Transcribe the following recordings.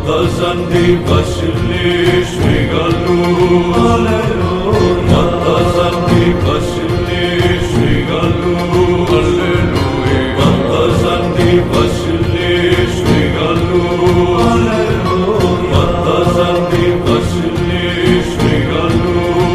Matazandi Vasili Srigalu Matazandi Vasili Srigalu Hallelujah Matazandi Vasili Srigalu Matazandi Vasili Srigalu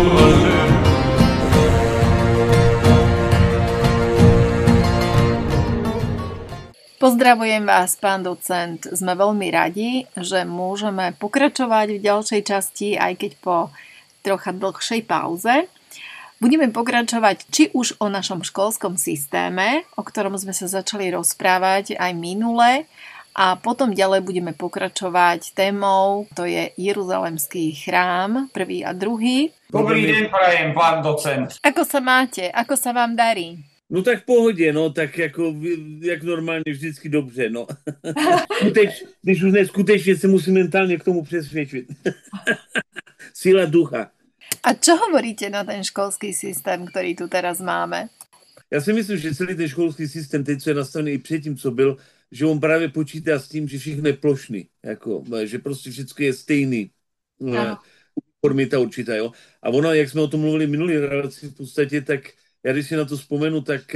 Pozdravujem vás, pán docent. Sme veľmi radi, že môžeme pokračovať v ďalšej časti, aj keď po trocha dlhšej pauze. Budeme pokračovať či už o našom školskom systéme, o ktorom sme sa začali rozprávať aj minule, a potom ďalej budeme pokračovať témou, to je Jeruzalemský chrám, prvý a druhý. Dobrý deň prajem, pán docent. Ako sa máte? Ako sa vám darí? No tak v pohodě, no, tak jako, jak normálně, vždycky dobře, no. Když už ne, skutečně se musím mentálně k tomu přesvědčit. Síla ducha. A čo hovoríte na ten školský systém, který tu teraz máme? Já si myslím, že celý ten školský systém, teď co je nastavený i předtím, co byl, že on právě počítá s tím, že všechno je plošný, jako, že prostě všechno je stejný. Uniformita určitá, jo. A ono, jak jsme o tom mluvili minulý relaci v podstatě, tak já když si na to vzpomenu, tak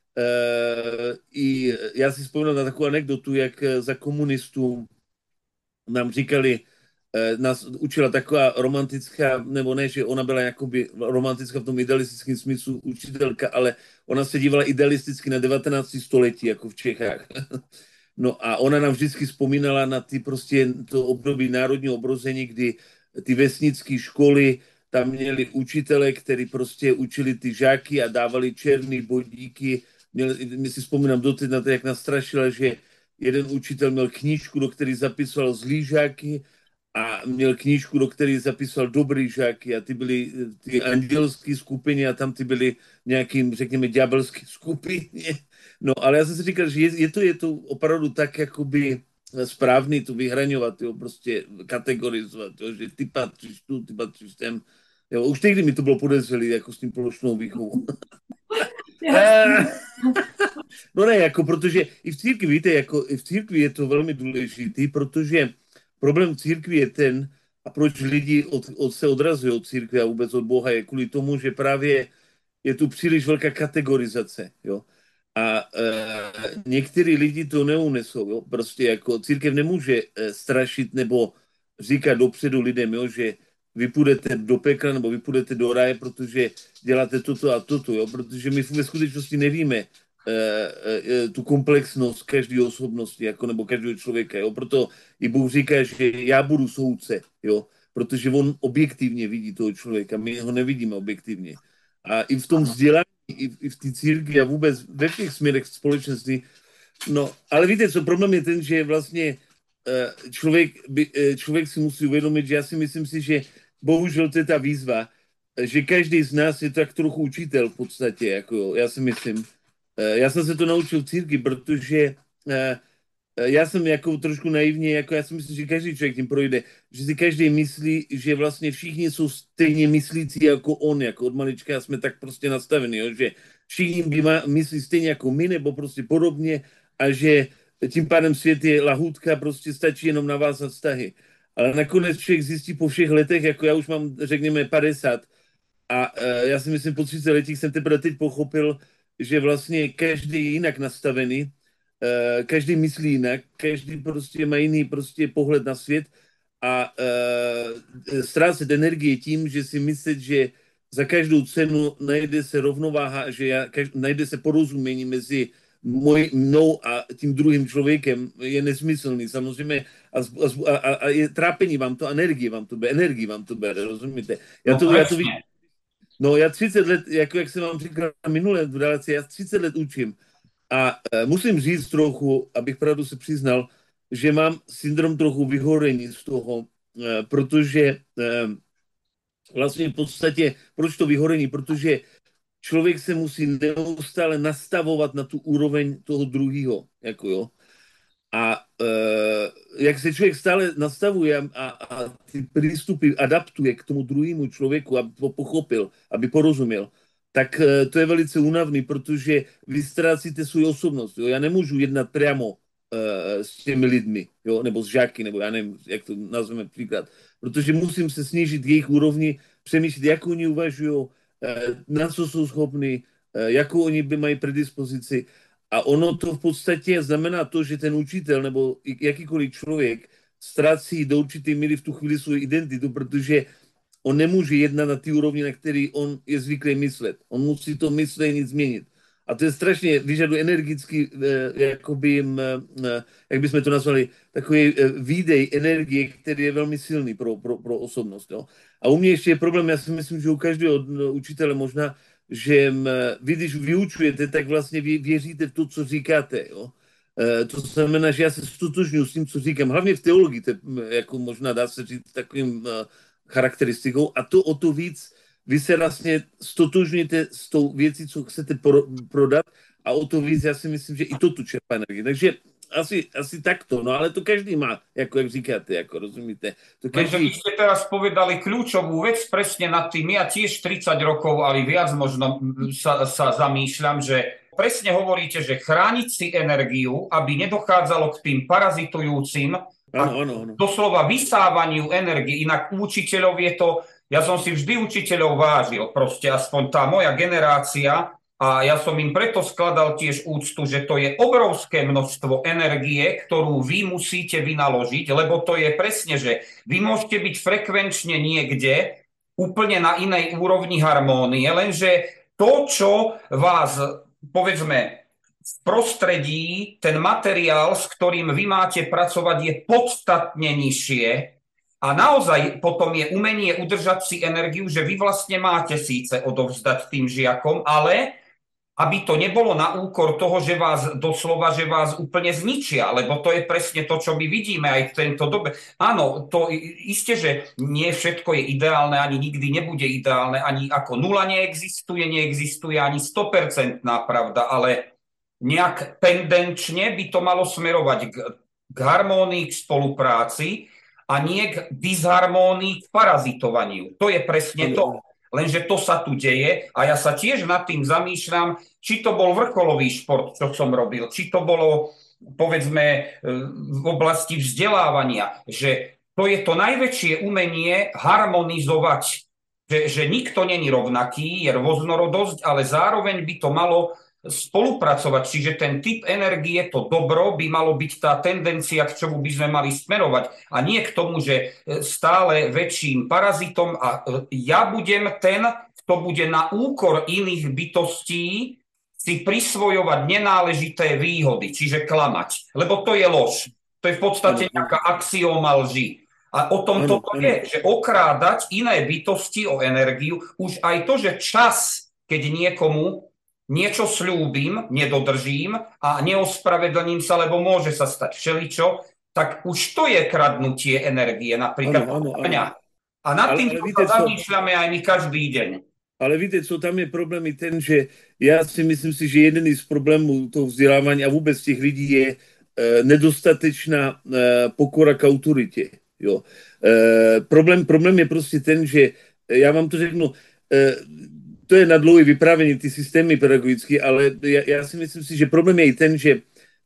i já si vzpomínám na takovou anekdotu, jak za komunistů nám říkali, nás učila taková romantická, nebo ne, že ona byla jakoby romantická v tom idealistickém smyslu učitelka, ale ona se dívala idealisticky na 19. století, jako v Čechách. No a ona nám vždycky vzpomínala na ty prostě to období národního obrození, kdy ty vesnické školy tam měli učitele, kteří prostě učili ty žáky a dávali černý bodíky. My si vzpomínám doteď na to, jak nás strašila, že jeden učitel měl knížku, do který zapisoval zlý žáky a měl knížku, do který zapisoval dobrý žáky a ty byly ty andělské skupiny a tam ty byly nějakým, řekněme, ďábelské skupiny. No, ale já jsem si říkal, že je to opravdu tak jakoby správný to vyhraňovat, jo, prostě kategorizovat, jo, že ty patříš tu, ty patříš tam. Jo, už tehdy mi to bylo podezřelý, jako s tím plošnou výchovou. No ne, jako protože i v církvi, víte, jako i v církvi je to velmi důležitý, protože problém církvi je ten, a proč lidi se odrazují od církve a vůbec od Boha, je kvůli tomu, že právě je tu příliš velká kategorizace, jo. A některý lidi to neunesou, jo. Prostě jako církev nemůže strašit nebo říkat dopředu lidem, jo, že vy půjdete do pekla nebo vy půjdete do ráje, protože děláte toto a toto, jo? Protože my ve skutečnosti nevíme tu komplexnost každé osobnosti, jako, nebo každého člověka. Jo? Proto i Bůh říká, že já budu soudce, jo? Protože on objektivně vidí toho člověka, my ho nevidíme objektivně. A i v tom vzdělání, i v té církvi a vůbec ve všech směrech společenství. No, ale víte co, problém je ten, že vlastně člověk si musí uvědomit, že já si myslím si, že bohužel to je ta výzva, že každý z nás je tak trochu učitel v podstatě, jako jo, já si myslím. Já jsem se to naučil v církvi, protože já jsem jako trošku naivně, jako já si myslím, že každý člověk tím projde, že si každý myslí, že vlastně všichni jsou stejně myslící jako on, jako od malička jsme tak prostě nastaveni, jo, že všichni myslí stejně jako my, nebo prostě podobně a že tím pádem svět je lahůdka, prostě stačí jenom navázat vztahy. Ale nakonec člověk zjistí po všech letech, jako já už mám, řekněme, 50 a já si myslím, po 30 letích jsem teprve teď pochopil, že vlastně každý je jinak nastavený, každý myslí jinak, každý prostě má jiný prostě pohled na svět a ztrácet energii tím, že si myslet, že za každou cenu najde se rovnováha, že najde se porozumění mezi mnou a tím druhým člověkem, je nesmyslný. Samozřejmě a je trápení vám to, energii vám to bere, rozumíte? Já to vidím. No, já 30 let, jako jak jsem vám říkal minulé v relaci, já 30 let učím a musím říct trochu, abych pravdu se přiznal, že mám syndrom trochu vyhorení z toho, protože vlastně v podstatě, proč to vyhorení? Protože člověk se musí neustále nastavovat na tu úroveň toho druhého, jako jo. A jak se člověk stále nastavuje a ty přístupy adaptuje k tomu druhému člověku, aby to pochopil, aby porozuměl, tak to je velice únavný, protože vy ztrácíte svou osobnost. Jo? Já nemůžu jednat přímo s těmi lidmi, jo, nebo s žáky, nebo já nevím, jak to nazveme příklad. Protože musím se snížit jejich úrovni, přemýšlet, jak oni uvažují, na co jsou schopni, jakou oni by mají predispozici. A ono to v podstatě znamená to, že ten učitel nebo jakýkoliv člověk ztrácí do určité míry v tu chvíli svou identitu, protože on nemůže jednat na té úrovni, na který on je zvyklý myslet. On musí to myšlení změnit. A to je strašně, vyžaduje energický, jakoby, jak bychom to nazvali, takový výdej energie, který je velmi silný pro osobnost. Jo. A u mě ještě je problém, já si myslím, že u každého učitele možná, že vy, když vyučujete, tak vlastně věříte v to, co říkáte. Jo. To znamená, že já se stotožňuji s tím, co říkám, hlavně v teologii, to jako možná dá se říct takovým charakteristikou, a to o to víc vy se vlastně stotožňujete s tou věcí, co chcete prodat, a o to víc já si myslím, že i to tu čerpá energie. Takže asi takto, no ale to každý má, jako jak říkáte, jako rozumíte. To každý... Vy ste teraz povedali kľúčovú vec presne nad tým, ja tiež 30 rokov, ale viac možno sa zamýšľam, že presne hovoríte, že chrániť si energiu, aby nedochádzalo k tým parazitujúcim a doslova vysávaniu energie. Inak u učiteľov je to, ja som si vždy učiteľov vážil, proste aspoň tá moja generácia, a ja som im preto skladal tiež úctu, že to je obrovské množstvo energie, ktorú vy musíte vynaložiť, lebo to je presne, že vy môžete byť frekvenčne niekde, úplne na inej úrovni harmónie, lenže to, čo vás, povedzme, v prostredí, ten materiál, s ktorým vy máte pracovať, je podstatne nižšie. A naozaj potom je umenie udržať si energiu, že vy vlastne máte síce odovzdať tým žiakom, ale aby to nebolo na úkor toho, že vás doslova, že vás úplne zničia, lebo to je presne to, čo my vidíme aj v tejto dobe. Áno, to isté, že nie všetko je ideálne, ani nikdy nebude ideálne, ani ako nula neexistuje ani 100% pravda, ale nejak tendenčne by to malo smerovať k harmónii, k spolupráci a nie k disharmónii, k parazitovaniu. To je presne to. Lenže to sa tu deje a ja sa tiež nad tým zamýšľam, či to bol vrcholový šport, čo som robil, či to bolo, povedzme, v oblasti vzdelávania, že to je to najväčšie umenie harmonizovať, že nikto není rovnaký, je rôznorodosť, ale zároveň by to malo spolupracovať. Čiže ten typ energie, to dobro by malo byť tá tendencia, k čomu by sme mali smerovať. A nie k tomu, že stále väčším parazitom a ja budem ten, kto bude na úkor iných bytostí si prisvojovať nenáležité výhody, čiže klamať. Lebo to je lož. To je v podstate nejaká axióma lži. A o tom toto je, že okrádať iné bytosti o energiu, už aj to, že čas, keď niekomu niečo sľúbim, nedodržím a neospravedlním sa, lebo môže sa stať všeličo, tak už to je kradnutie energie, napríklad mňa. A nad tým sa zamýšľame aj my každý deň. Ale víte, co tam je problém i ten, že já si myslím si, že jeden z problémů toho vzdělávání a vůbec těch lidí je nedostatečná pokora k autoritě. Jo. Problém je prostě ten, že já vám to řeknu, to je na dlouhé vyprávění, ty systémy pedagogické, ale já si myslím si, že problém je i ten, že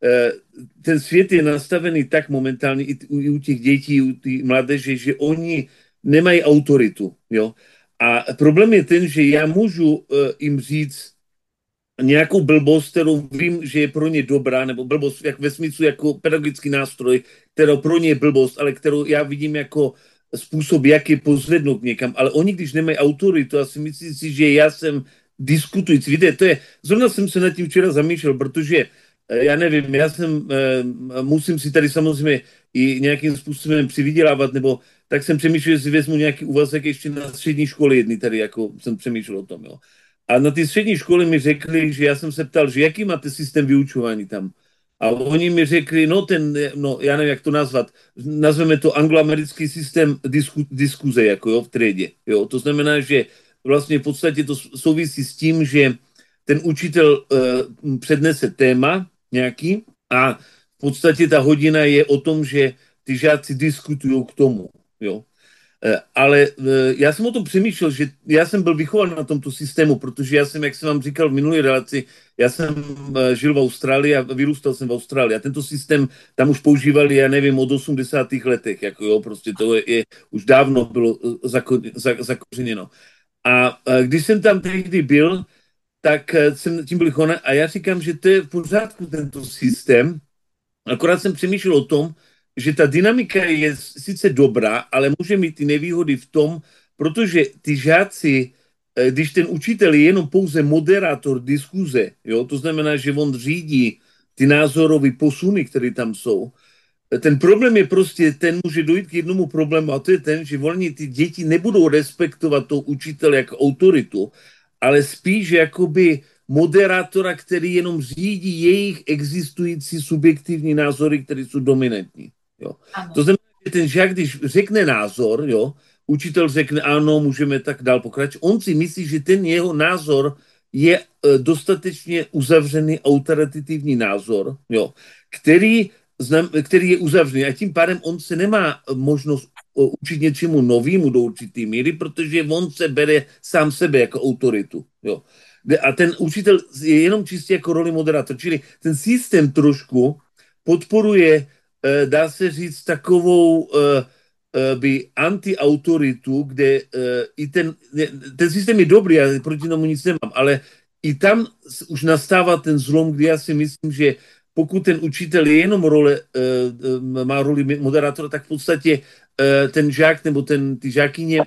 ten svět je nastavený tak momentálně i u těch dětí, u těch mládeže, že oni nemají autoritu. Jo? A problém je ten, že já můžu jim říct nějakou blbost, kterou vím, že je pro ně dobrá, nebo blbost jak ve smyslu jako pedagogický nástroj, kterou pro ně je blbost, ale kterou já vidím jako způsob, jak je pozvednout někam. Ale oni, když nemají autoritu, asi myslím si, že já jsem diskutující. Víte, to je, zrovna jsem se nad tím včera zamýšlel, protože já nevím, musím si tady samozřejmě i nějakým způsobem přivydělávat, nebo tak jsem přemýšlel, že si vezmu nějaký úvazek ještě na střední školy jedný tady, jako jsem přemýšlel o tom, jo. A na té střední školy mi řekli, že já jsem se ptal, že jaký máte systém vyučování tam. A oni mi řekli, já nevím, jak to nazvat, nazveme to angloamerický systém diskuze, jako jo, v třídě. Jo. To znamená, že vlastně v podstatě to souvisí s tím, že ten učitel přednese téma nějaký a v podstatě ta hodina je o tom, že ty žáci diskutují k tomu. Jo. Ale já jsem o tom přemýšlel, že já jsem byl vychován na tomto systému, protože já jsem, jak jsem vám říkal v minulé relaci, já jsem žil v Austrálii a vyrůstal jsem v Austrálii a tento systém tam už používali, já nevím, od 80. letech, jako jo, prostě to už dávno bylo zakořeněno. A když jsem tam tehdy byl, tak jsem tím byl vychovaný a já říkám, že to je v pořádku tento systém, akorát jsem přemýšlel o tom, že ta dynamika je sice dobrá, ale může mít i nevýhody v tom, protože ty žáci, když ten učitel je jenom pouze moderátor diskuze, jo, to znamená, že on řídí ty názorové posuny, které tam jsou, ten problém je prostě, ten může dojít k jednomu problému a to je ten, že volně ty děti nebudou respektovat toho učitele jako autoritu, ale spíš jakoby moderátora, který jenom řídí jejich existující subjektivní názory, které jsou dominantní. Jo. To znamená, že ten žák, když řekne názor, jo, učitel řekne ano, můžeme tak dál pokračovat, on si myslí, že ten jeho názor je dostatečně uzavřený autoritativní názor, jo, který je uzavřený a tím pádem on se nemá možnost učit něčemu novému do určitý míry, protože on se bere sám sebe jako autoritu. Jo. A ten učitel je jenom čistě jako roli moderátor. Čili ten systém trošku podporuje, dá se říct, takovou by antiautoritu, kde i ten systém je dobrý, já proti tomu nic nemám, ale i tam už nastává ten zlom, kdy já si myslím, že pokud ten učitel je jenom má roli moderátora, tak v podstatě ten žák nebo ty žákyně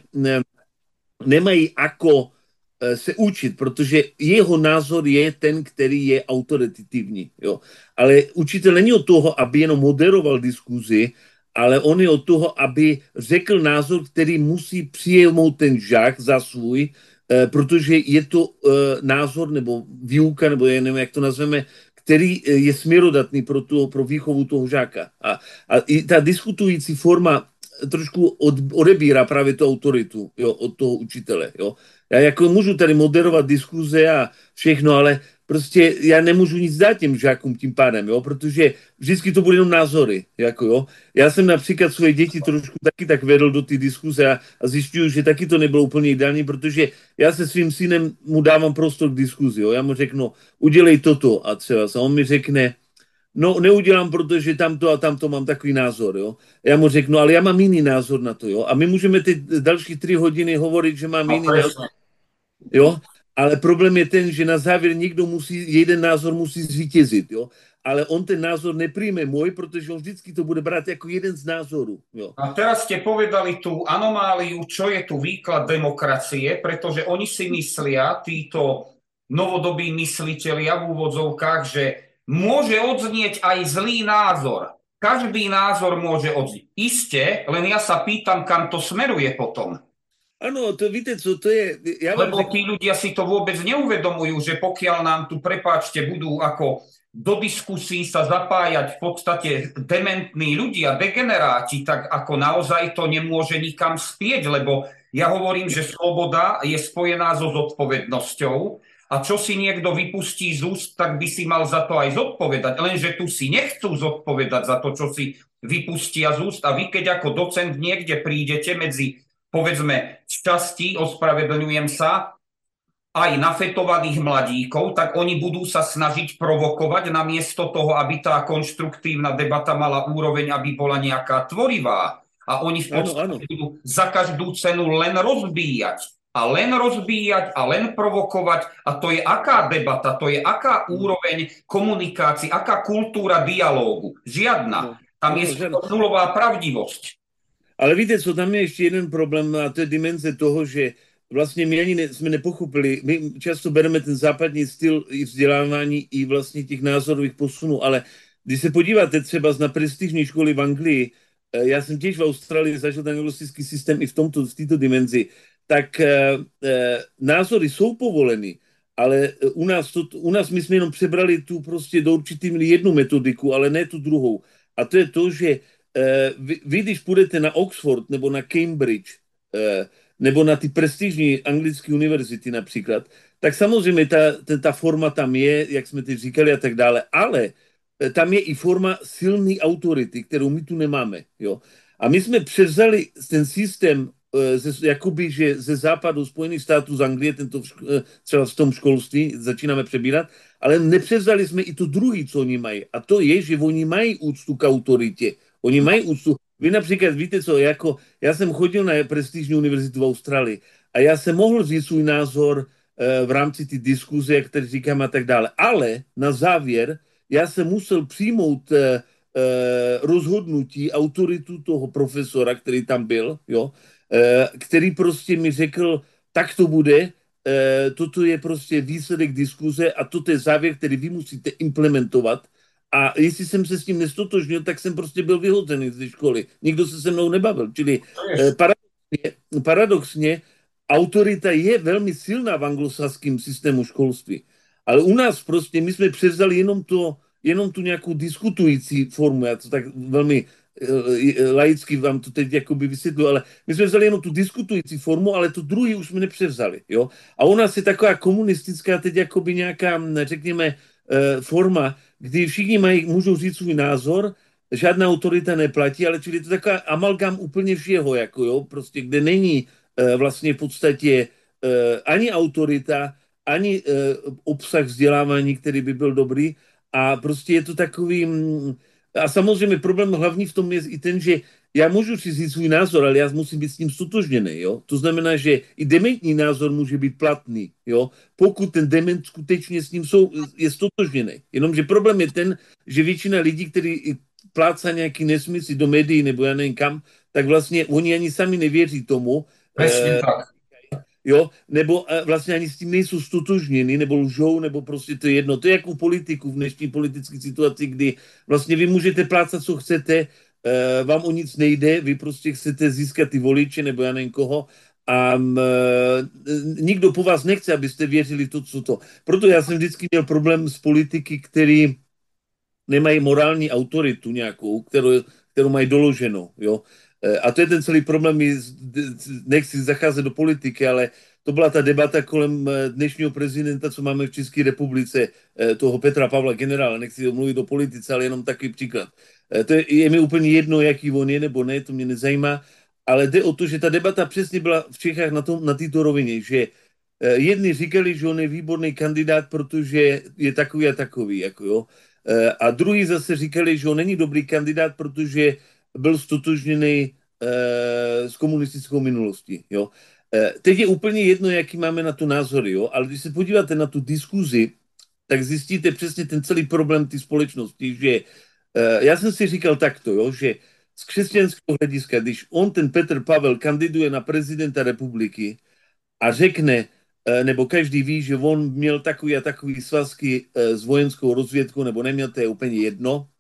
nemají ako se učit, protože jeho názor je ten, který je autoritativní. Jo. Ale učitel není od toho, aby jenom moderoval diskuzi, ale on je od toho, aby řekl názor, který musí přijmout ten žák za svůj, protože je to názor nebo výuka, nebo já nevím, jak to nazveme, který je směrodatný pro výchovu toho žáka. A i ta diskutující forma trošku odebírá právě tu autoritu, jo, od toho učitele. Jo. Já jako můžu tady moderovat diskuze a všechno, ale prostě já nemůžu nic dát těm žákům tím pádem, jo, protože vždycky to bude jenom názory. Jako, jo. Já jsem například svoje děti trošku taky tak vedl do ty diskuze a zjišťuju, že taky to nebylo úplně ideální, protože já se svým synem mu dávám prostor k diskuzi. Jo. Já mu řeknu, udělej toto a třeba a on mi řekne, no neudělám, protože tamto a tamto mám takový názor, jo. Já mu řeknu, ale já mám jiný názor na to, jo. A my můžeme ty další 3 hodiny hovorit, že mám jiný názor. Jo, ale problém je ten, že na závěr jeden názor musí zvítězit, jo. Ale on ten názor nepríjme môj, protože on vždycky to bude brát jako jeden z názorů. Jo. A teraz ste povedali tú anomáliu, čo je tu výklad demokracie, pretože oni si myslia, títo novodobí myslitelia v úvodzovkách, že môže odznieť aj zlý názor. Každý názor môže odznieť. Isté, len ja sa pýtam, kam to smeruje potom. Ano, to víte, co to je? Lebo tí ľudia si to vôbec neuvedomujú, že pokiaľ nám tu, prepáčte, budú ako do diskusí sa zapájať v podstate dementní ľudia, degeneráti, tak ako naozaj to nemôže nikam spieť, lebo ja hovorím, že sloboda je spojená so zodpovednosťou a čo si niekto vypustí z úst, tak by si mal za to aj zodpovedať. Lenže tu si nechcú zodpovedať za to, čo si vypustia z úst a vy, keď ako docent niekde prídete medzi, povedzme, šťastí, ospravedlňujem sa, aj nafetovaných mladíkov, tak oni budú sa snažiť provokovať namiesto toho, aby tá konštruktívna debata mala úroveň, aby bola nejaká tvorivá. A oni v podstate budú za každú cenu len rozbíjať. A len rozbíjať a len provokovať. A to je aká debata, to je aká úroveň komunikácie, aká kultúra dialógu. Žiadna. Tam je nulová pravdivosť. Ale víte, co tam je ještě jeden problém a to je dimenze toho, že vlastně my ani jsme nepochopili, my často bereme ten západní styl i vzdělávání i vlastně těch názorových posunů, ale když se podíváte třeba na prestižní školy v Anglii, já jsem těž v Austrálii zažil ten anglický systém i v této dimenzi, tak názory jsou povoleny, ale u nás my jsme jenom přebrali tu prostě do určitý jednu metodiku, ale ne tu druhou. A to je to, že vy, když půjdete na Oxford nebo na Cambridge nebo na ty prestižní anglické univerzity například, tak samozřejmě ta forma tam je, jak jsme teď říkali a tak dále, ale tam je i forma silné autority, kterou my tu nemáme. Jo? A my jsme převzali ten systém jakoby, že ze západu Spojených států z Anglie, třeba v tom školství začínáme přebírat, ale nepřevzali jsme i to druhý, co oni mají. A to je, že oni mají úctu k autoritě. Oni mají úctu. Vy například víte co, já jsem chodil na prestižní univerzitu v Austrálii a já jsem mohl říct svůj názor v rámci ty diskuze, jak tady říkám a tak dále. Ale na závěr já jsem musel přijmout rozhodnutí, autoritu toho profesora, který tam byl, jo, který prostě mi řekl, tak to bude, toto je prostě výsledek diskuze a toto je závěr, který vy musíte implementovat. A jestli jsem se s tím nestotožnil, tak jsem prostě byl vyhozený ze školy. Nikdo se mnou nebavil. Čili paradoxně autorita je velmi silná v anglosaském systému školství. Ale u nás prostě my jsme převzali jenom tu nějakou diskutující formu. Já to tak velmi laicky vám to teď jakoby vysvětlu, ale my jsme vzali jenom tu diskutující formu, ale to druhý už jsme nepřevzali. Jo? A u nás je taková komunistická teď jakoby nějaká, řekněme, forma, kdy všichni můžou říct svůj názor, žádná autorita neplatí, ale čili to taková amalgám úplně všeho, jako jo, prostě, kde není vlastně v podstatě ani autorita, ani obsah vzdělávání, který by byl dobrý a prostě je to takový a samozřejmě problém hlavní v tom je i ten, že já můžu si říct svůj názor, ale já musím být s ním stotožněný, jo. To znamená, že i dementní názor může být platný, jo, pokud ten dement skutečně s ním je stotožněný. Jenomže problém je ten, že většina lidí, kteří plácají nějaký nesmysl do médií nebo já nevím kam, tak vlastně oni ani sami nevěří tomu. Presne tak. Jo, nebo vlastně ani s tím nejsou stotožněni, nebo lžou, nebo prostě to je jedno. To je jako u politiků v dnešní politické situaci, kdy vlastně vy můžete plácat, co chcete, vám o nic nejde, vy prostě chcete získat ty voliče, nebo já nevím koho, a nikdo po vás nechce, abyste věřili to, co to. Proto já jsem vždycky měl problém s politiky, který nemají morální autoritu nějakou, kterou mají doloženou, jo. A to je ten celý problém, nechci zacházet do politiky, ale to byla ta debata kolem dnešního prezidenta, co máme v České republice, toho Petra Pavla generála, nechci mluvit o politice, ale jenom takový příklad. To je mi úplně jedno, jaký on je nebo ne, to mě nezajímá, ale jde o to, že ta debata přesně byla v Čechách na této rovině, že jedni říkali, že on je výborný kandidát, protože je takový a takový, jako jo. A druhý zase říkali, že on není dobrý kandidát, protože byl stotožněný s komunistickou minulostí. Jo. Teď je úplně jedno, jaký máme na to názory, jo, ale když se podíváte na tu diskuzi, tak zjistíte přesně ten celý problém té společnosti, že já jsem si říkal takto, jo, že z křesťanského hlediska, když on, ten Petr Pavel, kandiduje na prezidenta republiky a řekne, nebo každý ví, že on měl takový a takový svazky s vojenskou rozvědkou, nebo neměl, to je úplně jedno,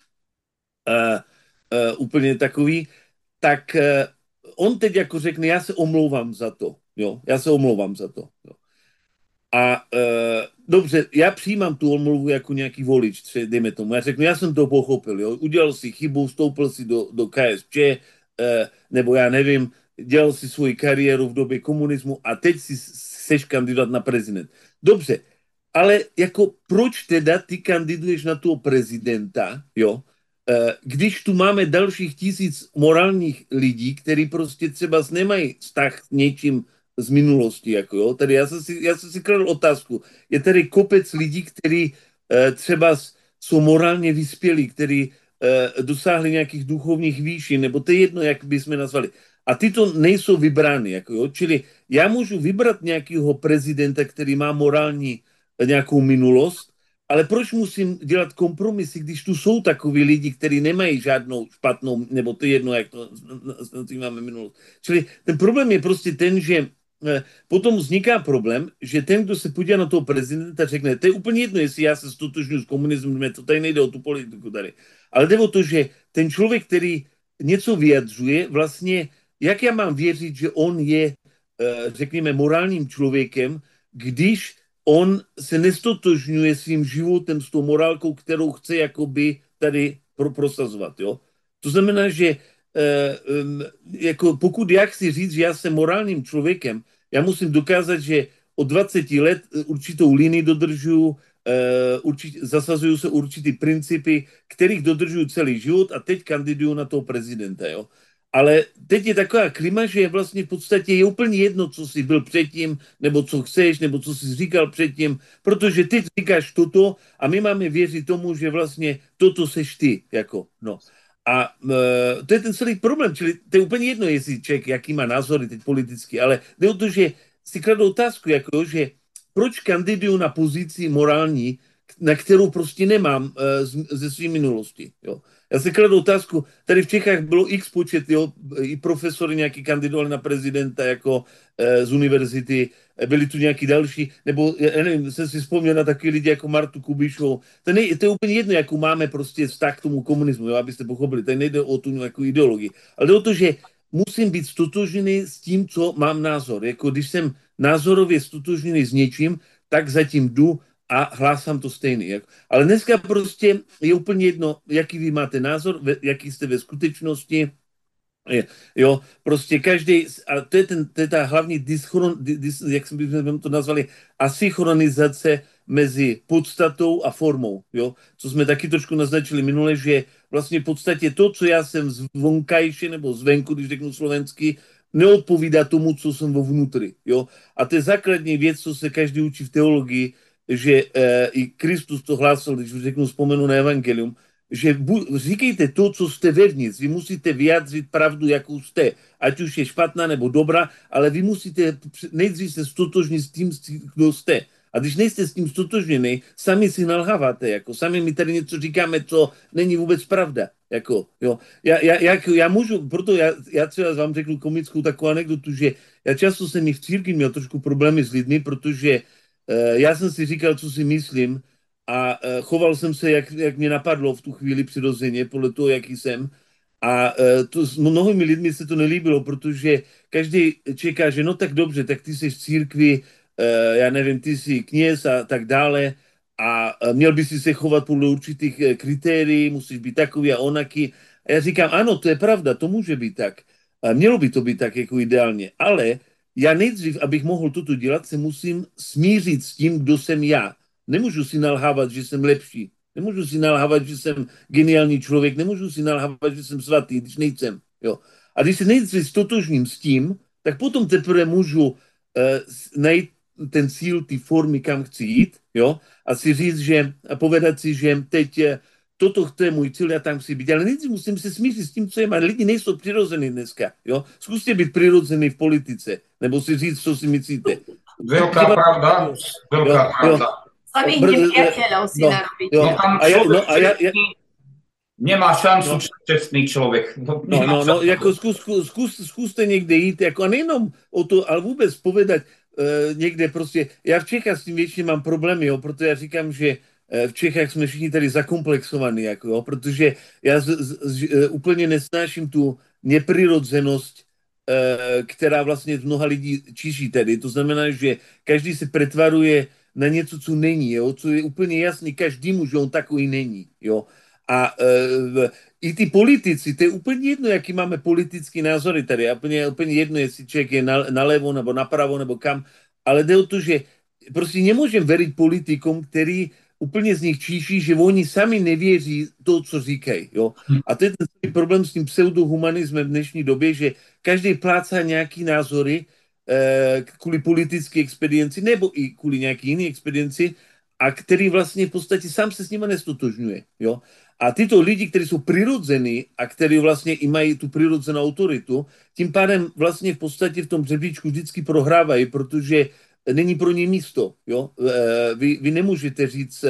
úplně takový, tak on teď jako řekne, já se omlouvám za to, jo, já se omlouvám za to, jo. A dobře, já přijímám tu omluvu jako nějaký volič, dejme tomu, já řeknu, já jsem to pochopil, jo, udělal si chybu, vstoupil si do KSČ, nebo já nevím, dělal si svoji kariéru v době komunismu a teď si seš kandidát na prezident. Dobře, ale jako proč teda ty kandiduješ na toho prezidenta, jo, když tu máme dalších 1000 morálních lidí, kteří prostě třeba nemají vztah s něčím z minulosti, jako jo. Tady já jsem si kladl otázku. Je tady kopec lidí, kteří třeba jsou morálně vyspělí, kteří dosáhli nějakých duchovních výšin, nebo to je jedno, jak bychom nazvali. A ty to nejsou vybrány, jako jo. Čili já můžu vybrat nějakého prezidenta, který má morální nějakou minulost, ale proč musím dělat kompromisy, když tu jsou takoví lidi, kteří nemají žádnou špatnou, nebo to je jedno, jak to máme minulost. Čili ten problém je prostě ten, že potom vzniká problém, že ten, kdo se podívá na toho prezidenta, řekne, to je úplně jedno, jestli já se stotožňuji s komunismem, to tady nejde o tu politiku tady. Ale jde o to, že ten člověk, který něco vyjadřuje, vlastně, jak já mám věřit, že on je, řekněme, morálním člověkem, když on se nestotožňuje svým životem s tou morálkou, kterou chce jakoby tady prosazovat. Jo? To znamená, že jako pokud já chci říct, že já jsem morálním člověkem, já musím dokázat, že od 20 let určitou linii dodržuju, zasazuju se určitý principy, kterých dodržuju celý život a teď kandiduju na toho prezidenta. Jo? Ale teď je taková klima, že vlastně v podstatě je úplně jedno, co jsi byl předtím, nebo co chceš, nebo co jsi říkal předtím, protože ty říkáš toto a my máme věřit tomu, že vlastně toto seš ty, jako, no. A to je ten celý problém, čili to je úplně jedno, jestli člověk, jaký má názory teď politicky, ale jde o to, že si kladu otázku, jako, že proč kandiduju na pozici morální, na kterou prostě nemám ze své minulosti, jo. Já si kladu otázku, tady v Čechách bylo x počet, jo, i profesory nějaký kandidovali na prezidenta jako z univerzity, byli tu nějaký další, nebo já nevím, jsem si vzpomněl na takový lidi jako Martu Kubišovou. To je úplně jedno, jakou máme prostě vztah k tomu komunismu, jo, abyste pochopili. Tady nejde o tu nějakou ideologii, ale jde o to, že musím být stotožený s tím, co mám názor. Jako když jsem názorově stotožený s něčím, tak zatím jdu a hlásám to stejný. Ale dneska prostě je úplně jedno, jaký vy máte názor, jaký jste ve skutečnosti. Jo, prostě každý, a to je ta hlavní jak jsme to nazvali, asynchronizace mezi podstatou a formou, jo, co jsme taky trošku naznačili minule, že vlastně v podstatě to, co já jsem zvonkajše nebo zvenku, když řeknu slovensky, neodpovídá tomu, co jsem vovnutři, jo. A to je základní věc, co se každý učí v teologii, že i Kristus to hlásil, když řeknu, vzpomenu na evangelium, že říkejte to, co jste vevnitř. Vy musíte vyjádřit pravdu, jakou jste. Ať už je špatná nebo dobrá, ale vy musíte nejdřív se stotožnit s tím, kdo jste. A když nejste s tím stotožněný, sami si nalháváte. Jako, sami mi tady něco říkáme, co není vůbec pravda. Jako, jo. Já můžu, proto já třeba vám řeknu komickou takovou anekdotu, že já často jsem i v církvi měl trošku problémy s lidmi, protože já jsem si říkal, co si myslím, a choval jsem se, jak mě napadlo v tu chvíli přirozeně, podle toho, jaký jsem. A to s mnohými lidmi se to nelíbilo, protože každý čeká, že no tak dobře, tak ty jsi v církvi, já nevím, ty jsi kněz a tak dále a měl by si se chovat podle určitých kritérií, musíš být takový a onaký. A já říkám, ano, to je pravda, to může být tak. A mělo by to být tak jako ideálně, ale já nejdřív, abych mohl toto dělat, se musím smířit s tím, kdo jsem já. Nemůžu si nalhávat, že jsem lepší. Nemůžu si nalhávat, že jsem geniální člověk. Nemůžu si nalhávat, že jsem svatý, když nejsem. Jo. A když se nejdřív stotožním s tím, tak potom teprve můžu najít ten cíl, ty formy, kam chci jít, jo, a si říct, že, a povedat si, že teď toto je můj cíl, já tam chci být. Ale nejdřív musím se smířit s tím, co je. A lidi nejsou přirození dneska, jo. Zkuste být přirozený v politice, nebo si říct, co si myslíte. Veľká pravda, veľká pravda. Samých nepriateľov si narobiť. No tam človek nemá šancu čestný člověk. No, jako zkuste někde jít, jako a nejenom o to, ale vůbec povedať někde prostě, já v Čechách s tím většině mám problémy, jo, protože já říkám, že v Čechách jsme všichni tady zakomplexovaní, jako, jo, protože já úplně nesnáším tu neprirodzenost, která vlastně z mnoha lidí čiší tady. To znamená, že každý se pretvaruje na něco, co není, jo, co je úplně jasný každému, že on takový není, jo. A i ty politici, to je úplně jedno, jaký máme politický názory tady, úplně jedno, jestli člověk je nalevo nebo napravo nebo kam, ale jde o to, že prostě nemůžeme veriť politikům, který úplně z nich číší, že oni sami nevěří to, co říkají. Jo? A to je ten problém s tím pseudohumanismem v dnešní době, že každý plácá nějaký názory kvůli politické expedienci nebo i kvůli nějaký jiný expedienci, a který vlastně v podstatě sám se s nimi nestotožňuje. Jo? A tyto lidi, kteří jsou přirodzení a kteří vlastně i mají tu přirozenou autoritu, tím pádem vlastně v podstatě v tom řebříčku vždycky prohrávají, protože není pro ně místo. Jo? Vy nemůžete říct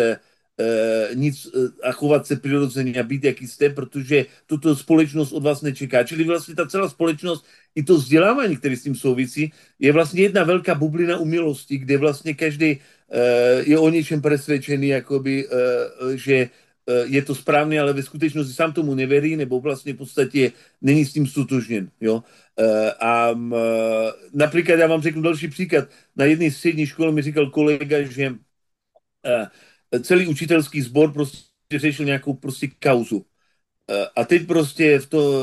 nic a chovat se přirozeně a být, jaký jste, protože tuto společnost od vás nečeká. Čili vlastně ta celá společnost i to vzdělávání, které s tím souvisí, je vlastně jedna velká bublina umělosti, kde vlastně každý je o něčem presvědčený, jakoby, že je to správně, ale ve skutečnosti sám tomu neverí, nebo vlastně v podstatě není s tím stotožněn. Jo? Například, já vám řeknu další příklad. Na jedné střední škole mi říkal kolega, že celý učitelský sbor prostě řešil nějakou prostě kauzu. A teď prostě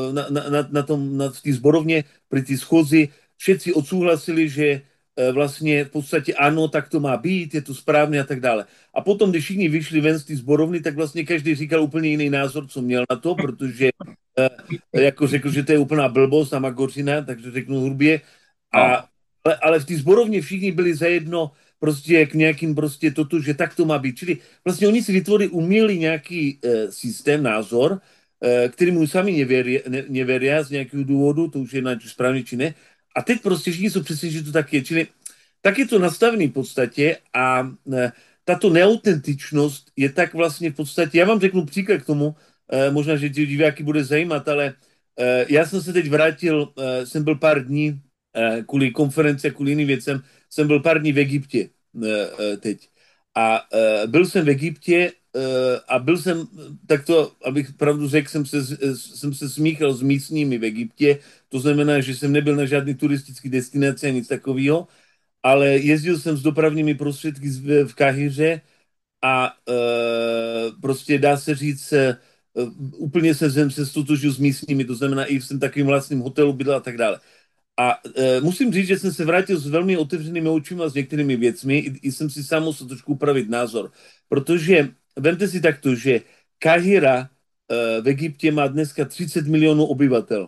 v té zborovně při té schůzi všetci odsouhlasili, že vlastně v podstatě ano, tak to má být, je to správně a tak dále. A potom, když všichni vyšli ven z té zborovny, tak vlastně každý říkal úplně jiný názor, co měl na to, protože jako řekl, že to je úplná blbost a magořina, takže řeknu hrubě. No. Ale v té zborovně všichni byli zajedno prostě k nějakým prostě toto, že tak to má být. Čili vlastně oni si vytvorili umělý nějaký systém, názor, který mu sami nevěří z nějakého důvodu, to už je na správně či ne. A teď prostě všichni jsou přesně, že to tak je. Čili tak je to nastavený v podstatě a tato neautentičnost je tak vlastně v podstatě, já vám řeknu příklad k tomu, možná, že ti diváky bude zajímat, ale já jsem se teď vrátil, jsem byl pár dní kvůli konferenci, kvůli jiným věcem, jsem byl pár dní v Egyptě teď. A byl jsem v Egyptě a byl jsem, takto, abych pravdu řekl, jsem se smíchal s místními v Egyptě, to znamená, že jsem nebyl na žádný turistický destinaci a nic takového, ale jezdil jsem s dopravními prostředky v Kahiře a prostě dá se říct, úplně jsem se stotožil s místními, to znamená, i jsem takovým vlastním hotelu bydlel a tak dále. A musím říct, že jsem se vrátil s velmi otevřenými očima s některými věcmi, i jsem si sám musel trošku upravit názor, protože vemte si takto, že Kahira v Egyptě má dneska 30 milionů obyvatel.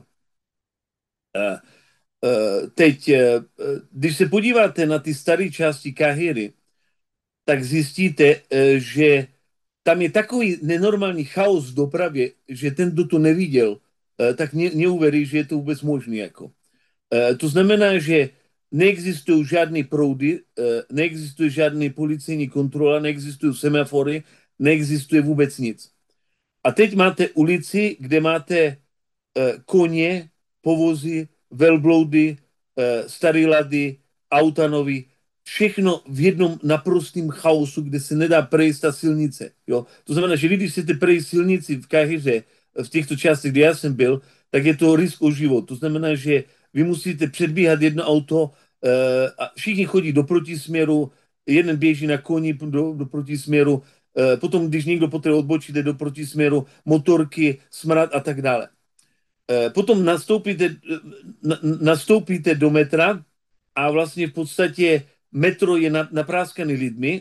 Teď, když se podíváte na ty staré části Kahiry, tak zjistíte, že tam je takový nenormální chaos v dopravě, že ten, kdo to neviděl, tak neuvěří, že je to vůbec možné. Jako. To znamená, že neexistují žádné proudy, neexistuje žádný policejní kontrola, neexistují semafory, neexistuje vůbec nic. A teď máte ulici, kde máte koně, povozy, velbloudy, staré lady, auta nový, všechno v jednom naprostém chaosu, kde se nedá prejít ta silnice. Jo? To znamená, že vy, když chcete prejít silnici v Kahiře, v těchto částech, kde já jsem byl, tak je to risk o život. To znamená, že vy musíte předbíhat jedno auto a všichni chodí do protisměru, jeden běží na koni do protisměru, potom, když někdo potřebuje odbočit, jde do protisměru, motorky, smrad a tak dále. Potom nastoupíte do metra a vlastně v podstatě metro je napráskaný lidmi,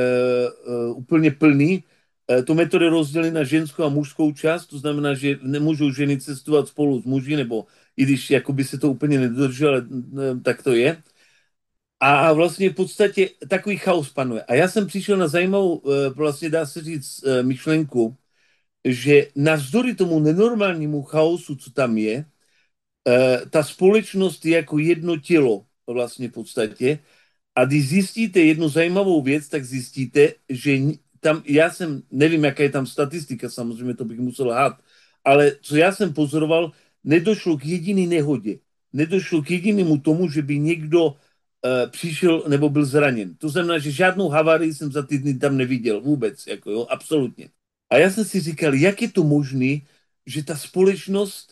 úplně plný. To metro je rozdělené na ženskou a mužskou část, to znamená, že nemůžou ženy cestovat spolu s muži, nebo i když jakoby se to úplně nedodrželo, ale tak to je. A vlastně v podstatě takový chaos panuje. A já jsem přišel na zajímavou, vlastně dá se říct, myšlenku, že navzdory tomu nenormálnímu chaosu, co tam je, ta společnost je jako jedno tělo vlastně v podstatě. A když zjistíte jednu zajímavou věc, tak zjistíte, že tam, já jsem, nevím, jaká je tam statistika, samozřejmě to bych musel lhát, ale co já jsem pozoroval, nedošlo k jediný nehodě. Nedošlo k jedinému tomu, že by někdo přišel nebo byl zraněn. To znamená, že žádnou havárii jsem za ty dny tam neviděl vůbec, jako jo, absolutně. A já jsem si říkal, jak je to možné, že ta společnost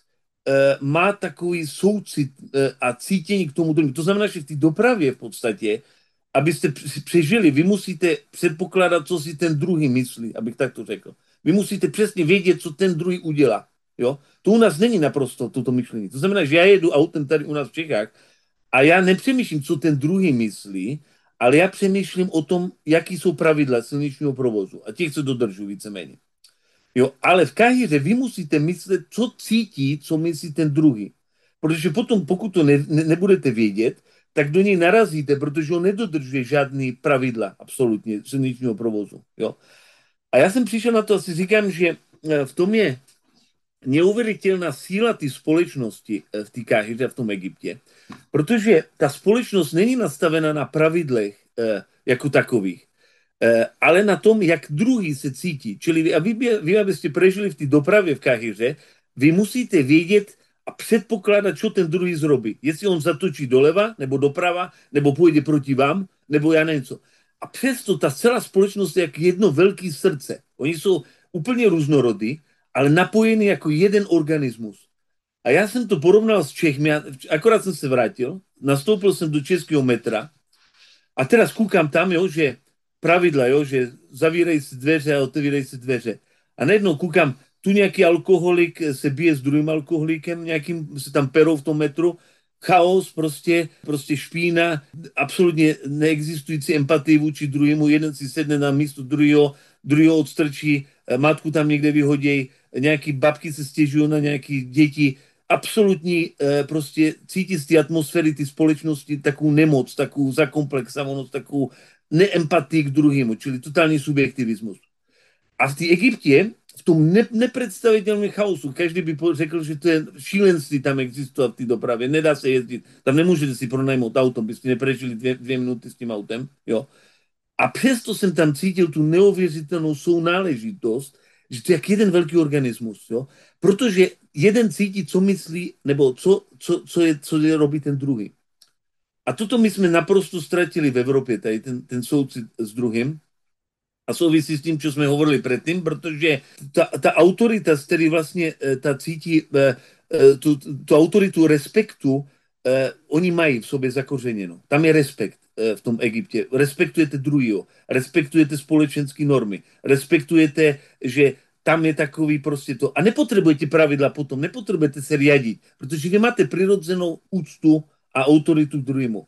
má takový soucit a cítění k tomu druhému. To znamená, že v té dopravě v podstatě, abyste přežili, vy musíte předpokládat, co si ten druhý myslí, abych tak to řekl. Vy musíte přesně vědět, co ten druhý udělá. Jo? To u nás není naprosto toto myšlení. To znamená, že já jedu autem tady u nás v Čechách a já nepřemýšlím, co ten druhý myslí, ale já přemýšlím o tom, jaký jsou pravidla silničního provozu a těch, co dodržují víceméně. Jo, ale v Kahiře vy musíte myslet, co cítí, co myslí ten druhý. Protože potom, pokud to nebudete vědět, tak do něj narazíte, protože on nedodržuje žádný pravidla absolutně silničního provozu. Jo. A já jsem přišel na to, asi říkám, že v tom je neuvěřitelná síla té společnosti v té Kahiře, v tom Egyptě, protože ta společnost není nastavena na pravidlech jako takových, ale na tom, jak druhý se cítí. Čili vy abyste prežili v té dopravě v Kahiře, vy musíte vědět a předpokládat, co ten druhý zrobí. Jestli on zatočí doleva, nebo doprava, nebo půjde proti vám, nebo já nevím co. A přesto ta celá společnost je jak jedno velké srdce. Oni jsou úplně různorodí, ale napojení jako jeden organismus. A já jsem to porovnal s Čechmi, akorát jsem se vrátil, nastoupil jsem do českého metra a teraz koukám tam, jo, že pravidla, jo, že zavírají se dveře a otevírají se dveře. A najednou koukám, tu nějaký alkoholik se bije s druhým alkoholikem, nějakým se tam perou v tom metru, chaos, prostě špína, absolutně neexistující empatii vůči druhému, jeden si sedne na místo druhého odstrčí matku tam někde vyhodějí, nějaký babky se stěžují na nějaký děti, absolutní prostě cítí z té atmosféry, ty společnosti takovou nemoc, takovou zakomplexovanost, takovou neempatii k druhému, čili totální subjektivismus. A v té Egyptě, v tom nepředstavitelném chaosu, každý by řekl, že to je šílenství tam existovat v té dopravě, nedá se jezdit, tam nemůžete si pronajmout auto, byste neprežili 2 minuty s tím autem, jo. A přesto jsem tam cítil tu neuvěřitelnou sounáležitost, že to je jak jeden velký organismus, jo? Protože jeden cítí, co myslí, nebo co robí ten druhý. A toto my jsme naprosto ztratili v Evropě, tady ten soucit s druhým. A souvisí s tím, co jsme hovorili předtím, protože ta autorita, z který vlastně ta cítí tu autoritu respektu, oni mají v sobě zakořeněno. Tam je respekt v tom Egyptě. Respektujete druhýho, respektujete společenské normy, respektujete, že tam je takový prostě to. A nepotřebujete pravidla potom, nepotřebujete se riadit, protože vy máte přirozenou úctu a autoritu k druhému.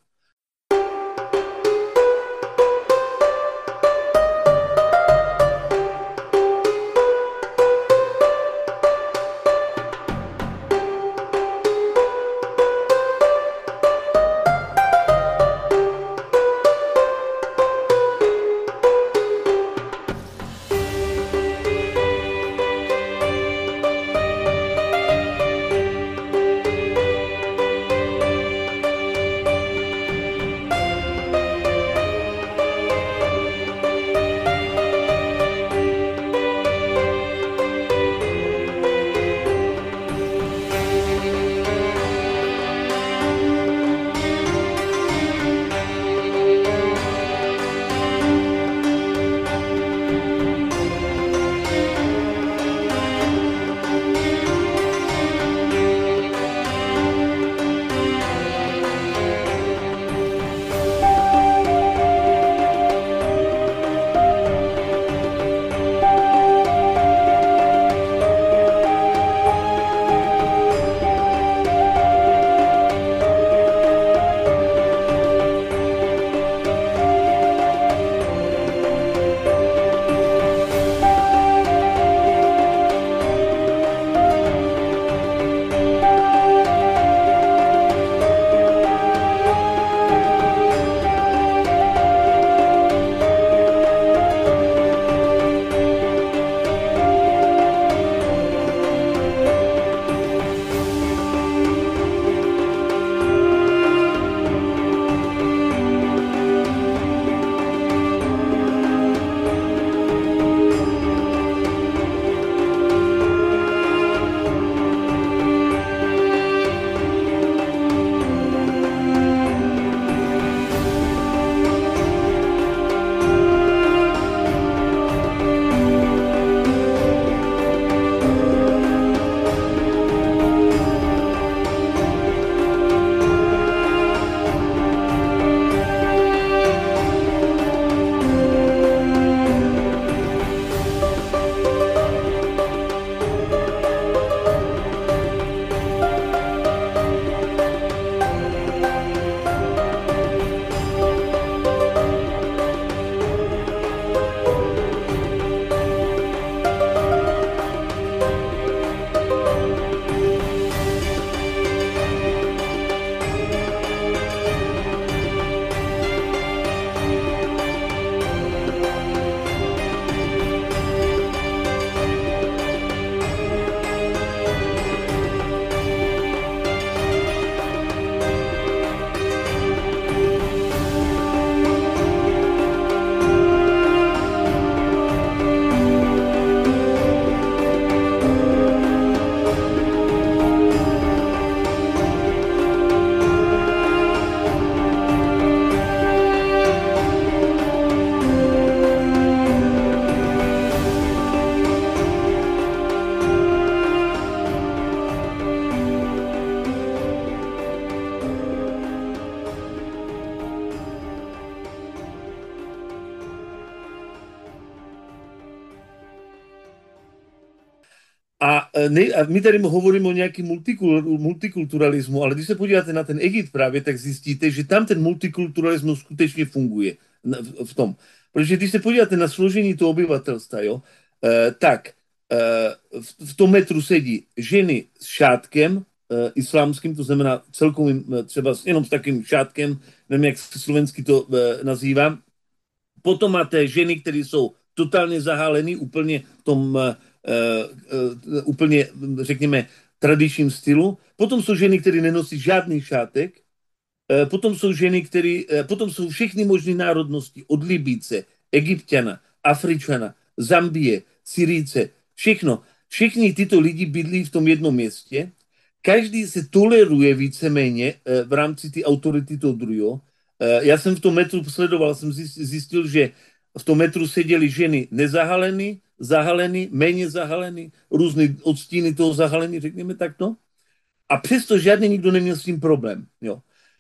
A my tady hovoríme o nějakém multikulturalismu, ale když se podíváte na ten Egypt právě, tak zjistíte, že tam ten multikulturalismus skutečně funguje v tom. Protože když se podíváte na složení toho obyvatelstva, jo, tak v tom metru sedí ženy s šátkem islámským, to znamená celkovým, třeba jenom s takým šátkem, nevím, jak se slovensky to nazývá. Potom máte ženy, které jsou totálně zahálený, úplně v tom, úplně, řekněme, tradičním stylu. Potom jsou ženy, které nenosí žádný šátek. Potom jsou ženy, potom jsou všechny možné národnosti, od Libíce, Egypťana, Afričana, Zambie, Syrijce, všechno. Všichni tyto lidi bydlí v tom jednom městě. Každý se toleruje víceméně v rámci té autority toho druhého. Já jsem v tom metru sledoval, jsem zjistil, že v tom metru seděly ženy nezahalený, zahalený, méně zahalený, různé odstíny toho zahalený, řekněme takto. A přesto žádný nikdo neměl s tím problém. Jo.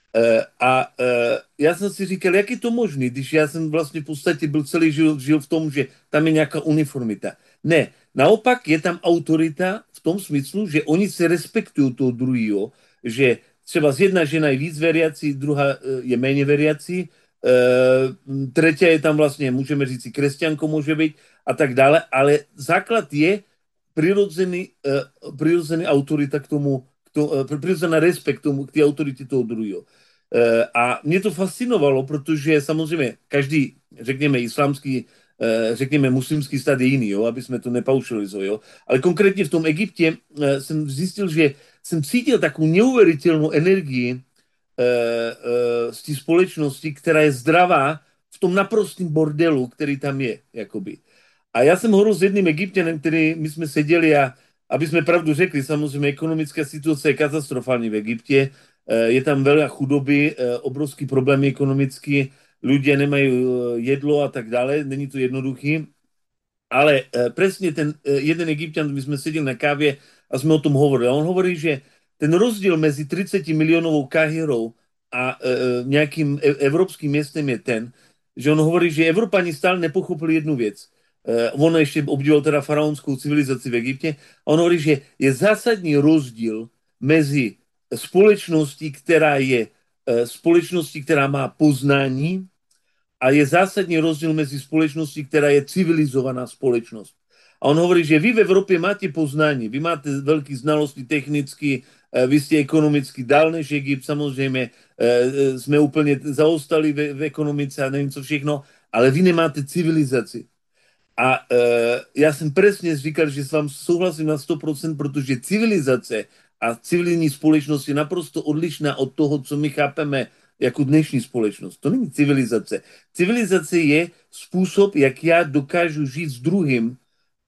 Já jsem si říkal, jak je to možné, když já jsem vlastně v podstatě byl celý žil v tom, že tam je nějaká uniformita. Ne, naopak je tam autorita v tom smyslu, že oni se respektují toho druhého, že třeba jedna žena je víc veriací, druhá je méně veriací, třetí je tam vlastně, můžeme říct, křesťankou může být a tak dále, ale základ je přirozený autorita k tomu, přirozený respekt k té autoritě toho druhého. A mě to fascinovalo, protože samozřejmě každý, řekněme, islámský, řekněme, muslimský stát je jiný, jo, aby jsme to nepaušalizovali, jo. Ale konkrétně v tom Egyptě jsem zjistil, že jsem cítil takovou neuvěřitelnou energii z té společnosti, která je zdravá v tom naprostém bordelu, který tam je, jakoby. A já jsem hovoril s jedným Egypťanem, který my jsme seděli a aby jsme pravdu řekli, samozřejmě ekonomická situace je katastrofální v Egyptě, je tam veľa chudoby, obrovský problémy ekonomický, ľudia nemajú jedlo a tak dále, není to jednoduchý, ale presne ten jeden Egypťan, my sme sedeli na kávě a sme o tom hovorili. A on hovorí, že ten rozdíl mezi 30 miliónovou Kahirou a nějakým evropským městem je ten, že on hovorí, že Evropani stále nepochopili jednu věc. On ještě obdivoval teda faraonskou civilizaci v Egyptě a on hovorí, že je zásadní rozdíl mezi společností, která má poznání a je zásadní rozdíl mezi společností, která je civilizovaná společnost. A on hovorí, že vy v Evropě máte poznání, vy máte velké znalosti technicky, vy jste ekonomicky dál než Egypt, samozřejmě jsme úplně zaostali v ekonomice a nevím co všechno, ale vy nemáte civilizaci. A já jsem přesně říkal, že s vám souhlasím na 100%, protože civilizace a civilní společnost je naprosto odlišná od toho, co my chápeme jako dnešní společnost. To není civilizace. Civilizace je způsob, jak já dokážu žít s druhým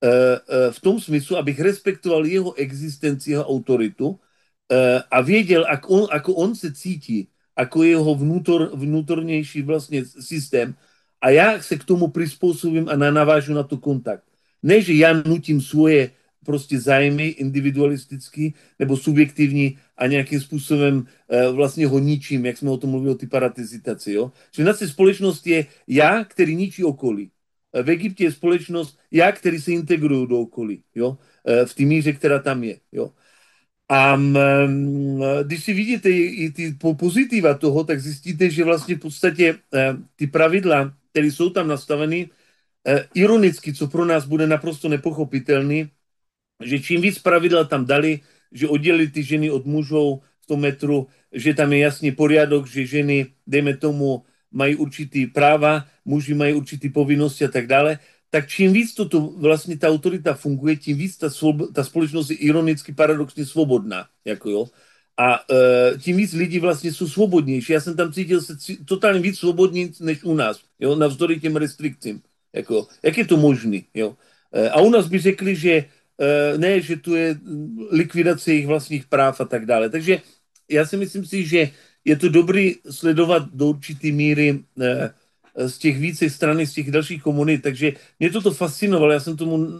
v tom smyslu, abych respektoval jeho existenci, jeho autoritu a věděl, ako on se cítí, ako jeho vnútornější vlastně systém a já se k tomu přizpůsobím a navážu na to kontakt. Ne, že já nutím svoje prostě zájmy individualistický nebo subjektivní a nějakým způsobem vlastně ho ničím, jak jsme o tom mluvili o ty paratizitaci. Jo? Že naše společnost je já, který ničí okolí. V Egyptě je společnost já, který se integrují do okolí. Jo? V té míře, která tam je. Jo? A když si vidíte i ty pozitiva toho, tak zjistíte, že vlastně v podstatě ty pravidla, které jsou tam nastaveny, ironicky, co pro nás bude naprosto nepochopitelný, že čím víc pravidla tam dali, že oddělili ty ženy od mužů v tom metru, že tam je jasný poriadok, že ženy, dejme tomu, mají určitý práva, muži mají určitý povinnosti a tak dále, tak čím víc toto vlastně ta autorita funguje, tím víc ta společnost je ironicky paradoxně svobodná. Jako jo. A tím víc lidí vlastně jsou svobodnější. Já jsem tam cítil se totálně víc svobodný než u nás, jo, navzdory těm restrikcím. Jako, jak je to možný? Jo? A u nás by řekli, že ne, že tu je likvidace jejich vlastních práv a tak dále. Takže já si myslím si, že je to dobrý sledovat do určitý míry z těch více strany, z těch dalších komunit, takže mě toto fascinovalo, já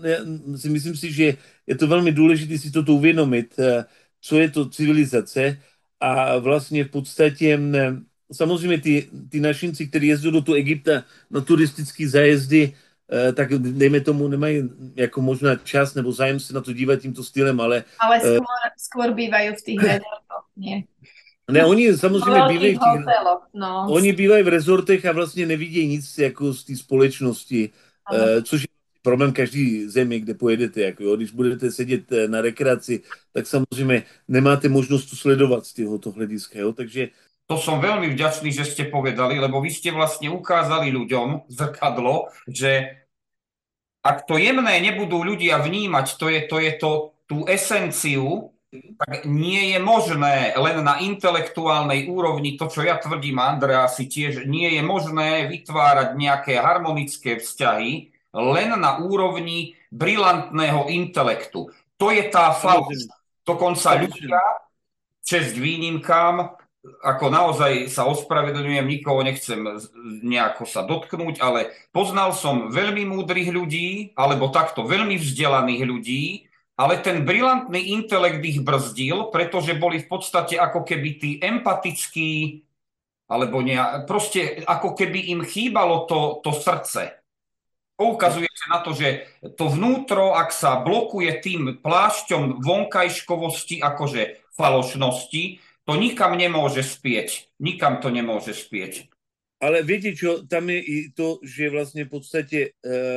si myslím si, že je to velmi důležité si toto uvědomit, co je to civilizace a vlastně v podstatě samozřejmě ty našinci, kteří jezdí do toho Egypta na turistické zájezdy, tak dejme tomu, nemají jako možná čas nebo zájem se na to dívat tímto stylem, ale... Ale skôr bývajú v tých rezortoch, nie? Ne, oni samozřejmě bývají v těch... No. Oni bývají v rezortech a vlastně nevidí nic jako z té společnosti, což je problém každý země, kde pojedete. Jako, jo. Když budete sedět na rekreaci, tak samozřejmě nemáte možnost to sledovat z tohoto hlediska. Jo. Takže to som veľmi vďačný, že ste povedali, lebo vy ste vlastne ukázali ľuďom zrkadlo, že ak to jemné nebudú ľudia vnímať, tú esenciu, tak nie je možné len na intelektuálnej úrovni, to, čo ja tvrdím, Andrea si tiež, nie je možné vytvárať nejaké harmonické vzťahy len na úrovni brilantného intelektu. To je tá falš. Dokonca ľudia, česť výnimkám, ako naozaj sa ospravedlňujem, nikoho nechcem nejako sa dotknúť, ale poznal som veľmi múdrych ľudí, alebo takto veľmi vzdelaných ľudí, ale ten brilantný intelekt ich brzdil, pretože boli v podstate ako keby tí empatickí, alebo proste ako keby im chýbalo to srdce. Poukazujete na to, že to vnútro, ak sa blokuje tým plášťom vonkajškovosti, akože falošnosti, to nikam nemôže spieť. Nikam to nemôže spieť. Ale viete čo, tam je i to, že vlastne v podstate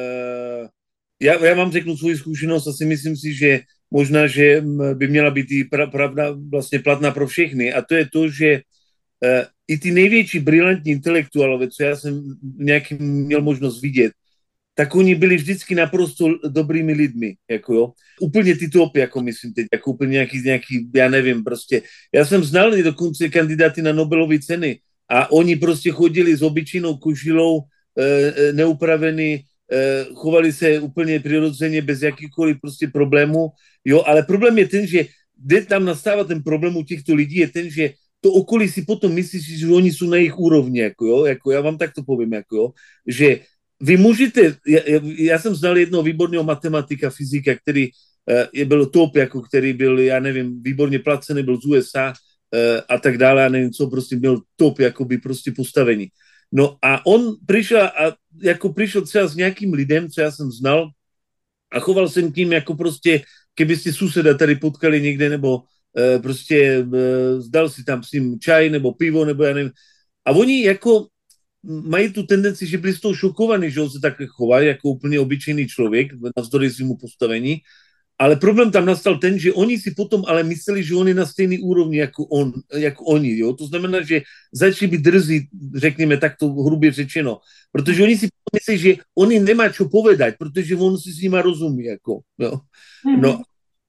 ja vám řeknu svoji zkušenosť a si myslím si, že možná, že by měla být i pravda vlastně platná pro všechny. A to je to, že i ty největší brilantní intelektuálové, co já jsem nějaký měl možnost vidět, tak oni byli vždycky naprosto dobrými lidmi, jako jo. Úplně ty topy, jako myslím teď, jako úplně nějaký, já nevím, prostě. Já jsem znal dokonce kandidáty na Nobelovy ceny a oni prostě chodili s obyčejnou košilou, neupravený, chovali se úplně přirozeně, bez jakýchkoliv prostě problémů, jo, ale problém je ten, že kde tam nastává ten problém u těchto lidí, je ten, že to okolí si potom myslí, že oni jsou na jejich úrovni, jako jo, jako já vám takto povím, jako jo, že vy můžete, já jsem znal jednoho výborného matematika, fyzika, který byl top, jako který byl, já nevím, výborně placený, byl z USA a tak dále, já nevím co, prostě měl top, jakoby prostě postavení. No a on přišel třeba s nějakým lidem, co já jsem znal a choval jsem tím, jako prostě, kdybyste suseda tady potkali někde, nebo prostě zdal si tam s ním čaj, nebo pivo, nebo já nevím. A oni jako mají tu tendenci, že byli z toho šokovaní, že on se tak chová jako úplně obyčejný člověk, navzdory svému postavení, ale problém tam nastal ten, že oni si potom ale mysleli, že on je na stejný úrovni jako oni, jo? To znamená, že začali být drzí, řekněme takto hrubě řečeno, protože oni si myslí, že on jim nemá čo povedať, protože on si s nima rozumí, jako, jo? No,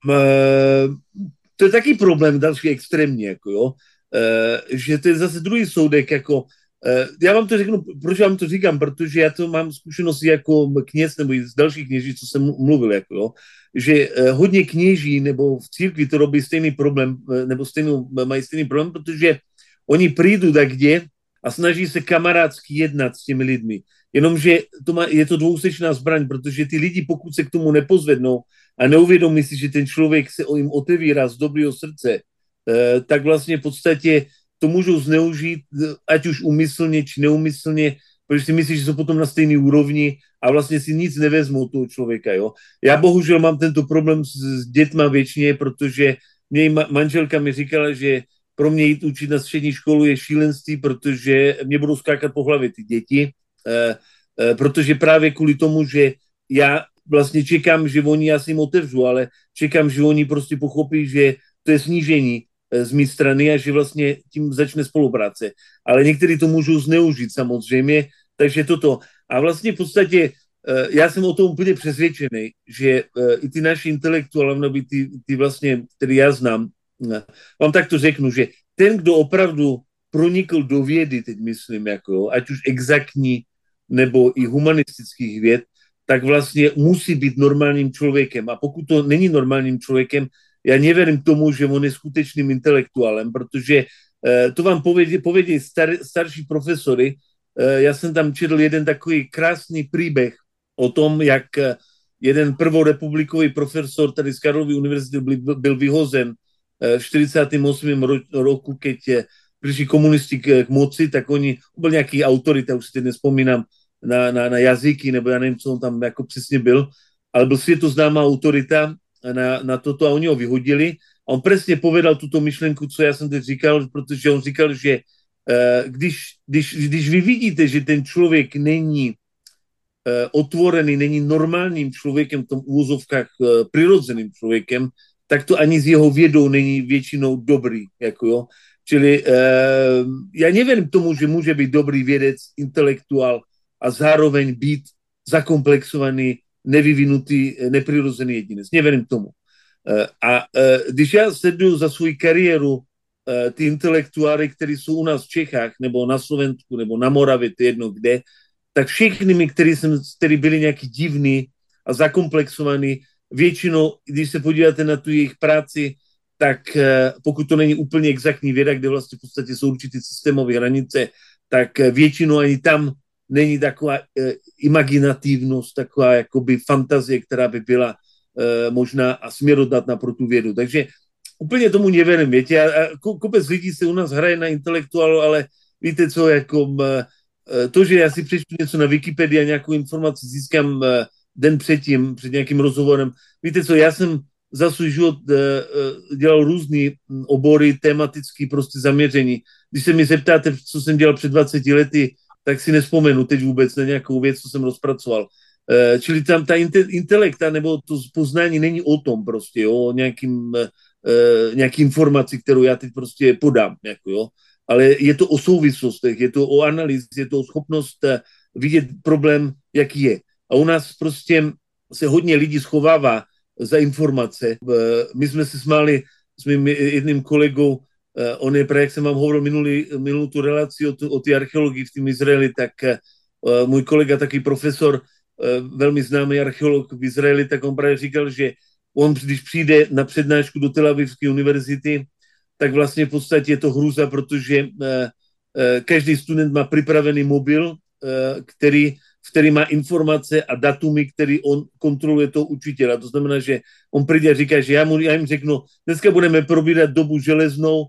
to je taky problém další extrémní, jako, jo? Že to je zase druhý soudek, jako já vám to řeknu, proč vám to říkám, protože já to mám zkušenosti jako kněz nebo i z dalších kněží, co jsem mluvil, jako, jo, že hodně kněží nebo v církvi to robí stejný problém, nebo mají stejný problém, protože oni přijdou tak kde a snaží se kamarádsky jednat s těmi lidmi. Jenomže je to dvousečná zbraň, protože ty lidi, pokud se k tomu nepozvednou a neuvědomí si, že ten člověk se jim otevírá z dobrého srdce, tak vlastně v podstatě to můžou zneužít, ať už úmyslně, či neúmyslně, protože si myslí, že jsou potom na stejné úrovni a vlastně si nic nevezmou toho člověka. Jo? Já bohužel mám tento problém s dětma věčně, protože mě manželka mi říkala, že pro mě jít učit na střední školu je šílenství, protože mě budou skákat po hlavě ty děti, protože právě kvůli tomu, že já vlastně čekám, že oni, já si jim otevřu, ale čekám, že oni prostě pochopí, že to je snížení z mé strany a že vlastně tím začne spolupráce. Ale někteří to můžou zneužít samozřejmě, takže toto. A vlastně v podstatě já jsem o tom úplně přesvědčený, že i ty naši intelektuálové, nebo ty vlastně, který já znám, vám takto řeknu, že ten, kdo opravdu pronikl do vědy, teď myslím, jako, ať už exaktní nebo i humanistických věd, tak vlastně musí být normálním člověkem. A pokud to není normálním člověkem, já neverím tomu, že on je skutečným intelektuálem, protože to vám povedí starší profesory. Já jsem tam četl jeden takový krásný příběh o tom, jak jeden prvorepublikový profesor tady z Karlovy univerzity byl vyhozen v 48. roku, keď přišli komunisti k moci, tak oni, byl nějaký autorita, už si teď nespomínám na jazyky, nebo já nevím, co on tam jako přesně byl, ale byl světoznámá autorita na toto a oni ho vyhodili. A on přesně povedal tuto myšlenku, co já jsem teď říkal, protože on říkal, že když vy vidíte, že ten člověk není otvorený, není normálním člověkem, v tom úvozovkách přirozeným člověkem, tak to ani s jeho vědou není většinou dobrý. Jako jo. Čili já nevěřím tomu, že může být dobrý vědec, intelektuál a zároveň být zakomplexovaný, nevyvinutý, neprirozený jedinec. Nevěřím tomu. A když já sleduju za svou kariéru ty intelektuály, kteří jsou u nás v Čechách, nebo na Slovensku, nebo na Moravě, to je jedno kde, tak všechny, kteří byli nějaký divní a zakomplexovaní, většinou, když se podíváte na tu jejich práci, tak pokud to není úplně exaktní věda, kde vlastně v podstatě jsou určitý systémové hranice, tak většinou ani tam není taková imaginativnost, taková jakoby fantazie, která by byla možná a směrodatná pro tu vědu. Takže úplně tomu nevěřím, větě. A kopec lidí se u nás hraje na intelektuálu, ale víte co, jako to, že já si přečtu něco na Wikipedii a nějakou informaci získám den předtím, před nějakým rozhovorem. Víte co, já jsem za svůj život dělal různý obory, tematický prostě zaměření. Když se mi zeptáte, co jsem dělal před 20 lety, tak si nespomenu teď vůbec na nějakou věc, co jsem rozpracoval. Čili tam ta intelekta nebo to poznání není o tom prostě, jo, o nějaký informaci, kterou já teď prostě podám, jako, jo. Ale je to o souvislostech, je to o analýze, je to o schopnost vidět problém, jaký je. A u nás prostě se hodně lidí schovává za informace. My jsme se smáli s mým jedným kolegou, on je, jak jsem vám hovoril minulou tu relaci o té archeologii v tom Izraeli, tak můj kolega, takový profesor, velmi známý archeolog v Izraeli, tak on právě říkal, že on, když přijde na přednášku do Tel Avivské univerzity, tak vlastně v podstatě je to hruza, protože každý student má připravený mobil, který má informace a datumy, který on kontroluje toho učitela. To znamená, že on přijde a říká, že já jim řeknu, dneska budeme probírat dobu železnou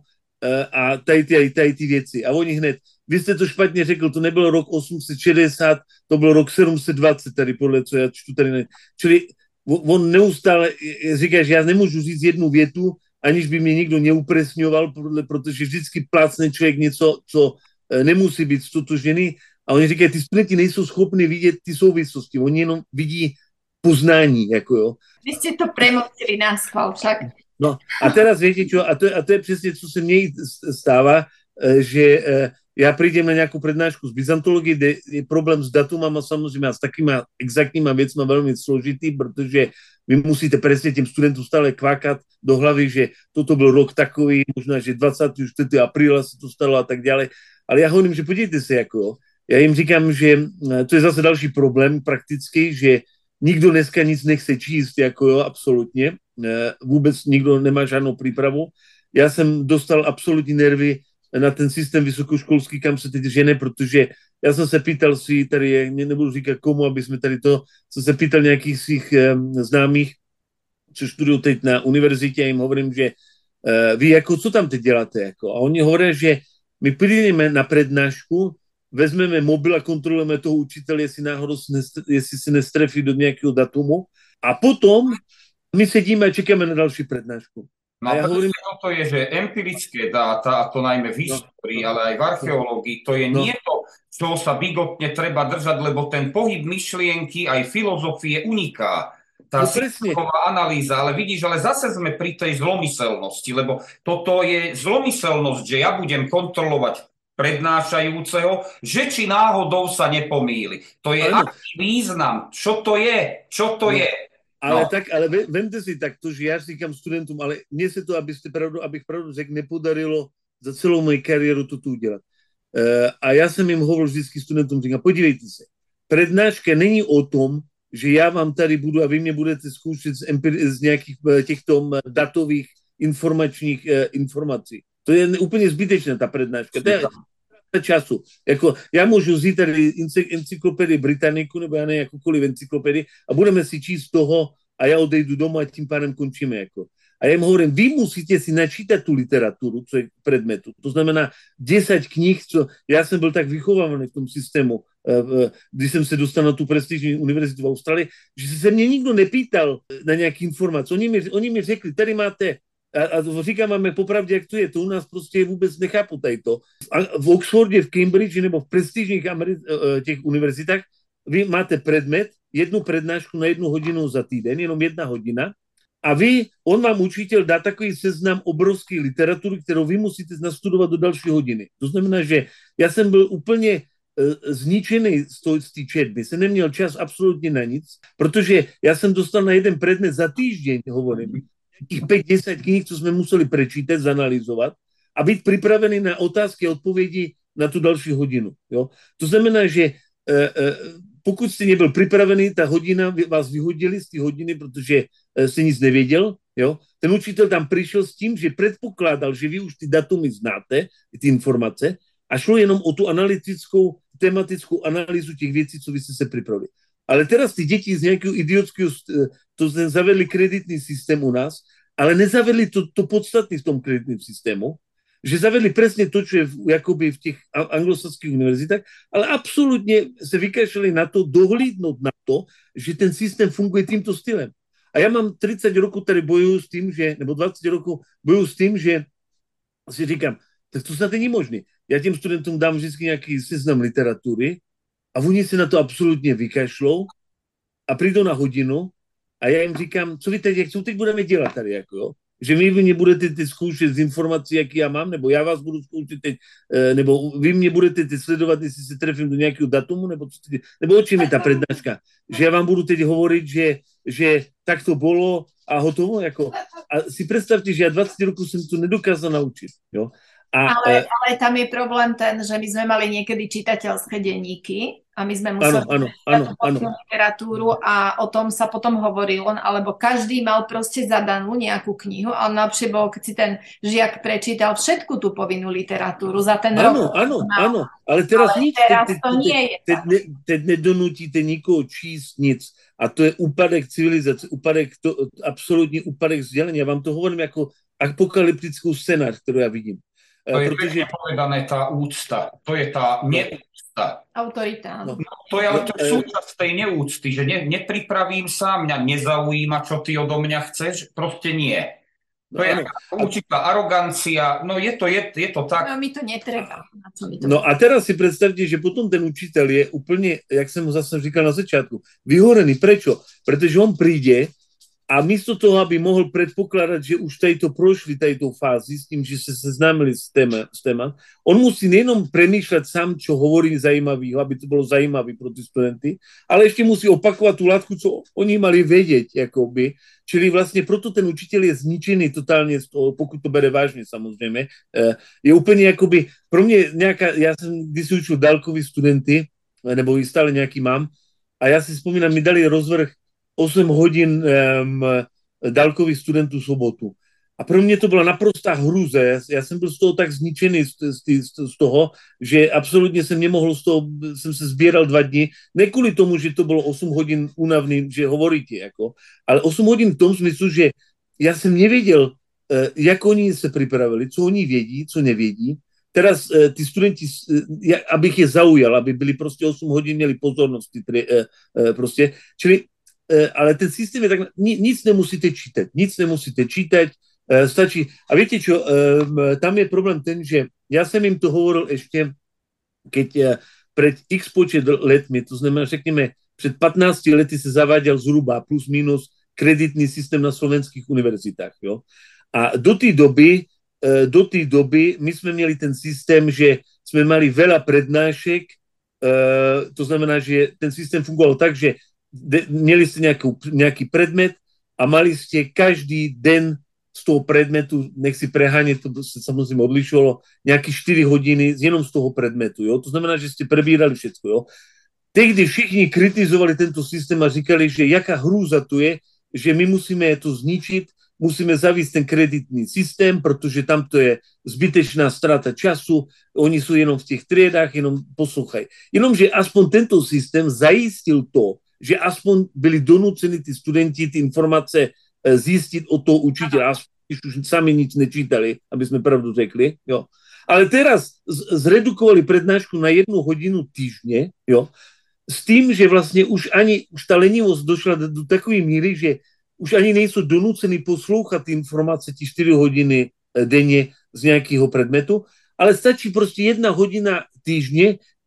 a tady ty věci. A oni hned, vy jste to špatně řekl, to nebylo rok 860, to byl rok 720 tady, podle co já čtu tady. Čili on neustále říká, že já nemůžu říct jednu větu, aniž by mě nikdo neupresňoval, protože vždycky plácne člověk něco, co nemusí být stotožený. A oni říkají, ty studenti nejsou schopni vidět ty souvislosti, oni jenom vidí poznání. Jako jo. Vy jste to premostili na schvál však. No a teraz viete čo, a to je přesně, co se mně stává, že já přijdem na nějakou přednášku z byzantologie, kde je problém s datumama samozřejmě a s takýma exaktníma věcma velmi složitý, protože vy musíte presne tým studentům stále kvákat do hlavy, že toto byl rok takový, možná, že 24. apríla se to stalo a tak ďalej. Ale já hovorím, že podívejte se, jako já jim říkám, že to je zase další problém praktický, že nikdo dneska nic nechce číst, jako jo, absolutně. Vůbec nikdo nemá žádnou přípravu. Já jsem dostal absolutní nervy na ten systém vysokoškolský, kam se teď žene, protože já jsem se pýtal si tady, nebudu říkat komu, aby jsme tady to, jsem se pýtal nějakých svých známých, co študují teď na univerzitě, a jim hovorím, že vy jako, co tam teď děláte, jako? A oni hovorí, že my přijdeme na přednášku, vezmeme mobil a kontrolujeme toho učitele, jestli se nestrefí do nějakého datumu a potom my sedíme a čekáme na další přednášku. No a hovorím, toto je, že empirické dáta, a to najmä v histórii, ale aj v archeológii, to je nie to, čo sa bigotne treba držať, lebo ten pohyb myšlienky aj filozofie uniká. Tá systémová analýza, ale vidíš, ale zase sme pri tej zlomyselnosti, lebo toto je zlomyselnosť, že ja budem kontrolovať prednášajúceho, že či náhodou sa nepomýli. To je aký význam, čo to je, čo to je. Ale vemte si takto, že já říkám studentům, ale mně se to, abych pravdu řekl, nepodarilo za celou moji kariéru toto udělat. A já jsem jim hovoril vždycky studentům, říkám, podívejte se, přednáška není o tom, že já vám tady budu a vy mě budete zkoušet z nějakých těchto datových informačních informací. To je úplně zbytečná ta přednáška. To je času. Jako, já můžu vzít tady encyklopedii Britanniku nebo já ne jakoukoliv encyklopedii a budeme si číst toho a já odejdu domů a tím pádem končíme. Jako. A já jim hovorím, vy musíte si načítat tu literaturu, co je k predmetu. To znamená 10 knih, co já jsem byl tak vychovávaný v tom systému, když jsem se dostal na tu prestižní univerzitu v Austrálii, že se mě nikdo nepýtal na nějaký informace. Oni mi řekli, tady máte a říkám vám popravdě, jak to je, to u nás prostě vůbec nechápu tady to. A v Oxfordě, v Cambridge nebo v prestižních těch univerzitách vy máte predmet, jednu prednášku na 1 hodinu za týden, jenom 1 hodina, a on vám učitel dá takový seznam obrovské literatury, kterou vy musíte nastudovat do další hodiny. To znamená, že já jsem byl úplně zničený z té četby. Jsem neměl čas absolutně na nic, protože já jsem dostal na jeden predmet za týždeň, hovorím, těch 5-10 knih, co jsme museli prečítat, zanalizovat a být připravený na otázky a odpovědi na tu další hodinu. Jo? To znamená, že pokud jste nebyl připravený, ta hodina, vás vyhodili z té hodiny, protože jste nic nevěděl, jo? Ten učitel tam přišel s tím, že předpokládal, že vy už ty datumy znáte, ty informace, a šlo jenom o tu analytickou, tematickou analýzu těch věcí, co vy jste se připravili. Ale teraz ty děti z nějakého idiotského, to zavedli kreditní systém u nás, ale nezavedli to podstatné v tom kreditním systému, že zavedli presne to, čo je jakoby v těch anglosaských univerzitách, ale absolútne se vykašľali na to, dohlídnout na to, že ten systém funguje týmto stylem. A ja mám 30 rokov, tady bojuju s tým, že, nebo 20 rokov bojuju s tým, že si říkám, tak to snad není možné. Ja tým studentom dám vždycky nejaký seznam literatúry a oni si na to absolútne vykašľou a prídu na hodinu a ja im říkám, co vy teď, co teď budeme dělat tady, jako jo? Že vy mě budete teď zkoušet z informací, jaký já mám, nebo já vás budu zkoušet teď, nebo vy mě budete teď sledovat, jestli se trefím do nějakého datumu, nebo o čem je ta prednáška? Že já vám budu teď hovoriť, že tak to bolo a hotovo, jako. A si predstavte, že ja 20 rokov som to nedokázal naučiť, jo. Ale tam je problém ten, že my sme mali niekedy čitateľské denníky a my sme museli čítať literatúru a o tom sa potom hovorilo, alebo každý mal proste zadanú nejakú knihu a napríklad bol, keď si ten žiak prečítal všetku tú povinnú literatúru za ten rok. Áno, ale teraz nič. Teraz to nie je tak. Teď nedonutíte nikoho číst nic a to je úpadek civilizace, absolútny úpadek vzdelenia. Ja vám to hovorím ako apokalyptickú scénář, ktorú ja vidím. To je pekne povedané tá úcta. To je tá neúcta. Autorita. No, to je ale to súčasť tej neúcty, že nepripravím sa, mňa nezaujíma, čo ty odo mňa chceš, proste nie. To je určitá arogancia, no je to tak. No mi to netreba. No a teraz si predstavte, že potom ten učitel je úplne, jak som ho zase říkal na začiatku, vyhorený. Prečo? Pretože on príde a místo toho, aby mohl predpokladať, že už tejto prošli tejto fázi s tým, že sa seznámili s téma, on musí nejenom premýšľať sám, čo hovorí zajímavého, aby to bolo zajímavé pro tí studenty, ale ešte musí opakovať tú látku, co oni mali vedieť, jakoby. Čili vlastne proto ten učiteľ je zničený totálne z toho, pokud to bere vážne, samozrejme. Je úplne jakoby, pro mňa nejaká, ja som kdysi učil dálkový studenty, nebo stále nejaký mám, a ja si spomínam, mi dali rozvrh 8 hodín dálkových studentů v sobotu. A pro mě to byla naprostá hruze. Já jsem byl z toho tak zničený z toho, že absolutně jsem nemohl z toho, jsem se sbíral 2 dny, ne kvůli tomu, že to bylo 8 hodin únavný, že hovoríte, jako, ale 8 hodin v tom smyslu, že já jsem nevěděl, jak oni se připravili, co oni vědí, co nevědí. Teraz ty studenti, abych je zaujal, aby byli prostě 8 hodin, měli pozornost, prostě, čili ale ten systém je tak, nic nemusíte čítať, stačí. A viete čo, tam je problém ten, že ja som im to hovoril ešte, keď pred x počet letmi, to znamená, řekneme, pred 15 lety sa zaváďal zhruba plus minus kreditný systém na slovenských univerzitách. Jo? A do tej doby my sme měli ten systém, že sme mali veľa prednášek, to znamená, že ten systém fungoval tak, že měli ste nejaký predmet a mali ste každý den z toho predmetu, nech si preháňať, to sa samozrejme odlišovalo, nejaké 4 hodiny jenom z toho predmetu. Jo? To znamená, že ste prebírali všetko. Jo? Tehdy všichni kritizovali tento systém a říkali, že jaká hrúza tu je, že my musíme to zničiť, musíme zavísť ten kreditný systém, protože tam to je zbytečná strata času, oni sú jenom v tých triedách, jenom poslouchaj. Jenomže aspoň tento systém zajistil to, že aspoň byli donúcení tí studenti tí informácie zistiť od toho učiteľa, když už sami nič nečítali, aby sme pravdu řekli. Jo. Ale teraz zredukovali prednášku na 1 hodinu týždne, jo, s tým, že vlastne už tá lenivosť došla do takové míry, že už ani nejsou donúcení poslouchat informácie tí 4 hodiny denne z nejakého predmetu, ale stačí proste 1 hodina týždne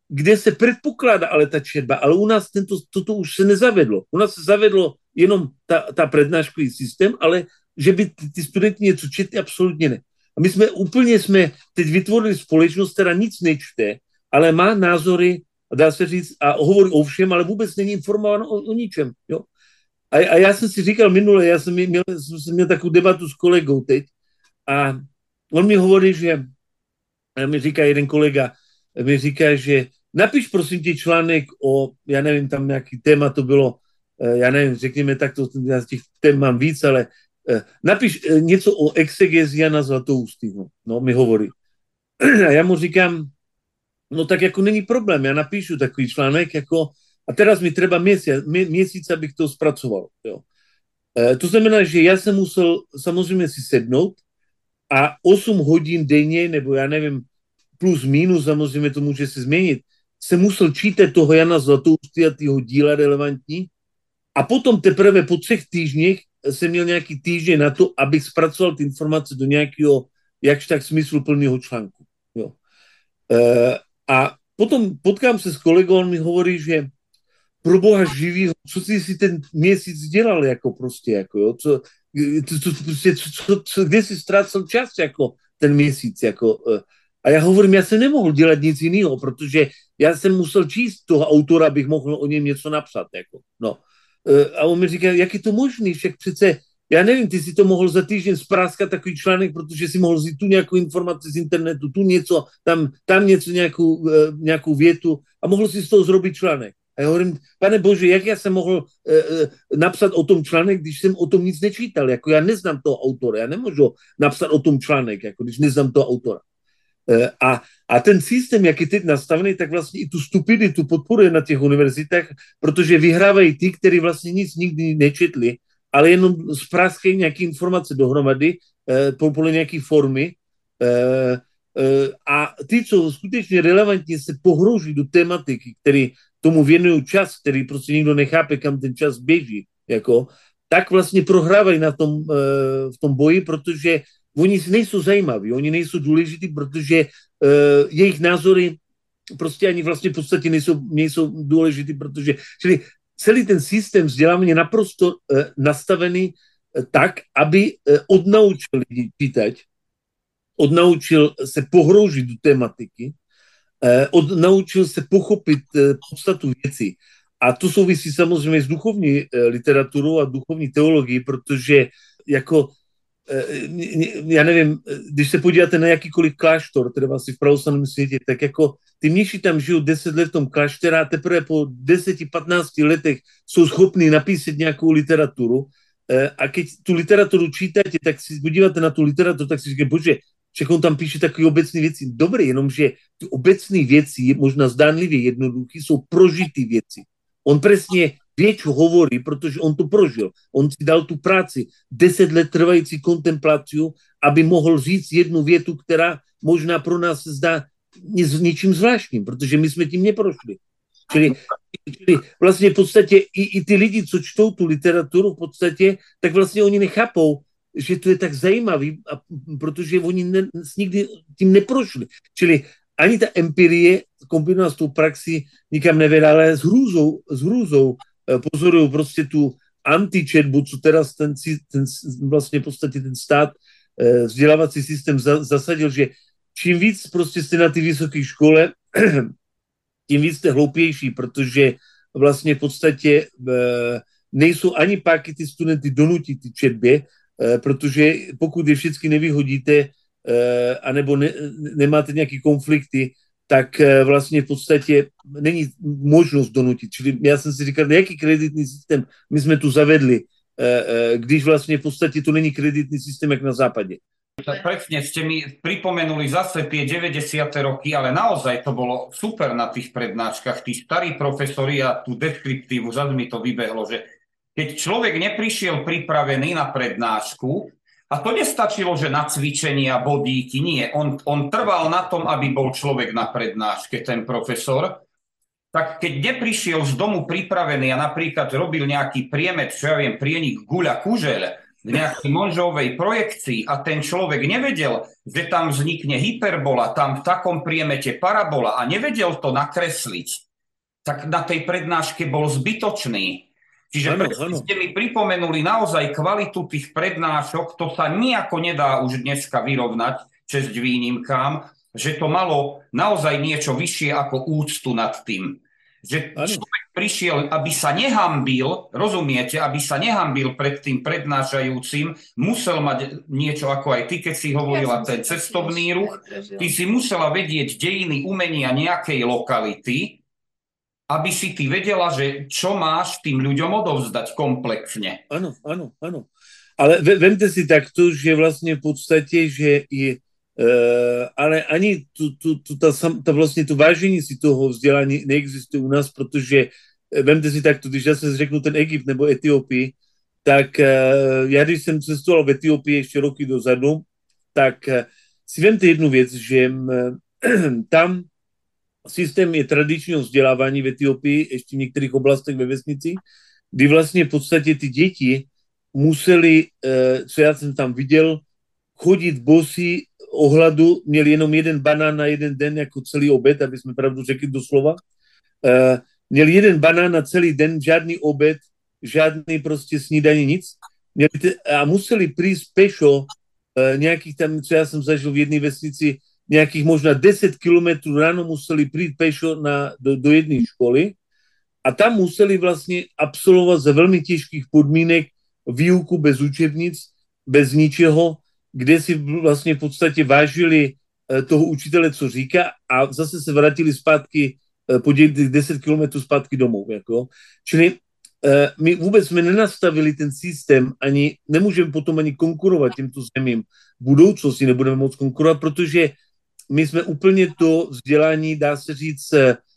kde se předpokládá ale ta četba, ale u nás toto už se nezavedlo. U nás se zavedlo jenom ta prednáškový systém, ale že by ty studenti něco četli, absolutně ne. A my jsme teď vytvorili společnost, která nic nečte, ale má názory, dá se říct, a hovorí o všem, ale vůbec není informován o ničem. Jo? A já jsem si říkal minule, já jsem měl takovou debatu s kolegou teď a on mi hovorí, že mi říká jeden kolega, mi říká, že napiš prosím tě článek o, já nevím, tam nějaký téma to bylo, já nevím, řekněme takto, já z těch tém mám víc, ale napiš něco o exegezi Jana Zlatoustého, no, mi hovorí. A já mu říkám, no tak jako není problém, já napíšu takový článek, jako, a teraz mi třeba měsíc, abych to zpracoval. Jo. To znamená, že já jsem musel samozřejmě si sednout a 8 hodin denně, nebo já nevím, plus minus, samozřejmě to může se změnit, se musel čítat toho Jana Zlatoustého a tého díla relevantní a potom teprve po 3 týdnech jsem měl nějaký týždeň na to, abych zpracoval ty informace do nějakého jakž tak smysluplného článku. Jo. A potom potkám se s kolegou, on mi hovorí, že pro boha živýho, co jsi si ten měsíc dělal, jako prostě, jako jo, kde jsi ztrácel čas, jako ten měsíc, jako. A já hovorím, já jsem nemohl dělat nic jiného, protože já jsem musel číst toho autora, abych mohl o něm něco napsat, jako, no. A on mi říká, jak je to možný, však přece, já nevím, ty si to mohl za týden spráskat takový článek, protože si mohl vzít tu nějakou informaci z internetu, tu něco, tam něco, nějakou větu a mohl si z toho zrobit článek. A já hovorím, pane bože, jak já jsem mohl napsat o tom článek, když jsem o tom nic nečítal, jako já neznám toho autora, já nemůžu napsat o tom článek, jako když neznám toho autora. A ten systém, jak je teď nastavený, tak vlastně i tu stupiditu podporuje na těch univerzitách, protože vyhrávají ty, kteří vlastně nic nikdy nečetli, ale jenom spráskají nějaké informace dohromady podle nějaké formy a ty, co skutečně relevantně se pohrouží do tematiky, který tomu věnují čas, který prostě nikdo nechápe, kam ten čas běží, jako, tak vlastně prohrávají v tom boji, protože oni nejsou zajímaví, oni nejsou důležitý, protože jejich názory prostě ani vlastně v podstatě nejsou důležitý, protože čili celý ten systém vzdělávání je naprosto nastavený tak, aby odnaučil lidi čítať, odnaučil se pohroužit do tematiky, odnaučil se pochopit podstatu věcí. A to souvisí samozřejmě s duchovní literaturou a duchovní teologií, protože jako já nevím, když se podíváte na jakýkoliv kláštor, tedy vlastně v pravoslavném světě, tak jako ty mniši tam žijou 10 let v tom klášteře a teprve po 10-15 letech jsou schopni napísat nějakou literaturu a keď tu literaturu čítáte, tak si podíváte na tu literaturu, tak si říkáte, bože, však on tam píše takové obecné věci. Dobré, jenomže ty obecné věci, možná zdánlivě jednoduché, jsou prožitý věci. On přesně vie, čo hovorí, protože on to prožil. On si dal tu práci, 10 let trvající kontempláciu, aby mohl říct jednu větu, která možná pro nás se zdá ničím zvláštním, protože my jsme tím neprošli. Čili vlastně v podstatě i ty lidi, co čtou tu literaturu v podstatě, tak vlastně oni nechápou, že to je tak zajímavý, protože oni nikdy tím neprošli. Čili ani ta empirie kombinovaná s tou praxí nikam nevede, ale s hrůzou pozorují prostě tu antičetbu, co teraz ten vlastně v podstatě ten stát vzdělávací systém zasadil, že čím víc prostě jste na té vysoké škole, tím víc jste hloupější, protože vlastně v podstatě nejsou ani páky ty studenty donutit ty četbě, protože pokud je všichni nevyhodíte, anebo nemáte nějaké konflikty, tak vlastně v podstatě není možnost donutit. Čili já jsem si říkal, jaký kreditní systém my jsme tu zavedli, když vlastně v podstatě to není kreditní systém, jak na západě. Presne ste mi pripomenuli zase tie 90. roky, ale naozaj to bolo super na tých prednáškach. Tí starí profesori a tú deskriptívu, zase mi to vybehlo, že keď človek neprišiel pripravený na prednášku, a to nestačilo, že na cvičenie a bodíky, nie. On trval na tom, aby bol človek na prednáške, ten profesor. Tak keď neprišiel z domu pripravený a napríklad robil nejaký priemet, čo ja viem, prienik guľa kužeľ, v nejakej Monžovej projekcii a ten človek nevedel, že tam vznikne hyperbola, tam v takom priemete parabola a nevedel to nakresliť, tak na tej prednáške bol zbytočný. Čiže ste mi pripomenuli naozaj kvalitu tých prednášok, to sa nejako nedá už dneska vyrovnať, česť výnimkám, že to malo naozaj niečo vyššie ako úctu nad tým. Že človek prišiel, aby sa nehambil, rozumiete, aby sa nehambil pred tým prednášajúcim, musel mať niečo ako aj ty, keď si hovorila ten cestovný ruch, ty si musela vedieť dejiny umenia nejakej lokality, aby si ty vedela, že čo máš tým ľuďom odovzdať komplexne. Áno. Ale vemte si takto, že vlastne v podstate, že je ale ani tá vlastne to vážení si toho vzdelání neexistuje u nás, protože vemte si takto, když já se řeknu ten Egypt nebo Etiopii, tak já když jsem cestoval v Etiopii ještě roky dozadu, tak si vemte jednu věc, že tam systém je tradičního vzdělávání v Etiopii, ještě v některých oblastech ve vesnici, kdy vlastně v podstatě ty děti museli, co já jsem tam viděl, chodit bosí ohladu, měli jenom jeden banán na jeden den jako celý oběd, aby jsme pravdu řekli doslova. Měli jeden banán na celý den, žádný oběd, žádný prostě snídaní, nic. A museli prísť pešo nějakých tam, co já jsem zažil v jedné vesnici, nějakých možná 10 kilometrů ráno museli prísť pešo do jedné školy a tam museli vlastně absolvovat za velmi těžkých podmínek výuku bez učebnic, bez ničeho, kde si vlastně v podstatě vážili toho učitele, co říká a zase se vrátili zpátky po 10 kilometrů zpátky domů. Jako. Čili my vůbec jsme nenastavili ten systém, ani nemůžeme potom ani konkurovat těmto zemím. V budoucnosti nebudeme moc konkurovat, protože my jsme úplně to vzdělání, dá se říct,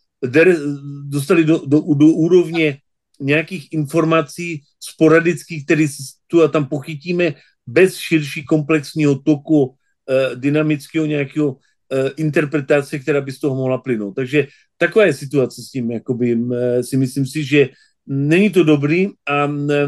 dostali do úrovně nějakých informací sporadických, které si tu a tam pochytíme, bez širší komplexního toku dynamického nějakého interpretace, která by z toho mohla plynout. Takže taková je situace s tím, jakoby, si myslím si, že není to dobrý a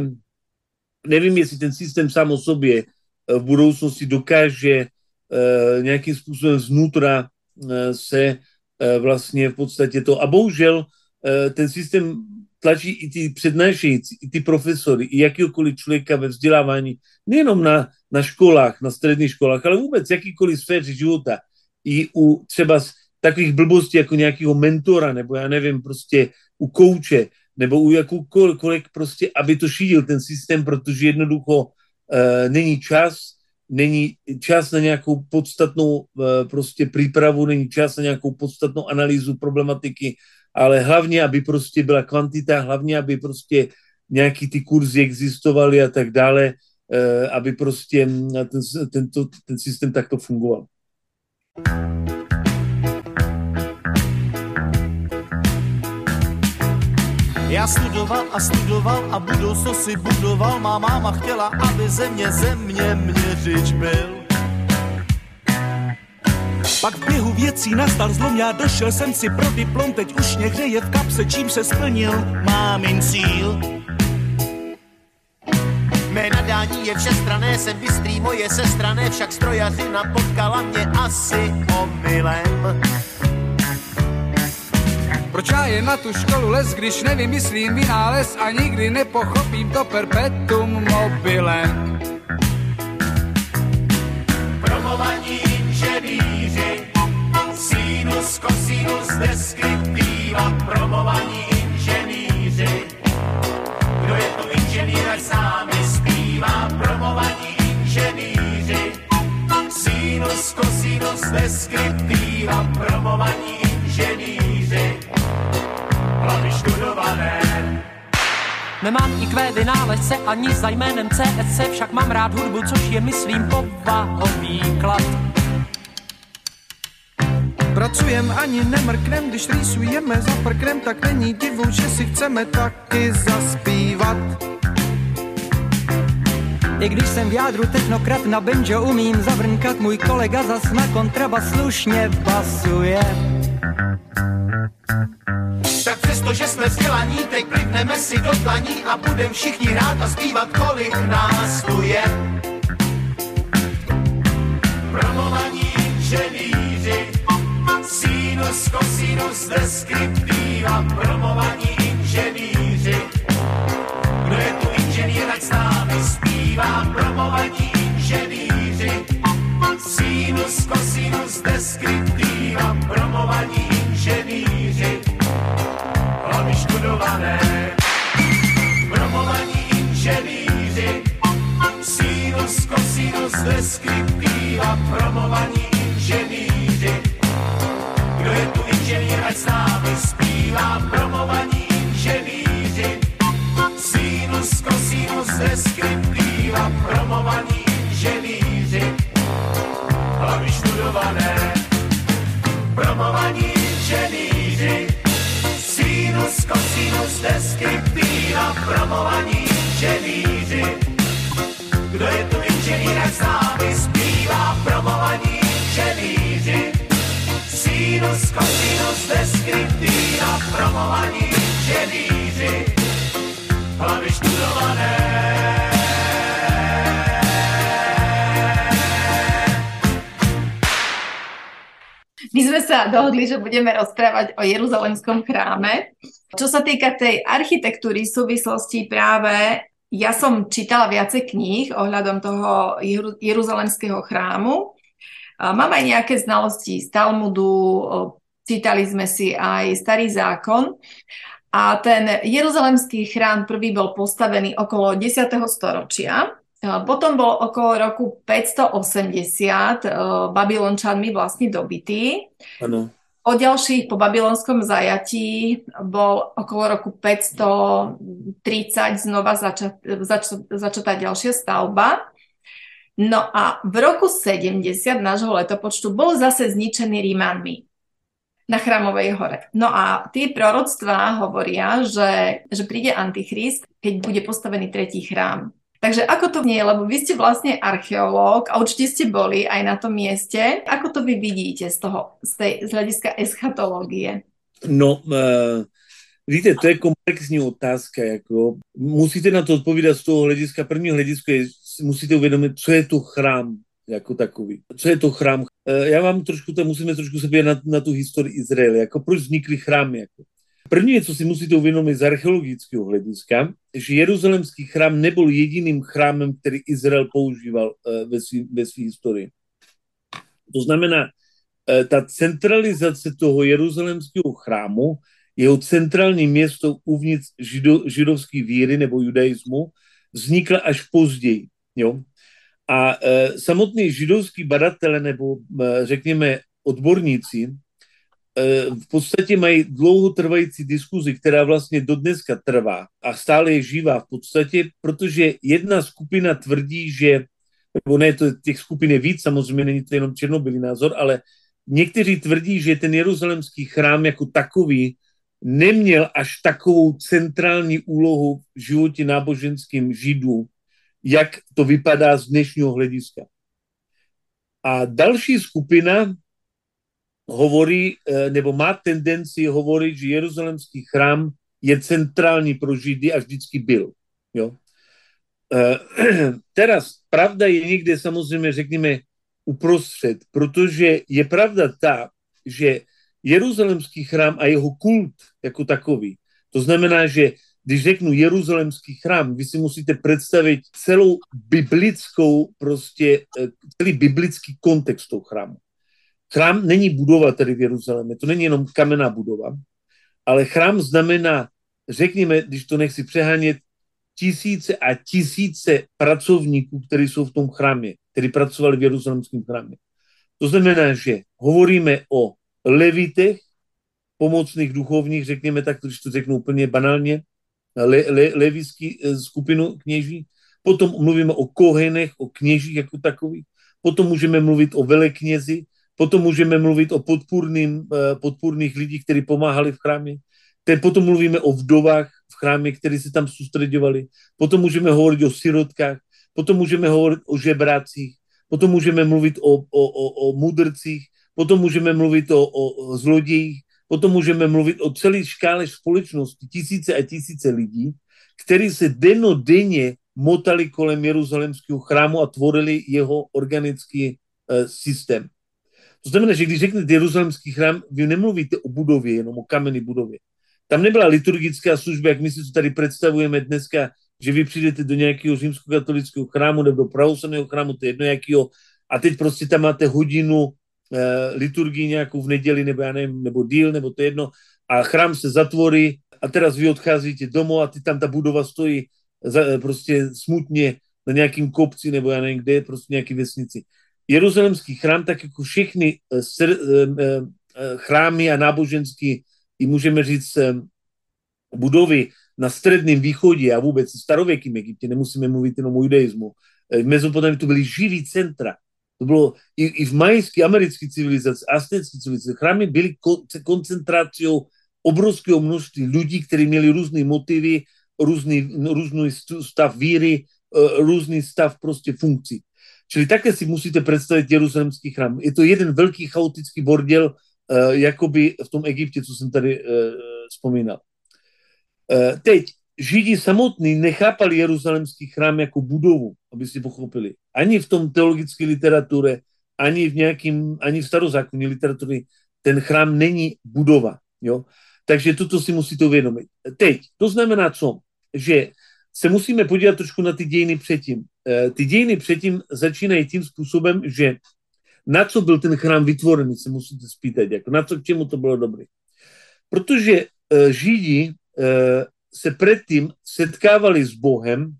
nevím, jestli ten systém sám o sobě v budoucnosti dokáže nějakým způsobem znútra se vlastně v podstatě to. A bohužel ten systém tlačí i ty přednášející, i ty profesory, i jakýkoliv člověka ve vzdělávání, nejenom na školách, na středních školách, ale vůbec jakýkoliv sféře života. I u třeba takových blbostí jako nějakého mentora, nebo já nevím, prostě u kouče, nebo u jakoukoliv prostě, aby to šídil ten systém, protože jednoducho není čas na nějakou podstatnou prostě přípravu, není čas na nějakou podstatnou analýzu problematiky, ale hlavně, aby prostě byla kvantita, hlavně, aby prostě nějaký ty kurzy existovaly a tak dále, aby prostě ten systém takto fungoval. Já studoval a budoucnost si budoval. Má máma chtěla, aby země měřič byl. Pak v běhu věcí nastal zlom, já došel jsem si pro diplom, teď už někde je v kapse, čím se splnil mámin cíl. Mé nadání je všestranné, jsem bystrý, moje sestrané, však strojařina potkala mě asi omylem. Proč já jen na tu školu les, když nevymyslím vynález a nikdy nepochopím to perpetuum mobilem. Promovaní inženýři, sinus, kosinus, deskriptiva, promovaní inženýři. Kdo je to inženýr, ať s námi zpívá, promovaní inženýři, sinus, kosinus, deskriptiva, promovaní inženýři, hlavy študované. Nemám IQ vynálezce ani za jménem CSC, však mám rád hudbu, což je, myslím, povahový klad. Pracujem ani nemrknem, když rýsujeme za prknem, tak není divu, že si chceme taky zaspívat. I když jsem v jádru technokrat, na banjo umím zavrnkat, můj kolega zas na kontrabas slušně basuje. Tak přesto protože jsme vzdělaní, teď plivneme si do dlaní a budem všichni hrát a zpívat, kolik nás tu je. Promovaní inženýři, sinus, kosinus, deskriptiva, promovaní inženýři. Kdo je tu inženýr, ať s námi zpívá, promovaní inženýři, sinus, kosinus, deskriptiva, promovaní inženýři, hlavy študované, promovaní inženýři, sinus, kosinus, deskriptiva, promovaní inženýři. Kdo je tu inženýr, ať s námi zpívá, promovaní inženýři, sinus, kosinus, deskriptiva, promovaní inženýři, hlavy študované, promovaní inženýři, sinus, kosinus, deskriptiva, promovaní inženýři. Kdo je tu inženýr, ať s námi zpívá, promovaní inženýři, sinus, kosinus, deskriptiva, promovaní inženýři, hlavy študované. My sme sa dohodli, že budeme rozprávať o Jeruzalemskom chráme. Čo sa týka tej architektúry v súvislosti práve, ja som čítala viacej kníh ohľadom toho Jeruzalemského chrámu. Mám aj nejaké znalosti z Talmudu, čítali sme si aj Starý zákon. A ten Jeruzalemský chrám prvý bol postavený okolo 10. storočia. Potom bol okolo roku 580 Babylončanmi vlastne dobitý. Ano. Po ďalších, po babylonskom zajatí bol okolo roku 530 znova začatá ďalšia stavba. No a v roku 70 nášho letopočtu bol zase zničený Rímanmi na Chrámovej hore. No a tie proroctvá hovoria, že príde Antichrist, keď bude postavený tretí chrám. Takže ako to nie je, lebo vy ste vlastne archeológ a určite ste boli aj na tom mieste. Ako to vy vidíte z hľadiska eschatológie? No, víte, to je komplexní otázka. Jako. Musíte na to odpovídat z toho hlediska. První hledisko je, musíte uvědomit, co je to chrám jako takový. Co je to chrám? Já vám musíme trošku se podívat na tu historii Izraele. Jako proč vznikly chrámy? Jako. První věc, co si musíte uvědomit z archeologického hlediska, že Jeruzalemský chrám nebyl jediným chrámem, který Izrael používal ve své historii. To znamená, ta centralizace toho Jeruzalemského chrámu, jeho centrální město uvnitř židovské víry nebo judaismu, vznikla až později. Jo? A samotný židovský badatelé nebo řekněme odborníci v podstatě mají dlouhotrvající diskuzi, která vlastně do dneska trvá a stále je živá v podstatě, protože jedna skupina tvrdí, že, nebo ne, těch skupin je víc, samozřejmě není to jenom černobylý názor, ale někteří tvrdí, že ten jeruzalemský chrám jako takový neměl až takovou centrální úlohu v životě náboženským židů, jak to vypadá z dnešního hlediska. A další skupina hovorí, nebo má tendenci hovorit, že jeruzalemský chrám je centrální pro Židy a vždycky byl. Jo? Teraz pravda je někde samozřejmě, řekněme, uprostřed, protože je pravda ta, že jeruzalemský chrám a jeho kult jako takový, to znamená, že když řeknu jeruzalemský chrám, vy si musíte představit celou biblickou, prostě celý biblický kontext toho chrámu. Chrám není budova tady v Jeruzalémě, to není jenom kamenná budova, ale chrám znamená, řekněme, když to nechci přehánět, tisíce a tisíce pracovníků, kteří jsou v tom chrámě, kteří pracovali v jeruzalémském chrámě. To znamená, že hovoríme o levitech, pomocných duchovních, řekněme tak, když to řeknu úplně banálně, levitský skupinu kněží, potom mluvíme o kohenech, o kněžích jako takových, potom můžeme mluvit o veleknězi, potom můžeme mluvit o podpůrných lidí, kteří pomáhali v chrámě, potom mluvíme o vdovách v chrámě, kteří se tam soustředovali, potom můžeme hovorit o sirotkách, potom můžeme hovorit o žebrácích, potom můžeme mluvit o mudrcích, potom můžeme mluvit o zlodějích, potom můžeme mluvit o celé škále společnosti, tisíce a tisíce lidí, kteří se dennodenně motali kolem jeruzalemského chrámu a tvorili jeho organický systém. To znamená, že když řeknete jeruzalemský chrám, vy nemluvíte o budově, jenom o kamenné budově. Tam nebyla liturgická služba, jak my si to tady představujeme dneska, že vy přijdete do nějakého římskokatolického chrámu nebo do pravoslavného chrámu, to je jedno jakýho, a teď prostě tam máte hodinu liturgii nějakou v neděli, nebo já nevím, nebo díl, nebo to jedno, a chrám se zatvorí a teraz vy odcházíte domů a ty tam ta budova stojí prostě smutně na nějakým kopci, nebo já nevím kde, prostě nějaký vesnici. Jeruzalemský chrám, tak jako všechny chrámy a náboženský, i můžeme říct budovy na Středním východě a vůbec v starověkém Egyptě, nemusíme mluvit jenom o judaismu, v Mezopotámii to byly živý centra. To bylo i v majské americké civilizaci, aztécké civilizaci. Chrámy byly koncentrací obrovského množství lidí, kteří měli různé motivy, různý stav víry, různý stav prostě funkcí. Čili takhle si musíte představit jeruzalemský chrám. Je to jeden velký chaotický bordel, jakoby v tom Egyptě, co jsem tady vzpomínal. Teď, Židi samotní nechápali jeruzalemský chrám jako budovu, aby si pochopili. Ani v tom teologické literatuře, ani v starozákonní literatuře ten chrám není budova. Jo? Takže toto si musíte uvědomit. Teď, to znamená co? Že se musíme podívat trošku na ty dějiny předtím. Ty dějiny předtím začínají tím způsobem, že na co byl ten chrám vytvorený, se musíte spýtat, jako na co, k čemu to bylo dobré. Protože Židi se předtím setkávali s Bohem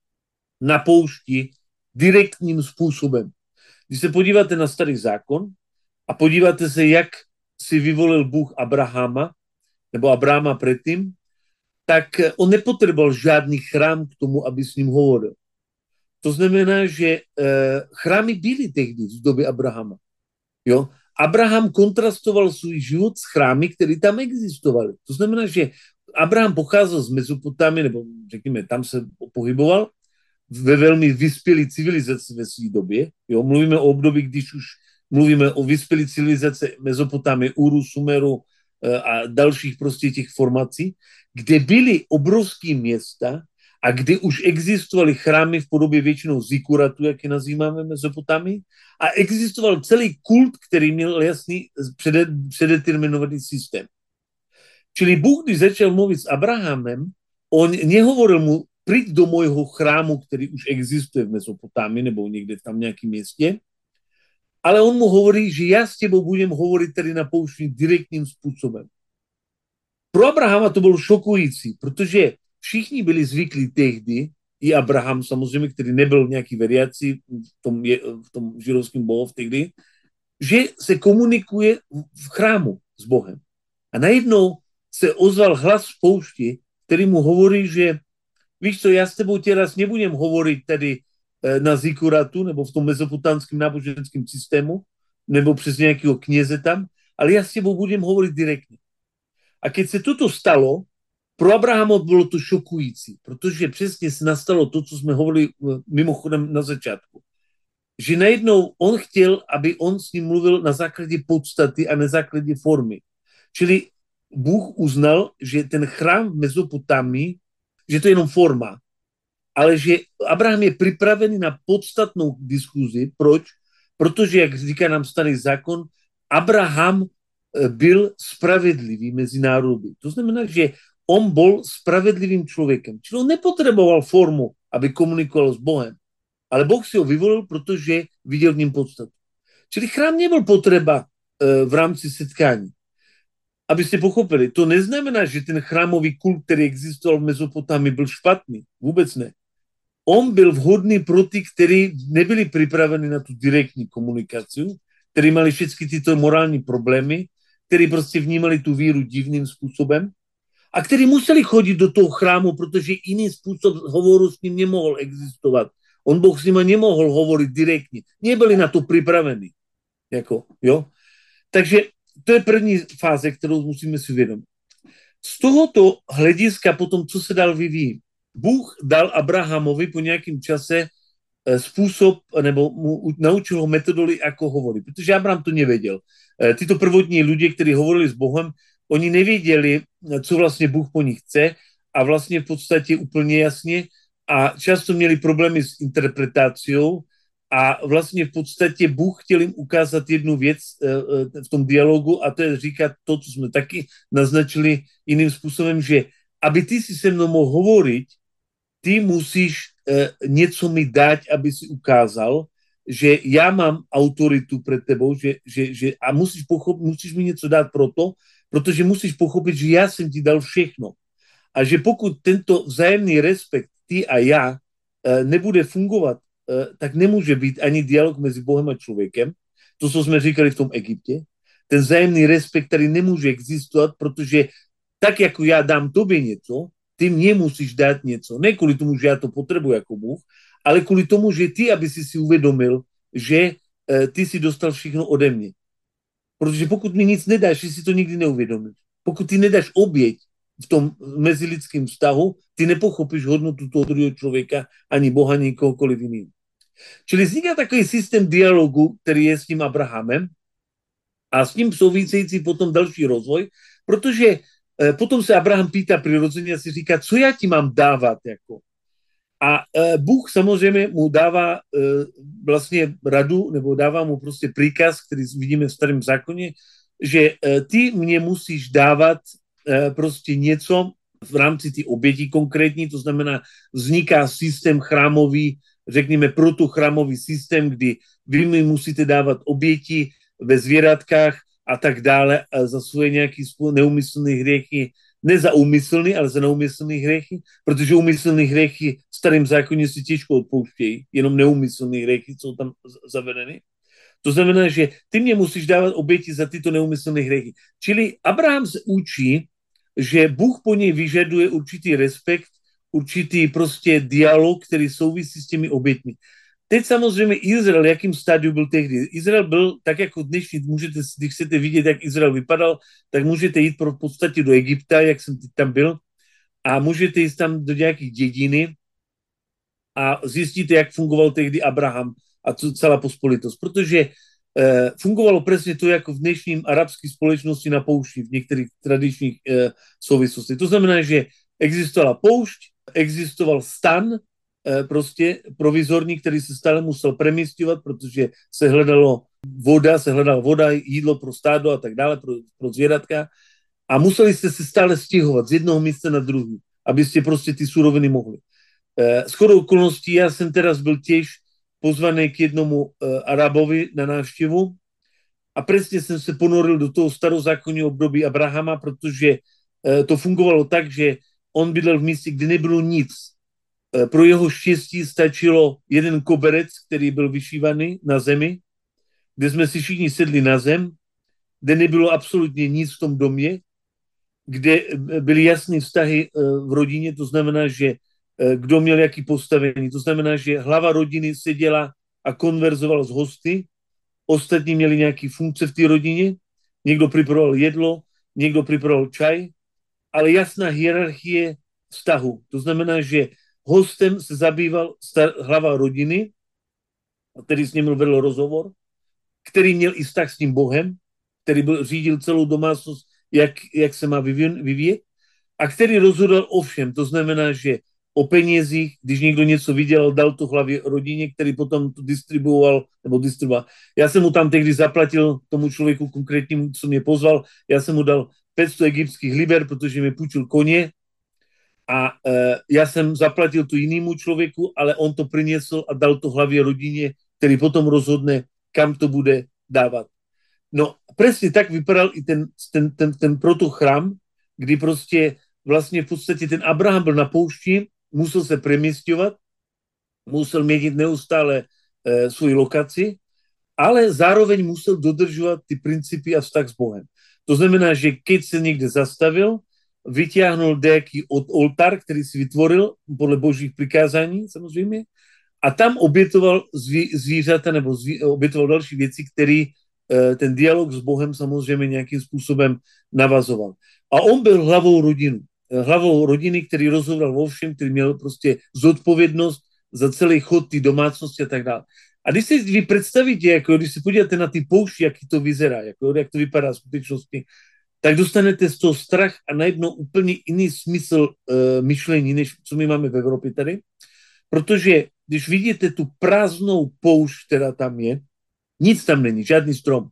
na poušti direktním způsobem. Když se podíváte na Starý zákon a podíváte se, jak si vyvolil Bůh Abrahama, nebo Abrahama předtím, tak on nepotřeboval žádný chrám k tomu, aby s ním hovoril. To znamená, že chrámy byly tehdy z doby Abrahama. Jo? Abraham kontrastoval svůj život s chrámy, které tam existovaly. To znamená, že Abraham pocházel z Mezopotámie, nebo řekněme, tam se pohyboval ve velmi vyspělé civilizaci ve své době. Jo? Mluvíme o období, když už mluvíme o vyspělé civilizaci Mezopotámie, Uru, Sumeru a dalších prostě těch formací, kde byly obrovské města a kde už existovaly chrámy v podobě většinou zikuratu, jak je nazýváme v Mezopotámii, a existoval celý kult, který měl jasný předeterminovaný systém. Čili Bůh, když začal mluvit s Abrahamem, on nehovoril mu, přijď do mojho chrámu, který už existuje v Mezopotámii nebo někde v tam nějakém městě, ale on mu hovorí, že já s tebou budem hovorit tady na poušti direktním způsobem. Pro Abrahama to bylo šokující, protože všichni byli zvyklí tehdy, i Abraham samozřejmě, který nebyl nějaký veriaci v tom židovském bohu tehdy, že se komunikuje v chrámu s Bohem. A najednou se ozval hlas v poušti, který mu hovorí, že víš co, já s tebou teraz nebudem hovorit tady na zikuratu nebo v tom mezopotámském náboženském systému nebo přes nějakého kněze tam, ale já s tebou budem hovorit direktně. A když se toto stalo, pro Abrahama bylo to šokující, protože přesně se nastalo to, co jsme hovorili mimochodem na začátku. Že najednou on chtěl, aby on s ním mluvil na základě podstaty a na základě formy. Čili Bůh uznal, že ten chrám v Mezopotámii, že to je jenom forma, ale že Abraham je připravený na podstatnou diskuzi. Proč? Protože, jak říká nám Starý zákon, Abraham byl spravedlivý mezi národy. To znamená, že on byl spravedlivým člověkem. Čili on nepotřeboval formu, aby komunikoval s Bohem. Ale Boh si ho vyvolil, protože viděl v něm podstatu. Čili chrám nebyl potřeba v rámci setkání. Abyste pochopili, to neznamená, že ten chrámový kult, který existoval v Mezopotámii, byl špatný. Vůbec ne. On byl vhodný pro ty, kteří nebyli připraveni na tu direktní komunikaci, kteří měli všechny tyto morální problémy, kteří prostě vnímali tu víru divným způsobem a kteří museli chodit do toho chrámu, protože jiný způsob hovoru s ním nemohl existovat. On Boh s nimi nemohl hovorit direktně. Nebyli na to připraveni. Jako, jo? Takže to je první fáze, kterou musíme si uvědomit. Z tohoto hlediska potom, co se dál vyvíjí. Bůh dal Abrahamovi po nějakém čase způsob, nebo mu naučil ho metodologii, jako hovorí, protože Abraham to nevěděl. Tyto prvotní lidé, kteří hovorili s Bohem, oni nevěděli, co vlastně Bůh po nich chce a vlastně v podstatě úplně jasně a často měli problémy s interpretací a vlastně v podstatě Bůh chtěl jim ukázat jednu věc v tom dialogu a to je říkat to, co jsme taky naznačili jiným způsobem, že aby ty si se mnou mohl hovorit, ty musíš něco mi dát, aby si ukázal, že já mám autoritu před tebou a musíš mi něco dát proto, protože musíš pochopit, že já jsem ti dal všechno. A že pokud tento vzájemný respekt, ty a já, nebude fungovat, tak nemůže být ani dialog mezi Bohem a člověkem. To, co jsme říkali v tom Egyptě. Ten vzájemný respekt, který nemůže existovat, protože tak, jako já dám tobě něco, ty mě musíš dát něco. Ne kvůli tomu, že já to potřebuji jako Bůh, ale kvůli tomu, že ty, aby si uvědomil, že ty si dostal všechno ode mě. Protože pokud mi nic nedáš, si to nikdy neuvědomíš. Pokud ty nedáš oběť v tom mezilidském vztahu, ty nepochopíš hodnotu toho druhého člověka, ani Boha, ani kohokoliv jiného. Čili vzniká takový systém dialogu, který je s tím Abrahamem a s tím související potom další rozvoj, protože potom se Abraham pýtá přirozeně a si říká, co já ti mám dávat, jako. A Bůh samozřejmě mu dává vlastně radu, nebo dává mu prostě příkaz, který vidíme v Starém zákoně, že ty mě musíš dávat prostě něco v rámci ty oběti konkrétní, to znamená vzniká systém chrámový, řekněme protochrámový systém, kdy vy mi musíte dávat oběti ve zvěratkách a tak dále za svoje nějaké neumyslné hriechy, ne za úmyslný, ale za neumyslný hriechy, protože úmyslný hriechy v Starém zákoně si těžko odpouštějí, jenom neumyslný hriechy jsou tam zavedeny. To znamená, že ty mě musíš dávat oběti za tyto neumyslné hriechy. Čili Abraham se učí, že Bůh po něj vyžaduje určitý respekt, určitý prostě dialog, který souvisí s těmi obětmi. Teď samozřejmě Izrael, jakým stádiu byl tehdy? Izrael byl tak jako dnešní, můžete, když chcete vidět, jak Izrael vypadal, tak můžete jít v podstatě do Egypta, jak jsem tam byl, a můžete jít tam do nějakých dědiny a zjistíte, jak fungoval tehdy Abraham a celá pospolitost. Protože fungovalo přesně to, jako v dnešním arabské společnosti na poušti, v některých tradičních souvislostech. To znamená, že existovala poušť, existoval stan, prostě provizorní, který se stále musel přemísťovat, protože se hledala voda, jídlo pro stádo a tak dále, pro zvěratka. A museli jste se stále stěhovat z jednoho místa na druhý, abyste prostě ty suroviny mohli. Shodou okolností, já jsem teraz byl těž pozvaný k jednomu Arabovi na návštěvu a přesně jsem se ponoril do toho starozákonního období Abrahama, protože to fungovalo tak, že on bydlel v místě, kde nebylo nic. Pro jeho štěstí stačilo jeden koberec, který byl vyšívaný na zemi, kde jsme si všichni sedli na zem, kde nebylo absolutně nic v tom domě, kde byly jasné vztahy v rodině, to znamená, že kdo měl jaký postavení, to znamená, že hlava rodiny seděla a konverzovala s hosty, ostatní měli nějaký funkce v té rodině, někdo připravoval jedlo, někdo připravoval čaj, ale jasná hierarchie vztahu. To znamená, že hostem se zabýval hlava rodiny, který s ním vedl rozhovor, který měl i vztah s tím Bohem, který řídil celou domácnost, jak se má vyvíjet, a který rozhodl o všem. To znamená, že o penězích, když někdo něco vydělal, dal to hlavě rodině, který potom to distribuoval. Já jsem mu tam tehdy zaplatil tomu člověku konkrétnímu, co mě pozval, já jsem mu dal 500 egyptských liber, protože mi půjčil koně a já jsem zaplatil to jinému člověku, ale on to přinesl a dal to hlavě rodině, který potom rozhodne, kam to bude dávat. No, přesně tak vypadal i ten protochrám, kdy prostě vlastně v podstatě ten Abraham byl na poušti, musel se přemísťovat, musel měnit neustále svoji lokaci, ale zároveň musel dodržovat ty principy a vztah s Bohem. To znamená, že keď se někde zastavil, vyťáhnul nějaký oltár, který si vytvoril podle božích přikázání samozřejmě, a tam obětoval zvířata nebo obětoval další věci, které ten dialog s Bohem samozřejmě nějakým způsobem navazoval. A on byl hlavou rodiny, který rozhodoval o všem, který měl prostě zodpovědnost za celý chod té domácnosti a tak dále. A když si vy představíte, jako když se podíváte na ty poušti, jak to vyzerá, jako jak to vypadá v skutečnosti, tak dostanete z toho strach a najednou úplně jiný smysl myšlení, než co my máme v Evropě tady. Protože když vidíte tu prázdnou poušť, která tam je, nic tam není, žádný strom.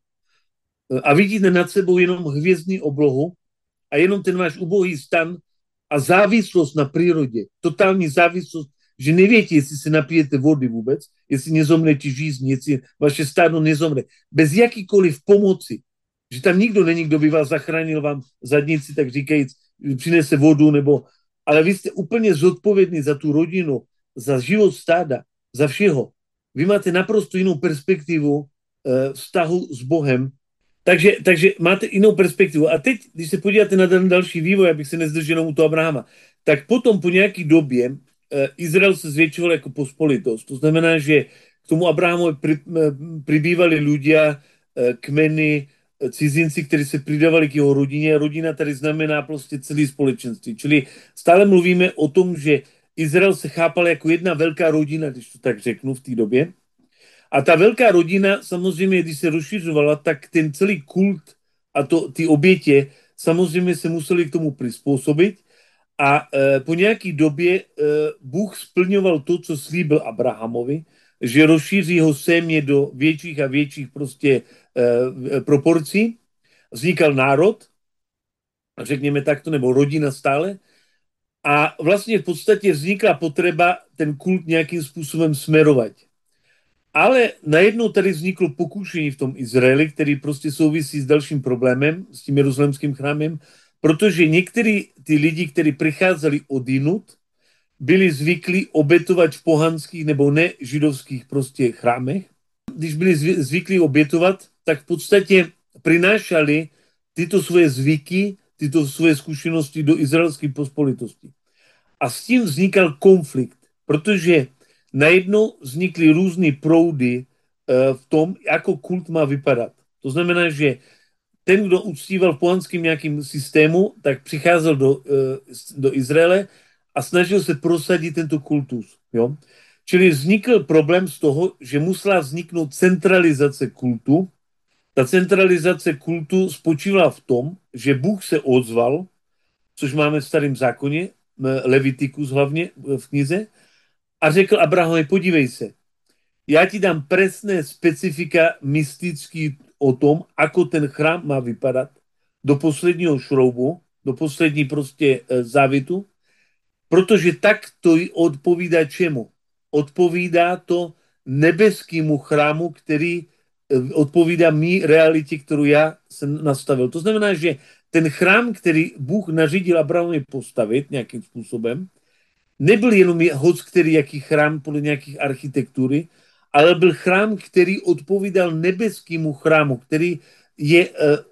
A vidíte nad sebou jenom hvězdný oblohu a jenom ten váš ubohý stan a závislost na přírodě, totální závislost, že nevíte, jestli se napijete vody vůbec, jestli nezomrete žízní, jestli vaše stádo nezomře. Bez jakýkoliv pomoci, že tam nikdo není, kdo by vás zachránil vám zadnici, tak říkajíc, přinese vodu, nebo, ale vy jste úplně zodpovědní za tu rodinu, za život stáda, za všeho. Vy máte naprosto jinou perspektivu vztahu s Bohem, takže máte jinou perspektivu. A teď, když se podíváte na ten další vývoj, abych se nezdržel jenom u toho Abrahama, tak potom po nějaké době Izrael se zvětšoval jako pospolitost. To znamená, že k tomu Abrahamovi přibývali ľudia, kmeny, cizinci, kteří se přidávali k jeho rodině. Rodina tady znamená prostě celé společenství. Čili stále mluvíme o tom, že Izrael se chápal jako jedna velká rodina, když to tak řeknu v té době. A ta velká rodina, samozřejmě, když se rozšiřovala, tak ten celý kult a ty obětě samozřejmě se museli k tomu přizpůsobit. A po nějaké době Bůh splňoval to, co slíbil Abrahamovi, že rozšíří jeho sémě do větších a větších prostě proporcí. Vznikal národ, řekněme takto, nebo rodina stále. A vlastně v podstatě vznikla potřeba ten kult nějakým způsobem smerovat. Ale najednou tady vzniklo pokušení v tom Izraeli, který prostě souvisí s dalším problémem, s tím jeruzalémským chrámem, protože někteří ty lidi, kteří přicházeli odinut, byli zvyklí obětovat v pohanských nebo nežidovských prostě chrámech. Když byli zvyklí obětovat, tak v podstatě přinášali tyto svoje zvyky, tyto svoje zkušenosti do izraelské pospolitosti. A s tím vznikal konflikt, protože najednou vznikly různé proudy v tom, jako kult má vypadat. To znamená, že ten, kdo uctíval v pohanském nějakým systému, tak přicházel do Izraele a snažil se prosadit tento kultus. Jo? Čili vznikl problém z toho, že musela vzniknout centralizace kultu. Ta centralizace kultu spočívala v tom, že Bůh se ozval, což máme v Starém zákoně, Levitikus hlavně v knize, a řekl Abrahamovi, podívej se, já ti dám presné specifika mystický o tom, ako ten chrám má vypadat do posledního šroubu, do poslední prostě závitu, protože tak to odpovídá čemu? Odpovídá to nebeskému chrámu, který odpovídá mý realitě, kterou já jsem nastavil. To znamená, že ten chrám, který Bůh nařídil Abrahamovi postavit nějakým způsobem, nebyl jenom hoc který jaký chrám podle nějakých architektury, ale byl chrám, který odpovídal nebeskému chrámu, který je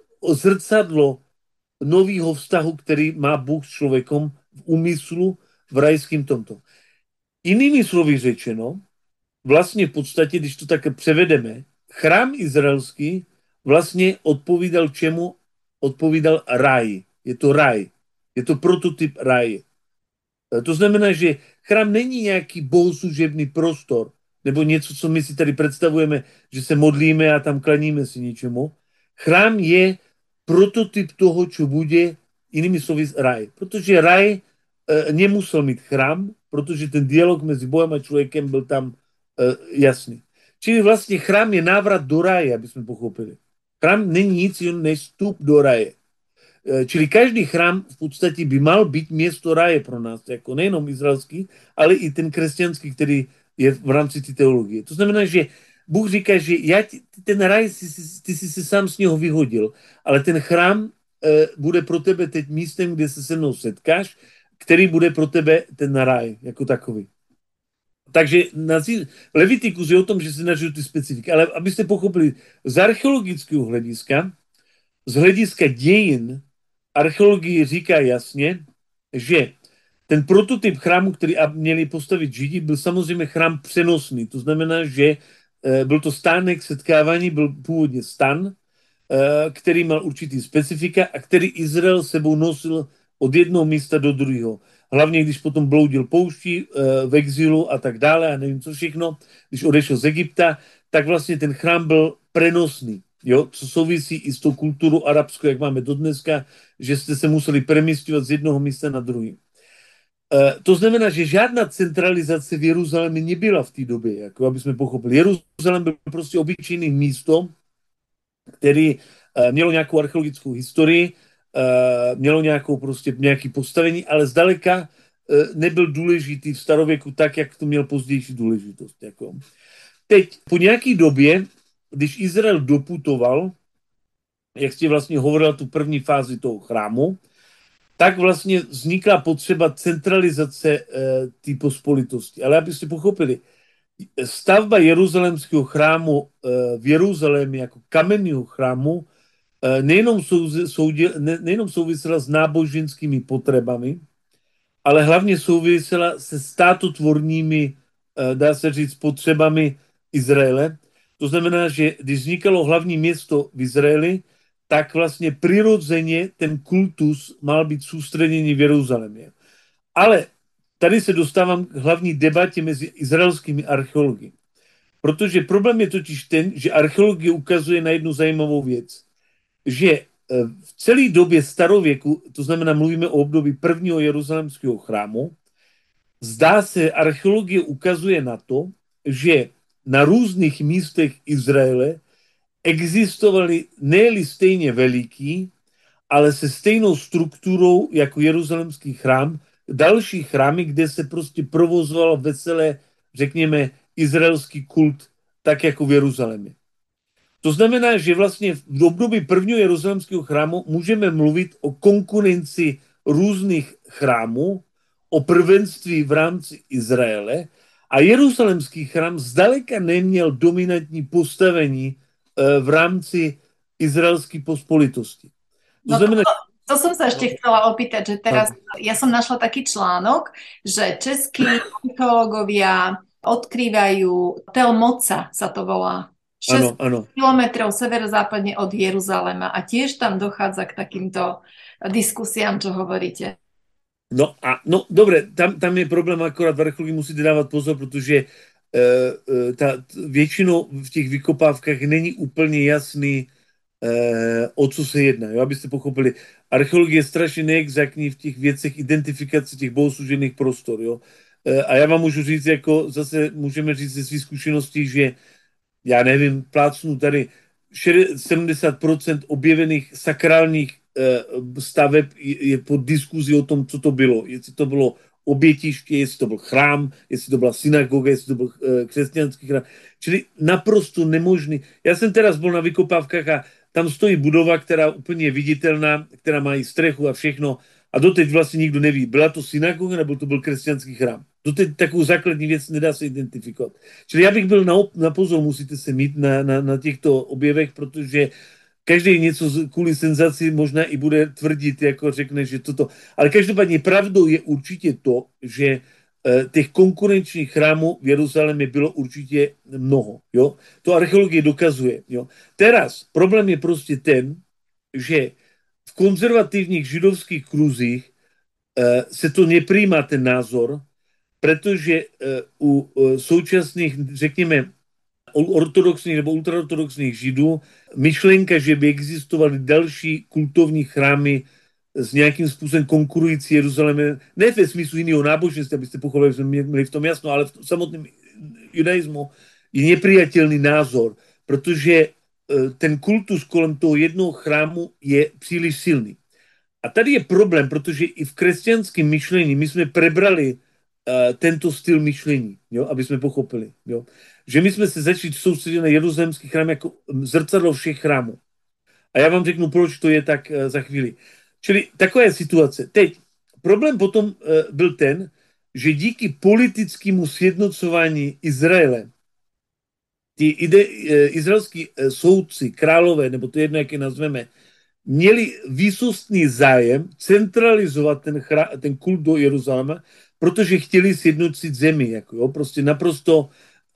zrcadlo nového vztahu, který má Bůh s člověkem v úmyslu v rajském tomto. Jinými slovy řečeno, vlastně v podstatě, když to tak převedeme, chrám izraelský vlastně odpovídal čemu? Odpovídal ráji. Je to raj. Je to prototyp raje. To znamená, že chrám není nějaký bohoslužebný prostor, nebo něco, co my si tady představujeme, že se modlíme a tam klaníme si ničemu. Chrám je prototyp toho, co bude, jinými slovy, raj. Protože raj nemusel mít chrám, protože ten dialog mezi Bohem a člověkem byl tam jasný. Čili vlastně chrám je návrat do raje, aby jsme pochopili. Chrám není nic jiného než vstup do raje. Čili každý chrám v podstatě by mal být město raje pro nás, jako nejenom izraelský, ale i ten křesťanský, který je v rámci té teologie. To znamená, že Bůh říká, že ten raj, ty jsi se sám z něho vyhodil, ale ten chrám bude pro tebe teď místem, kde se se mnou setkáš, který bude pro tebe ten raj jako takový. Takže Levitikus je o tom, že se nažil ty specifiky. Ale abyste pochopili, z archeologického hlediska, z hlediska dějin, archeologie říká jasně, že ten prototyp chrámu, který měli postavit Židi, byl samozřejmě chrám přenosný. To znamená, že byl to stánek setkávání, byl původně stan, který měl určitý specifika a který Izrael sebou nosil od jednoho místa do druhého. Hlavně, když potom bloudil pouští v exilu a tak dále a nevím co všechno, když odešel z Egypta, tak vlastně ten chrám byl prenosný. jo, co souvisí i s tou kulturou arabskou, jak máme do dneska, že jste se museli přemísťovat z jednoho místa na druhý. To znamená, že žádná centralizace v Jeruzalémě nebyla v té době, jako aby jsme pochopili. Jeruzalém byl prostě obyčejný místo, který mělo nějakou archeologickou historii, mělo nějaký postavení, ale zdaleka nebyl důležitý v starověku tak, jak to měl pozdější důležitost. Jako. Teď, po nějaké době, když Izrael doputoval, jak jste vlastně hovoril tu první fázi toho chrámu, tak vlastně vznikla potřeba centralizace té pospolitosti. Ale abyste pochopili, stavba jeruzalémského chrámu v Jeruzalémě jako kamenného chrámu nejenom souvisela s náboženskými potřebami, ale hlavně souvisela se státotvornými, dá se říct, potřebami Izraele. To znamená, že když vznikalo hlavní město v Izraeli, tak vlastně přirozeně ten kultus mal být soustředěný v Jeruzalémě. Ale tady se dostávám k hlavní debatě mezi izraelskými archeology. Protože problém je totiž ten, že archeologie ukazuje na jednu zajímavou věc. Že v celé době starověku, to znamená, mluvíme o období prvního jeruzalémského chrámu, zdá se, archeologie ukazuje na to, že na různých místech Izraele existovaly ne stejně veliký, ale se stejnou strukturou jako jeruzalémský chrám, další chrámy, kde se prostě provozoval veselé, řekněme, izraelský kult, tak jako v Jeruzalémě. To znamená, že vlastně v období prvního jeruzalémského chrámu můžeme mluvit o konkurenci různých chrámů, o prvenství v rámci Izraele a jeruzalémský chrám zdaleka neměl dominantní postavení v rámci izraelské pospolitosti. To znamená, to som sa ešte chcela opýtať, že teraz ja som našla taký článok, že českí archeológovia odkrývajú Tel Moca, sa to volá. 6 kilometrov severozápadne od Jeruzalema a tiež tam dochádza k takýmto diskusiám, čo hovoríte. No dobre, tam je problém, akorát v archeologii musíte dávat pozor, protože většinou v těch vykopávkách není úplně jasný, o co se jedná, jo? Abyste pochopili. Archeologie je strašně neexaktní v těch věcech identifikace těch bohoslužebných prostor. Jo? A já vám můžu říct, jako zase můžeme říct ze svých zkušeností, že já nevím, plácnu tady 70% objevených sakrálních staveb je pod diskuzí o tom, co to bylo. Jestli to bylo obětiště, jestli to byl chrám, jestli to byla synagoga, jestli to byl křesťanský chrám. Čili naprosto nemožný. Já jsem teraz byl na vykopávkách a tam stojí budova, která úplně je viditelná, která má i strechu a všechno. A doteď vlastně nikdo neví, byla to synagoga nebo to byl křesťanský chrám. Doteď takovou základní věc nedá se identifikovat. Čili já bych byl na pozor, musíte se mít na těchto objevech, protože každý něco kvůli senzaci možná i bude tvrdit, jako řekne, že toto. Ale každopádně pravdou je určitě to, že těch konkurenčních chrámů v Jeruzalémě bylo určitě mnoho. Jo? To archeologie dokazuje. Jo? Teraz problém je prostě ten, že v konzervativních židovských kruzích se to nepřijímá ten názor, protože u současných, řekněme, ortodoxních nebo ultraortodoxních židů myšlenka, že by existovaly další kultovní chrámy s nějakým způsobem konkurující Jeruzalémě, ne ve smyslu jiného náboženství, abyste pochopili, že jsme měli v tom jasno, ale v samotném judaismu je nepřijatelný názor, protože ten kultus kolem toho jednoho chrámu je příliš silný. A tady je problém, protože i v křesťanském myšlení my jsme prebrali tento styl myšlení, jo, aby jsme pochopili. Jo. Že my jsme se začali soustředit na jeruzalémský chrám jako zrcadlo všech chrámů. A já vám řeknu, proč to je tak za chvíli. Čili taková je situace. Teď, problém potom byl ten, že díky politickému sjednocování Izraele ty izraelský soudci, králové, nebo to jedno, jak je nazveme, měli výsostný zájem centralizovat ten kult do Jeruzaléma, protože chtěli sjednotit zemi, jako, jo, prostě naprosto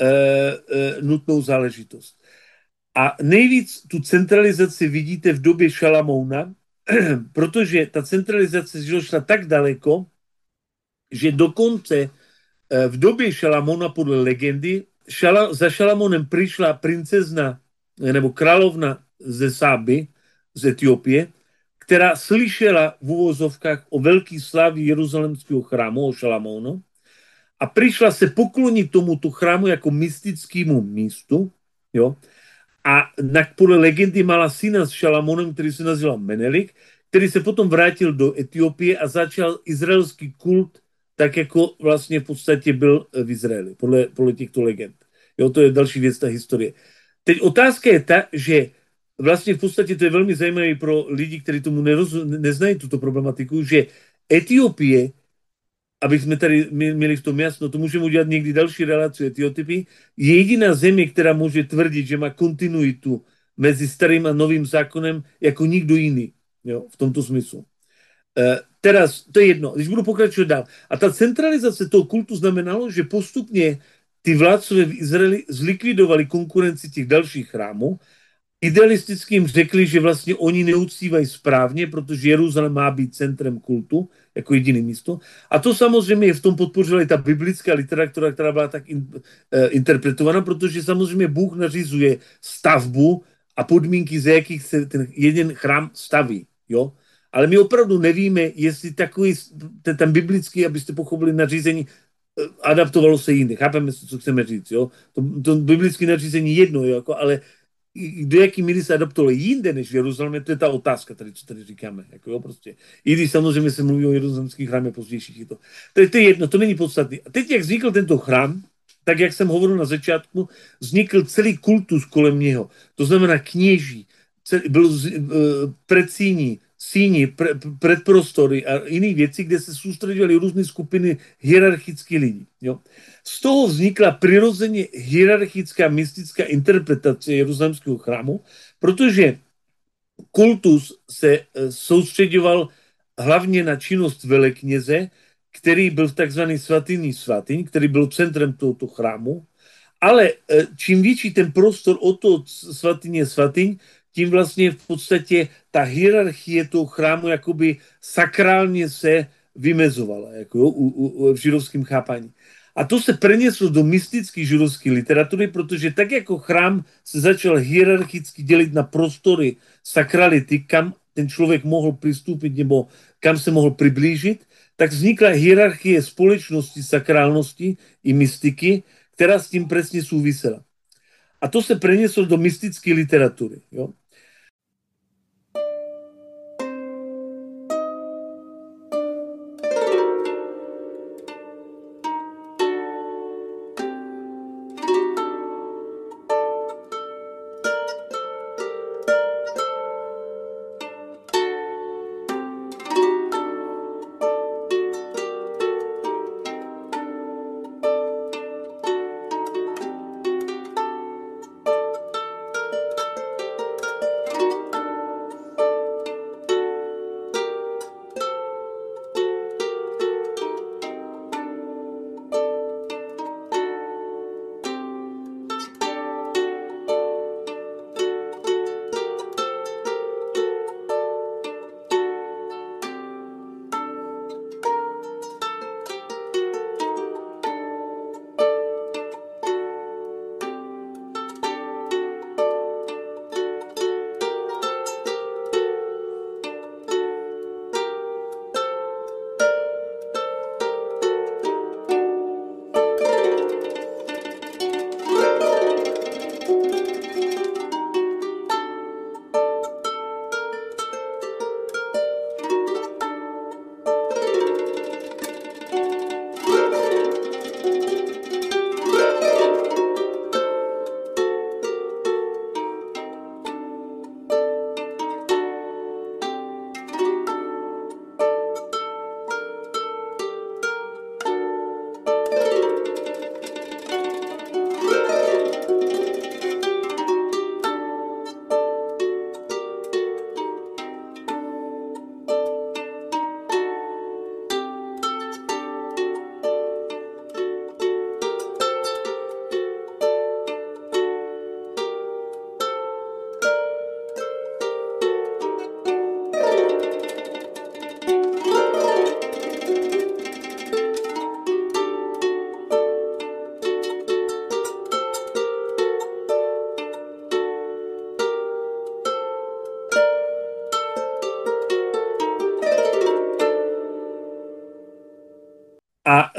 nutnou záležitost. A nejvíc tu centralizaci vidíte v době Šalamouna, protože ta centralizace došla tak daleko, že dokonce v době Šalamouna podle legendy za Šalamounem přišla princezna nebo královna ze Sáby, z Etiopie, která slyšela v uvozovkách o velký slávě jeruzalemského chrámu, o Šalamónu, a přišla se poklonit tomuto chrámu jako mystickému místu, jo, a podle legendy mala syna s Šalamónem, který se nazýval Menelik, který se potom vrátil do Etiopie a začal izraelský kult, tak jako vlastně v podstatě byl v Izraeli, podle těchto legend. Jo, to je další věc, ta historie. Teď otázka je ta, že vlastně v podstatě to je velmi zajímavé pro lidi, kteří tomu neznají tuto problematiku, že Etiopie, aby jsme tady měli v tom jasno, to můžeme udělat někdy další relaci Etiopii, je jediná země, která může tvrdit, že má kontinuitu mezi starým a novým zákonem jako nikdo jiný, jo, v tomto smyslu. Teraz, to je jedno, když budu pokračovat dál. A ta centralizace toho kultu znamenalo, že postupně ty vládcové v Izraeli zlikvidovali konkurenci těch dalších chrámů. Idealisticky jim řekli, že vlastně oni neuctívají správně, protože Jeruzalém má být centrem kultu, jako jediné místo. A to samozřejmě v tom podpořila i ta biblická literatura, která byla tak interpretovaná, protože samozřejmě Bůh nařizuje stavbu a podmínky, za jakých se ten jeden chrám staví. Jo? Ale my opravdu nevíme, jestli takový ten biblický, abyste pochopili nařízení, adaptovalo se jinde. Chápeme, co chceme říct. Jo? To biblické nařízení jedno, jo? Ale do jaký míry se adaptovalo jinde než v Jeruzalémě, to je ta otázka, co tady říkáme. Jako, jo, prostě. I když samozřejmě se mluví o jeruzalemských chrámech pozdějších. To je jedno, to není podstatné. A teď, jak vznikl tento chrám, tak jak jsem hovoril na začátku, vznikl celý kultus kolem něho. To znamená kněží, byl predsíní, síni, predprostory a jiné věci, kde se soustředovaly různé skupiny hierarchických lidí. Jo. Z toho vznikla přirozeně hierarchická mystická interpretace jeruzalemského chrámu, protože kultus se soustředoval hlavně na činnost velekněze, který byl v takzvaný svatyní svatyň, který byl centrem tohoto chrámu, ale čím větší ten prostor od toho svatyně svatyň, tím vlastně v podstatě ta hierarchie toho chrámu jakoby sakrálně se vymezovala jako, v židovském chápání. A to se preneslo do mystické židovské literatury, protože tak jako chrám se začal hierarchicky dělit na prostory sakrality, kam ten člověk mohl přistoupit nebo kam se mohl přiblížit, tak vznikla hierarchie společnosti, sakrálnosti i mystiky, která s tím přesně souvisela. A to se preneslo do mystické literatury. Jo?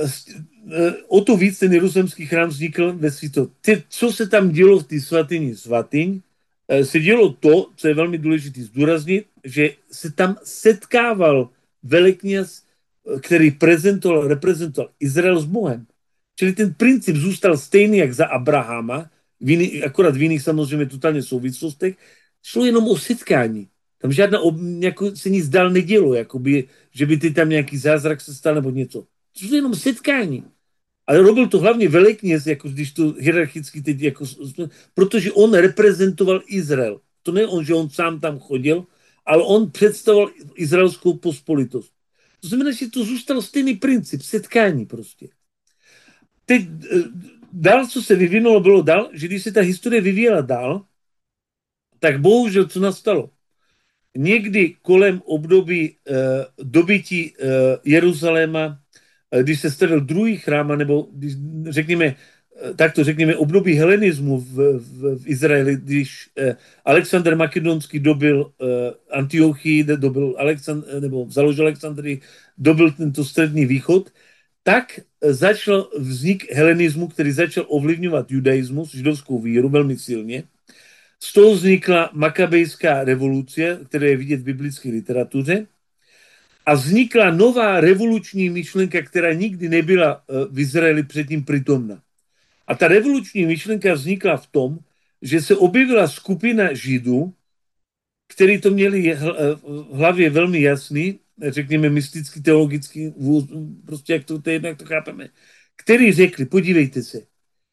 o to víc ten jeruzalemský chrám vznikl ve světě. Co se tam dělo v té svatyni svatyň, se dělo to, co je velmi důležité zdůraznit, že se tam setkával velekněz, který reprezentoval Izrael s Bohem. Čili ten princip zůstal stejný, jak za Abrahama, akorát v jiných samozřejmě totálně souvislostech. Šlo jenom o setkání. Tam žádná, jako se nic dál nedělo, jakoby, že by ty tam nějaký zázrak se stal nebo něco. To šlo jenom setkání. Ale robil to hlavně velekněz, jako když to hierarchicky teď, jako, protože on reprezentoval Izrael. To ne on, že on sám tam chodil, ale on představoval izraelskou pospolitost. To znamená, že to zůstal stejný princip, setkání prostě. Teď dál, co se vyvinulo, bylo dál, že když se ta historie vyvíjela dál, tak bohužel, co nastalo? Někdy kolem období dobytí Jeruzaléma, když se stavil druhý chrám, nebo když, řekněme období helenismu v Izraeli, když Alexander Makedonský dobil Antiochii, nebo založil Alexandrii, dobil tento střední východ, tak začal vznik helenismu, který začal ovlivňovat judaismus, židovskou víru velmi silně. Z toho vznikla makabejská revoluce, která je vidět v biblické literatuře. A vznikla nová revoluční myšlenka, která nikdy nebyla v Izraeli předtím přítomna. A ta revoluční myšlenka vznikla v tom, že se objevila skupina Židů, kteří to měli v hlavě velmi jasný, řekněme mysticky, teologicky, prostě jak to chápeme, kteří řekli, podívejte se,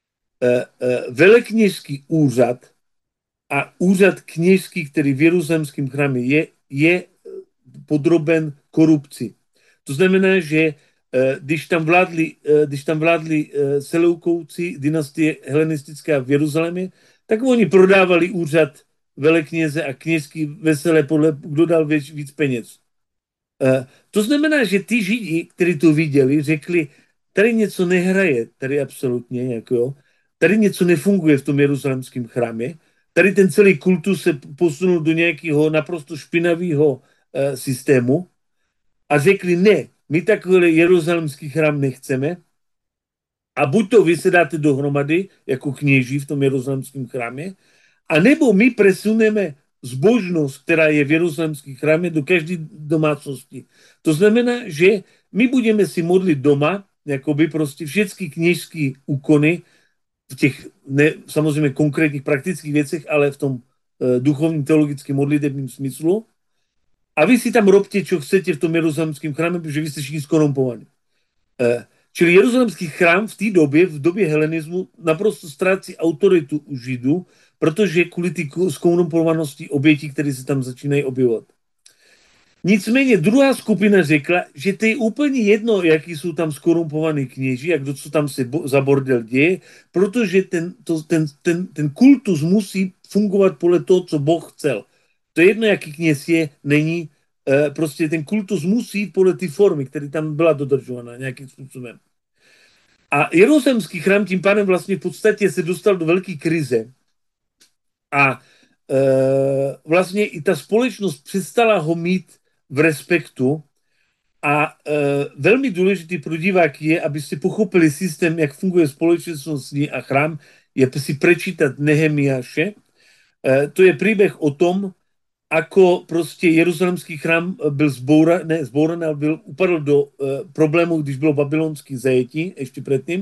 velekněžský úřad a úřad kněžský, který v jeruzalemském chrámě je podroben korupci. To znamená, že když tam vládli Seleukouci, dynastie helenistická v Jeruzalémě, tak oni prodávali úřad velekněze a kněžský veselé podle, kdo dal víc peněz. To znamená, že ty Židi, kteří to viděli, řekli, tady něco nehraje, tady absolutně, jako, tady něco nefunguje v tom jeruzalemském chrámě, tady ten celý kultus se posunul do nějakého naprosto špinavého systému a řekli, ne, my takový jeruzalemský chrám nechceme a buď to vy se dáte dohromady jako kněží v tom jeruzalemském chrámě, a nebo my presuneme zbožnost, která je v jeruzalemském chrámě, do každé domácnosti. To znamená, že my budeme si modlit doma, jakoby prostě všechny kněžské úkony v těch samozřejmě konkrétních praktických věcech, ale v tom duchovním teologickém modlitebním smyslu. A vy si tam robte, čo chcete v tom jeruzalemském chrámě, protože vy jste všichni skorumpovaní. Čili jeruzalemský chrám v době helenismu naprosto ztrácí autoritu u Židů, protože kvůli té skorumpovanosti obětí, které se tam začínají objevovat. Nicméně druhá skupina řekla, že to je úplně jedno, jaký jsou tam skorumpovaní kněži, jak co tam se za bordel děje, protože ten kultus musí fungovat podle toho, co Boh chcel. To je jedno, jaký kněz je, není, prostě ten kultus musí jít podle té formy, která tam byla dodržována nějakým způsobem. A jeruzalemský chrám tím pádem vlastně v podstatě se dostal do velké krize. A vlastně i ta společnost přestala ho mít v respektu a velmi důležitý pro diváky je, abyste pochopili systém, jak funguje společnost a chrám, je si prečítat Nehemiáše. To je příběh o tom, ako prostě jeruzalemský chrám byl zbouran, ale upadl do problému, když bylo babylonský zajetí, ještě předtím.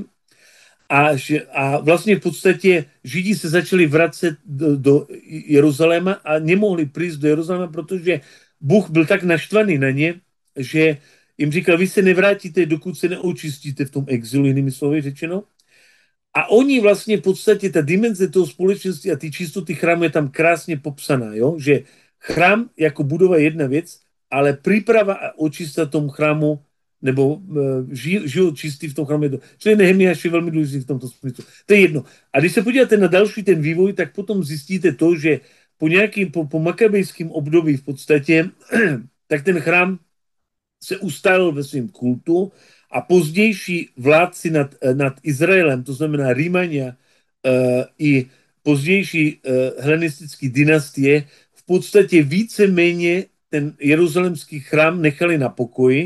A vlastně v podstatě Židi se začali vracet do Jeruzaléma a nemohli přijít do Jeruzaléma, protože Bůh byl tak naštvaný na ně, že jim říkal, vy se nevrátíte, dokud se neočistíte v tom exilu, jinými slovy řečeno. A oni vlastně v podstatě, ta dimenze toho společnosti a ty čistoty chrámu je tam krásně popsaná, jo? Že chrám jako budova je jedna věc, ale příprava a očista tomu chrámu nebo život čistý v tom chrámě. Čili Nehemiáš je velmi důležitý v tomto smyslu. To je jedno. A když se podíváte na další ten vývoj, tak potom zjistíte to, že po makabejském období v podstatě, tak ten chrám se ustálil ve svém kultu a pozdější vládci nad Izraelem, to znamená Římania i pozdější helenistické dynastie, v podstatě víceméně ten jeruzalemský chrám nechali na pokoji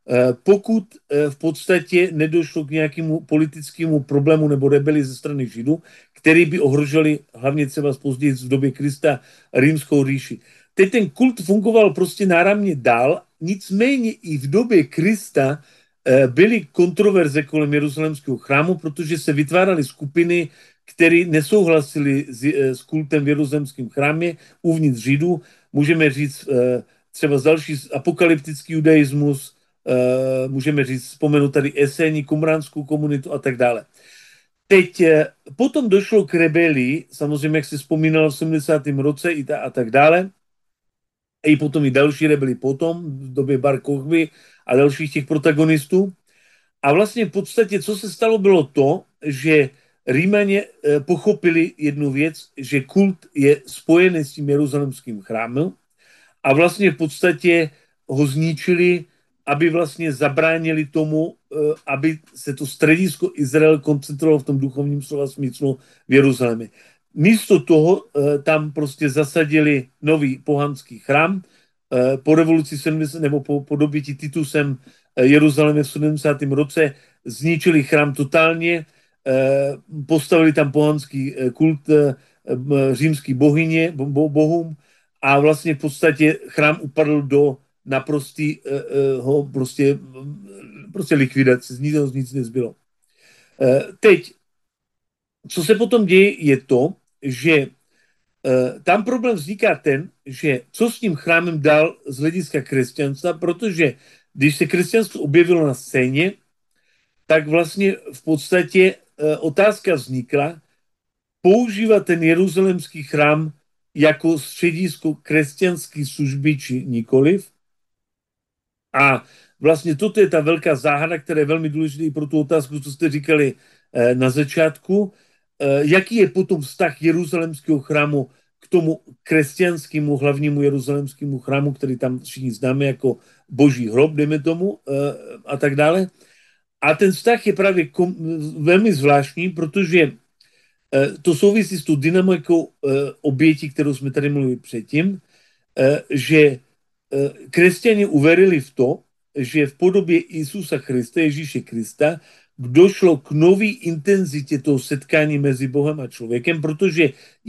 pokud v podstatě nedošlo k nějakému politickému problému nebo rebeli ze strany Židů, který by ohrožili hlavně třeba později v době Krista Římskou říši. Teď ten kult fungoval prostě náramně dál, nicméně i v době Krista byly kontroverze kolem Jeruzalémského chrámu, protože se vytváraly skupiny, které nesouhlasili s kultem v Jeruzalémském chrámě uvnitř Židů. Můžeme říct třeba další apokalyptický judaismus, můžeme říct, vzpomenu tady Eséni, kumránskou komunitu a tak dále. Teď potom došlo k rebelii, samozřejmě, jak si vzpomínal v 70. roce a tak dále, i potom i další rebeli potom, v době Bar Kochby a dalších těch protagonistů. A vlastně v podstatě, co se stalo, bylo to, že Římaně pochopili jednu věc, že kult je spojený s tím jeruzalemským chrámem a vlastně v podstatě ho zničili, aby vlastně zabránili tomu, aby se to středisko Izrael koncentrovalo v tom duchovním slova smyslu v Jeruzalémě. Místo toho tam prostě zasadili nový pohanský chrám. Po revoluci 70, nebo po dobytí Titusem Jeruzalémě v 70. roce zničili chrám totálně, postavili tam pohanský kult římský bohyně, bohům a vlastně v podstatě chrám upadl do naprostého prostě likvidace, z ničeho nic nezbylo. Teď, co se potom děje, je to, že tam problém vzniká ten, že co s tím chrámem dál z hlediska křesťanstva, protože když se křesťanstvo objevilo na scéně, tak vlastně v podstatě otázka vznikla používat ten jeruzalemský chrám jako středisko křesťanské služby či nikoliv. A vlastně toto je ta velká záhada, která je velmi důležitá i pro tu otázku, co jste říkali na začátku. Jaký je potom vztah jeruzalemského chrámu k tomu křesťanskému hlavnímu jeruzalemskému chrámu, který tam všichni známe jako boží hrob, dejme tomu, a tak dále. A ten vztah je právě velmi zvláštní, protože to souvisí s tou dynamikou obětí, kterou jsme tady mluvili předtím, že křesťané uvěřili v to, že v podobě Isusa Krista, Ježíše Krista, došlo k nové intenzitě toho setkání mezi Bohem a člověkem, protože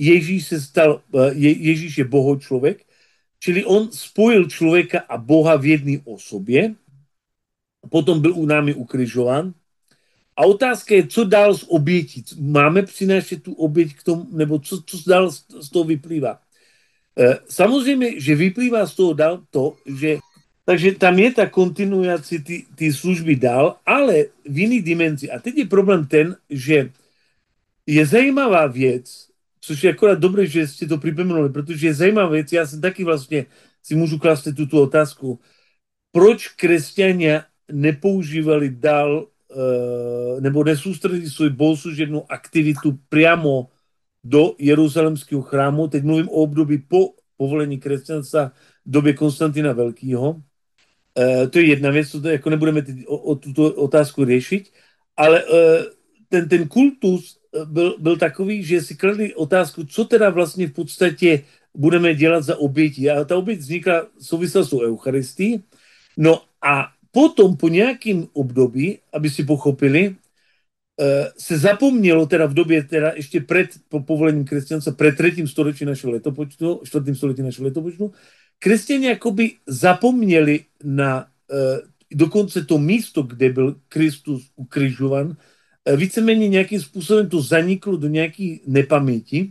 Ježíš je bohočlověk, čili on spojil člověka a Boha v jedné osobě, potom byl u námi ukrižován. A otázka je, co dál z obětí? Máme přinášet tu oběť k tomu, nebo co dál z toho vyplývá? Samozřejmě, že vyplývá z toho dál to, že takže tam je ta kontinuace ty služby dál, ale v jiný dimenzi. A teď je problém ten, že je zajímavá věc, což je akorát dobré, že jste to připomenuli, protože je zajímavá věc, já jsem taky vlastně si můžu klást tuto otázku, proč křesťania nepoužívali dál nebo nesoustředili svou bohoslužebnou aktivitu přímo do jeruzalemského chrámu. Teď mluvím o období po povolení křesťanstva v době Konstantina Velkého. To je jedna věc, to jako nebudeme tuto otázku řešit, ale ten kultus byl takový, že si kladli otázku, co teda vlastně v podstatě budeme dělat za oběti. A ta oběť vznikla souvisela s Eucharistií. No a potom po nějakém období, aby si pochopili, se zapomnělo teda v době, teda ještě před povolením křesťanstva, před 3. století našeho letopočtu, 4. století našeho letopočtu, křesťané jakoby zapomněli na dokonce to místo, kde byl Kristus ukrižovan, víceméně nějakým způsobem to zaniklo do nějaké nepaměti.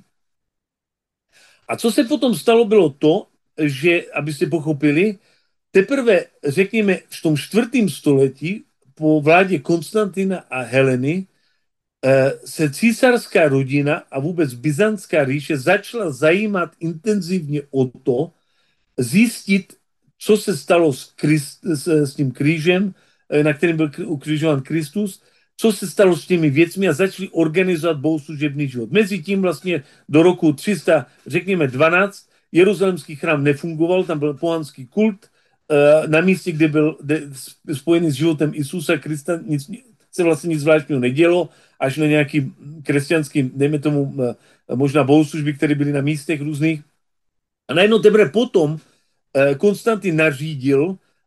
A co se potom stalo, bylo to, že, abyste pochopili, teprve, řekněme, v tom 4. století po vládě Konstantina a Heleny se císařská rodina a vůbec Byzantská říše začala zajímat intenzivně o to, zjistit, co se stalo s tím křížem, na kterém byl ukřižován Kristus, co se stalo s těmi věcmi a začali organizovat bohoslužebný život. Mezitím vlastně do roku 300, řekněme 12, jeruzalemský chrám nefungoval, tam byl pohanský kult, na místě, kde byl spojený s životem Isusa Krista, se vlastně nic zvláštního nedělo, až na nějaký křesťanský, dejme tomu možná bohoslužby, které byly na místech různých. A najednou teprve potom Konstantin nařídil,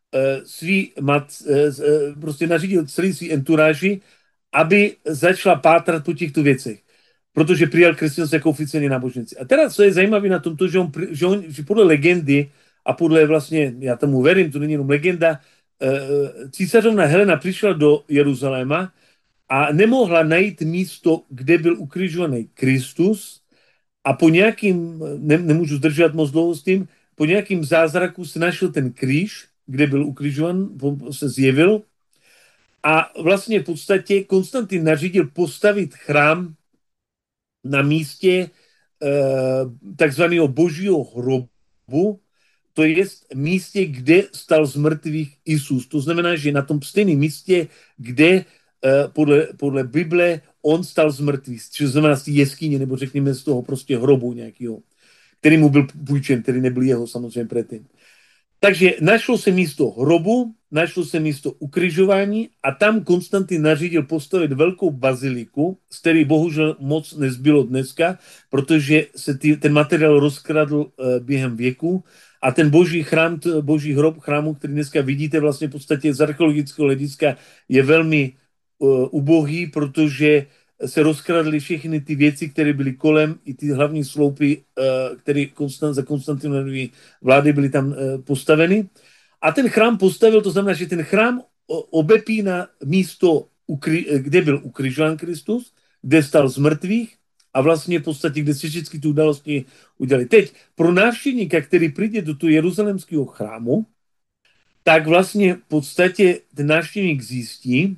prostě nařídil celý svý enturáži, aby začala pátrat po těchto věcech, protože přijal křesťanství jako oficiální náboženství. A teda, co je zajímavé na tomto, že podle legendy a podle vlastně, já tomu verím, to není jenom legenda, císařovna Helena přišla do Jeruzaléma a nemohla najít místo, kde byl ukrižovaný Kristus a po nějakým, nemůžu zdržovat moc dlouho s tím, po nějakým zázraku se našel ten kříž, kde byl ukrižovan, se zjevil a vlastně v podstatě Konstantin nařídil postavit chrám na místě takzvaného božího hrobu, to je místě, kde stal z mrtvých Isus. To znamená, že na tom stejném místě, kde podle Bible on stal z mrtvých, což znamená z té jeskyně, nebo řekněme z toho prostě hrobu nějakého, který mu byl půjčen, který nebyl jeho samozřejmě předtím. Takže našlo se místo hrobu, našlo se místo ukrižování a tam Konstantin nařídil postavit velkou baziliku, z který bohužel moc nezbylo dneska, protože se ten materiál rozkradl během věku a ten boží chrám, boží hrob chrámu, který dneska vidíte vlastně v podstatě z archeologického hlediska, je velmi ubohý, protože se rozkradly všechny ty věci, které byly kolem, i ty hlavní sloupy, které za Konstantinovy vlády byly tam postaveny. A ten chrám postavil, to znamená, že ten chrám obepíná místo, kde byl ukrižován Kristus, kde stal z mrtvých a vlastně v podstatě, kde se všechny ty události udělali. Teď pro návštěvníka, který přijde do toho jeruzalemského chrámu, tak vlastně v podstatě ten návštěvník zjistí,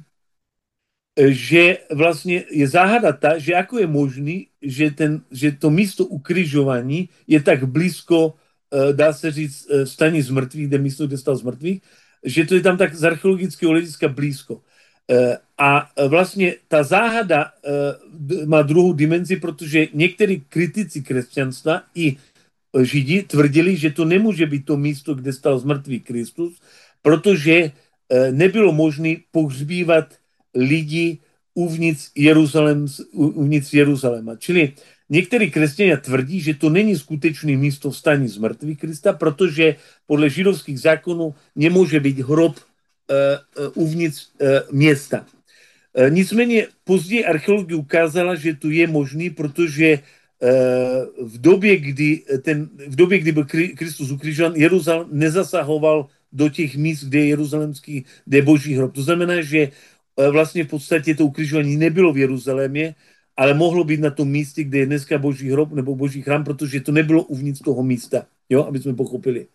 že vlastně je záhada ta, že jako je možný, že to místo ukrižování je tak blízko, dá se říct, staní z mrtvých, kde místo, kde stal z mrtvých, že to je tam tak z archeologického hlediska blízko. A vlastně ta záhada má druhou dimenzi, protože někteří kritici křesťanstva i Židi tvrdili, že to nemůže být to místo, kde stal z mrtvých Kristus, protože nebylo možné pohřbívat lidi uvnitř Jeruzaléma. Čili někteří křesťané tvrdí, že to není skutečné místo vstání z mrtvých Krista, protože podle židovských zákonů nemůže být hrob uvnitř města. Nicméně později archeologie ukázala, že to je možný, protože v době, kdy byl Kristus ukrižován, Jeruzalém nezasahoval do těch míst, kde je jeruzalemský, kde je boží hrob. To znamená, že vlastně v podstatě to ukrižování nebylo v Jeruzalémě, ale mohlo být na tom místě, kde je dneska boží hrob nebo boží chrám, protože to nebylo uvnitř toho místa, jo, aby jsme pochopili.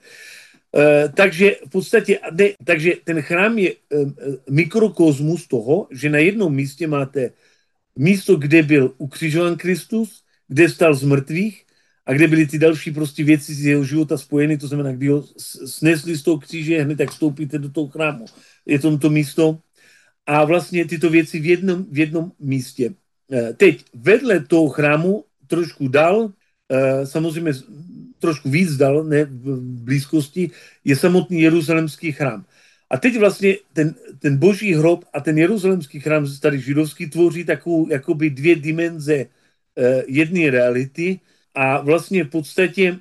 Takže v podstatě, takže ten chrám je mikrokosmus toho, že na jednom místě máte místo, kde byl ukřižován Kristus, kde stal z mrtvých a kde byly ty další prostě věci z jeho života spojeny, to znamená, kdy ho snesli z toho kříže, hned tak vstoupíte do toho chrámu. Je to místo a vlastně tyto věci v jednom místě. Teď vedle toho chrámu trošku dál, samozřejmě trošku víc dál, ne v blízkosti, je samotný jeruzalemský chrám. A teď vlastně ten boží hrob a ten jeruzalemský chrám starý židovský tvoří takovou jakoby dvě dimenze jedné reality a vlastně v podstatě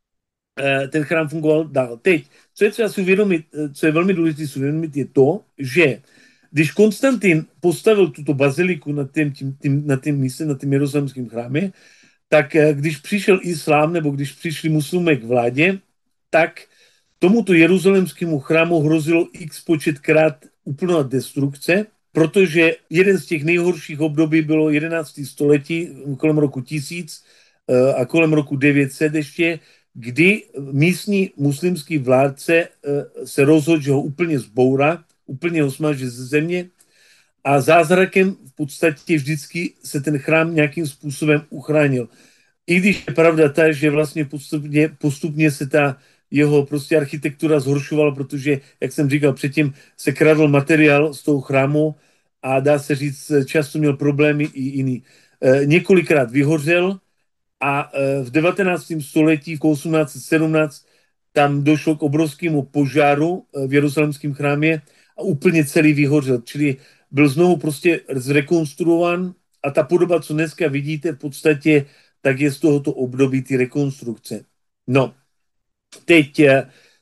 ten chrám fungoval dál. Teď, co je třeba si uvědomit, co je velmi důležité si uvědomit, je to, že když Konstantin postavil tuto baziliku na tím místě, na tím jeruzalemském chrámě, tak když přišel islám nebo když přišli muslimé k vládě, tak tomuto jeruzalemskému chrámu hrozilo x početkrát úplná destrukce, protože jeden z těch nejhorších období bylo 11. století, kolem roku 1000 a kolem roku 900 ještě, kdy místní muslimský vládce se rozhodl, že ho úplně zbourá, úplně ho smaže ze země a zázrakem v podstatě vždycky se ten chrám nějakým způsobem uchránil. I když je pravda ta, že vlastně postupně se ta jeho prostě architektura zhoršovala, protože, jak jsem říkal předtím, se kradl materiál z toho chrámu a dá se říct, často měl problémy i jiný. Několikrát vyhořel a v 19. století, v 1817, tam došlo k obrovskému požáru v jeruzalemském chrámě a úplně celý vyhořel. Čili byl znovu prostě zrekonstruovan a ta podoba, co dneska vidíte v podstatě, tak je z tohoto období ty rekonstrukce. No, teď,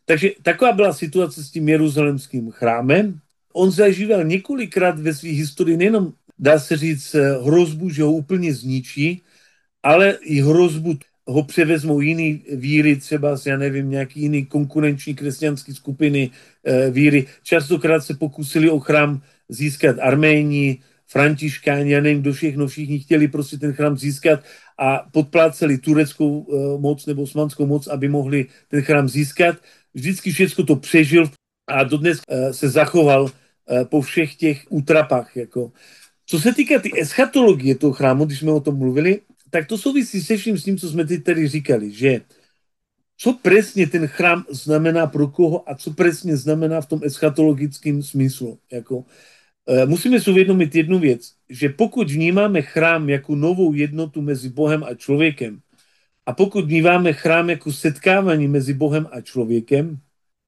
Takže taková byla situace s tím jeruzalemským chrámem. On zažíval několikrát ve své historii nejenom, dá se říct, hrozbu, že ho úplně zničí, ale i hrozbu ho převezmou jiný víry, třeba, já nevím, nějaký jiný konkurenční křesťanské skupiny víry. Častokrát se pokusili o chrám získat Arméni, Františkáni, já nevím, kdo všechno, všichni chtěli prostě ten chrám získat a podpláceli tureckou moc nebo osmanskou moc, aby mohli ten chrám získat. Vždycky všechno to přežil a dodnes se zachoval po všech těch útrapách. Jako. Co se týká ty eschatologie toho chrámu, když jsme o tom mluvili, tak to souvisí se vším s tím, co jsme teď tady říkali, že co přesně ten chrám znamená pro koho a co přesně znamená v tom eschatologickém smyslu. Jako, musíme si uvědomit jednu věc, že pokud vnímáme chrám jako novou jednotu mezi Bohem a člověkem a pokud vnímáme chrám jako setkávání mezi Bohem a člověkem,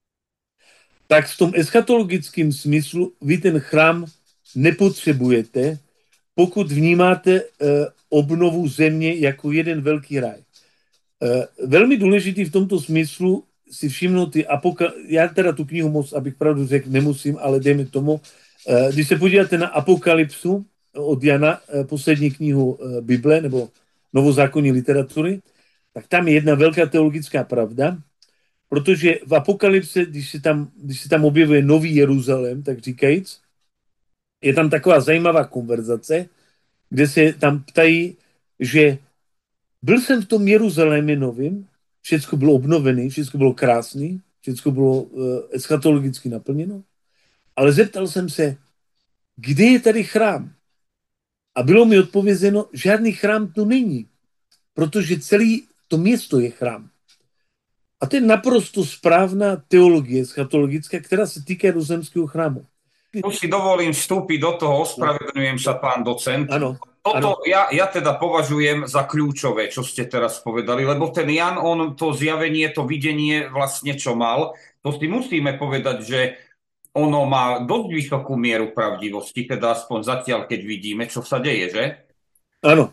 tak v tom eschatologickém smyslu vy ten chrám nepotřebujete, pokud vnímáte obnovu země jako jeden velký raj. Velmi důležitý v tomto smyslu si všimnout já teda tu knihu moc, abych pravdu řekl, nemusím, ale dejme tomu, když se podíváte na Apokalypsu od Jana, poslední knihu Bible nebo novozákonní literatury, tak tam je jedna velká teologická pravda, protože v Apokalypse, když se tam objevuje Nový Jeruzalém, tak říkajíc, je tam taková zajímavá konverzace, kde se tam ptají, že byl jsem v tom Jeruzalémě novým, všechno bylo obnovené, všechno bylo krásné, všechno bylo eschatologicky naplněno, ale zeptal jsem se, kde je tady chrám? A bylo mi odpovězeno, žádný chrám tu není, protože celé to město je chrám. A to je naprosto správná teologie eschatologická, která se týká Jeruzalemského chrámu. Tu si dovolím vstúpiť do toho, ospravedlňujem sa, pán docent. Áno. Toto ja teda považujem za kľúčové, čo ste teraz povedali, lebo ten Jan, on to zjavenie, to videnie vlastne čo mal, to si musíme povedať, že ono má dosť vysokú mieru pravdivosti, teda aspoň zatiaľ, keď vidíme, čo sa deje, že? Ano.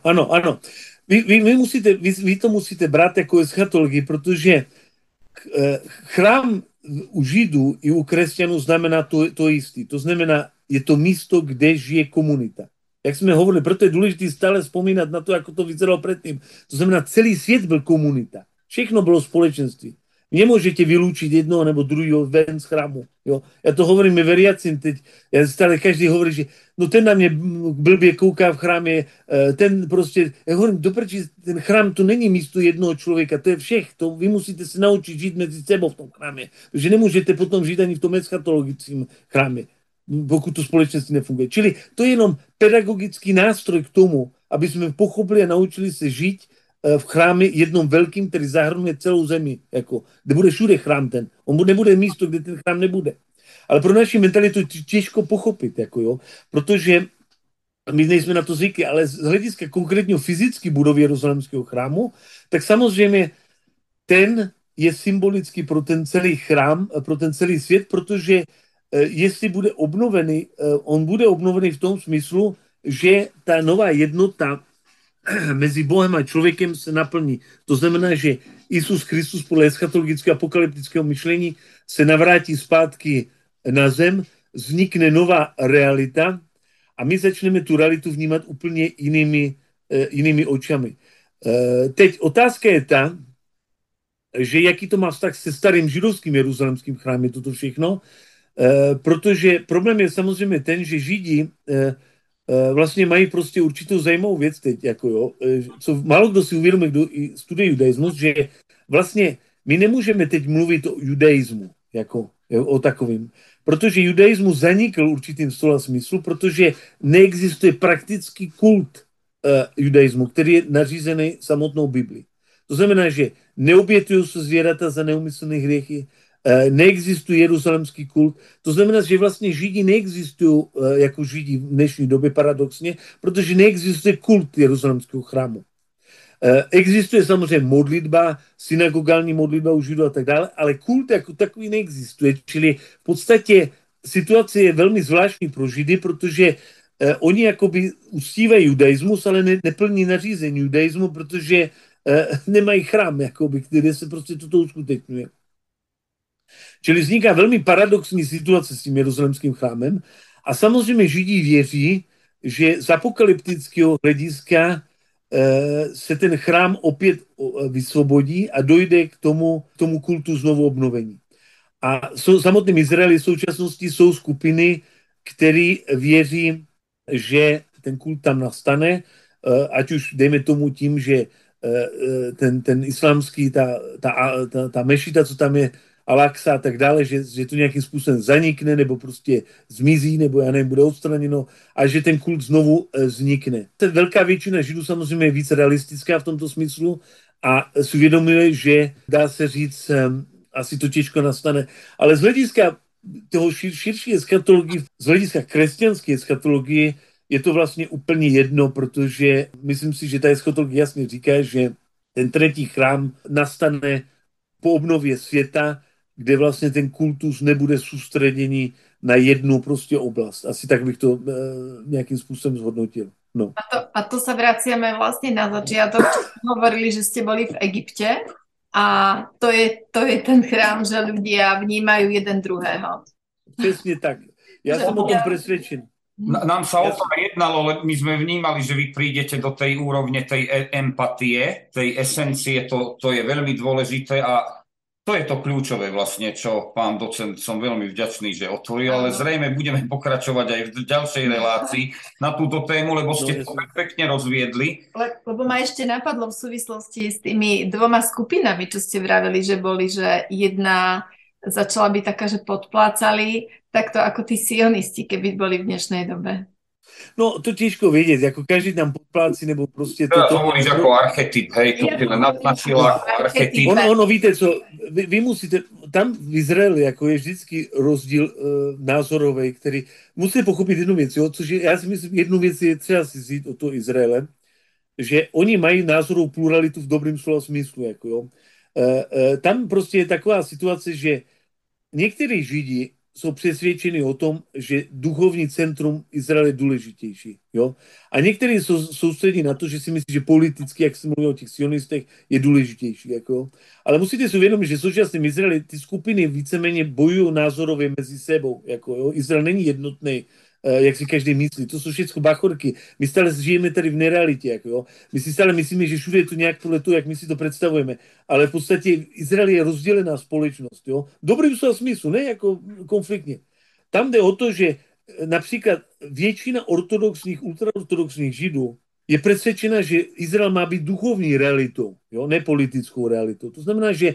Vy to musíte brát jako eschatologii, protože chrám u Židů i u křesťanů znamená to jistý. To znamená, je to místo, kde žije komunita. Jak jsme hovorili, proto je důležité stále vzpomínat na to, jak to vyzeralo předtím. To znamená, celý svět byl komunita. Všechno bylo společenství. Nemůžete vyloučit jednoho nebo druhého ven z chrámu. Jo? Já to hovorím my veriacím teď. Já stále každý hovorí, že no ten na mě blbě kouká v chrámě, ten prostě, já hovorím, doprčí, ten chrám to není místo jednoho člověka, to je všech. To vy musíte se naučit žít mezi sebou v tom chrámě. Takže nemůžete potom žít ani v tom eschatologickém chrámě, pokud to společenství nefunguje. Čili to je jenom pedagogický nástroj k tomu, aby jsme pochopili a naučili se žít v chrámě jednom velkým, který zahrnuje celou zemi, jako, kde bude všude chrám ten. On nebude místo, kde ten chrám nebude. Ale pro naši mentalitu je těžko pochopit, jako jo, protože my nejsme na to zvyklí, ale z hlediska konkrétního fyzické budovy Jeruzalemského chrámu, tak samozřejmě ten je symbolický pro ten celý chrám, pro ten celý svět, protože jestli bude obnovený, on bude obnovený v tom smyslu, že ta nová jednota mezi Bohem a člověkem se naplní. To znamená, že Isus Kristus podle eschatologického apokalyptického myšlení se navrátí zpátky na zem, vznikne nová realita a my začneme tu realitu vnímat úplně jinými očami. Teď otázka je ta, že jaký to má vztah se starým židovským jeruzalemským chrámem, toto všechno, protože problém je samozřejmě ten, že Židi vlastně mají prostě určitou zajímavou věc teď, jako jo, co málo kdo si uvědomí, kdo studuje judaismus, že vlastně my nemůžeme teď mluvit o judaismu, jako jo, o takovým, protože judaismus zanikl určitým slova smyslu, protože neexistuje praktický kult judaismu, který je nařízený samotnou Biblii. To znamená, že neobětují se zvěrata za neumyslné hriechy, neexistuje jeruzalemský kult. To znamená, že vlastně Židi neexistují jako Židi v dnešní době paradoxně, protože neexistuje kult jeruzalemského chrámu. Existuje samozřejmě modlitba, synagogální modlitba u Židů a tak dále, ale kult jako takový neexistuje. Čili v podstatě situace je velmi zvláštní pro Židy, protože oni jakoby uctívají judaismus, ale neplní nařízení judaismu, protože nemají chrám, jakoby, který se prostě toto uskutečňuje. Čili vzniká velmi paradoxní situace s tím jeruzalemským chrámem a samozřejmě Židí věří, že z apokalyptického hlediska se ten chrám opět vysvobodí a dojde k tomu kultu znovu obnovení. A samotným Izraeli v současnosti jsou skupiny, které věří, že ten kult tam nastane, ať už dejme tomu tím, že ten islámský, ta mešita, co tam je, Al-Aqsa a tak dále, že to nějakým způsobem zanikne, nebo prostě zmizí, nebo já nevím, bude odstraněno a že ten kult znovu vznikne. Velká většina Židů samozřejmě je více realistická v tomto smyslu a si uvědomuje, že dá se říct, asi to těžko nastane, ale z hlediska toho širší eschatologie, z hlediska křesťanské eschatologie je to vlastně úplně jedno, protože myslím si, že ta eschatologie jasně říká, že ten třetí chrám nastane po obnově světa, kde vlastně ten kultus nebude soustředěný na jednu prostě oblast. Asi tak bych to nějakým způsobem zhodnotil. No. A to sa vraciame vlastne na začiatok, čo ste hovorili, že ste boli v Egypte a to je ten chrám, že ľudia vnímajú jeden druhého. Přesně tak. Já jsem o tom presvedčen. Nám sa o tom jednalo, ale my sme vnímali, že vy prídete do tej úrovne tej empatie, tej esencie, to je veľmi dôležité a to je to kľúčové vlastne, čo pán docent, som veľmi vďačný, že otvoril, ale zrejme budeme pokračovať aj v ďalšej relácii na túto tému, lebo ste to pekne rozviedli. Lebo ma ešte napadlo v súvislosti s tými dvoma skupinami, čo ste vraveli, že boli, že jedna začala byť taká, že podplácali, takto ako tí sionisti, keby boli v dnešnej dobe. No, to těžko vědět, jako každý tam podplácí, nebo prostě to... To hovoríš jako archetyp, hej, to tě nadnačilo jako archetyp. Ono, víte co, vy musíte, tam v Izraeli jako je vždycky rozdíl názorový, který, musíte pochopit jednu věc, jo, což je, já si myslím, jednu věc je třeba si říct o to Izraele, že oni mají názorovou pluralitu v dobrým slova smyslu, jako jo. Tam prostě je taková situace, že někteří Židi jsou přesvědčeni o tom, že duchovní centrum Izraele je důležitější. Jo? A někteří jsou soustředí na to, že si myslí, že politicky, jak se mluví o těch sionistech, je důležitější. Jako? Ale musíte si uvědomit, že v současném Izraeli ty skupiny víceméně bojují názorově mezi sebou. Jako, jo? Izrael není jednotný, jak si každý myslí. To jsou všechno bachorky. My stále žijeme tady v nerealitě. Jako, jo? My si stále myslíme, že všude je to nějak podle toho, jak my si to představujeme. Ale v podstatě Izrael je rozdělená společnost. Jo? Dobrým slova smyslu, ne jako konfliktně. Tam jde o to, že například většina ortodoxních, ultraortodoxních Židů je přesvědčena, že Izrael má být duchovní realitou, jo? Ne politickou realitou. To znamená, že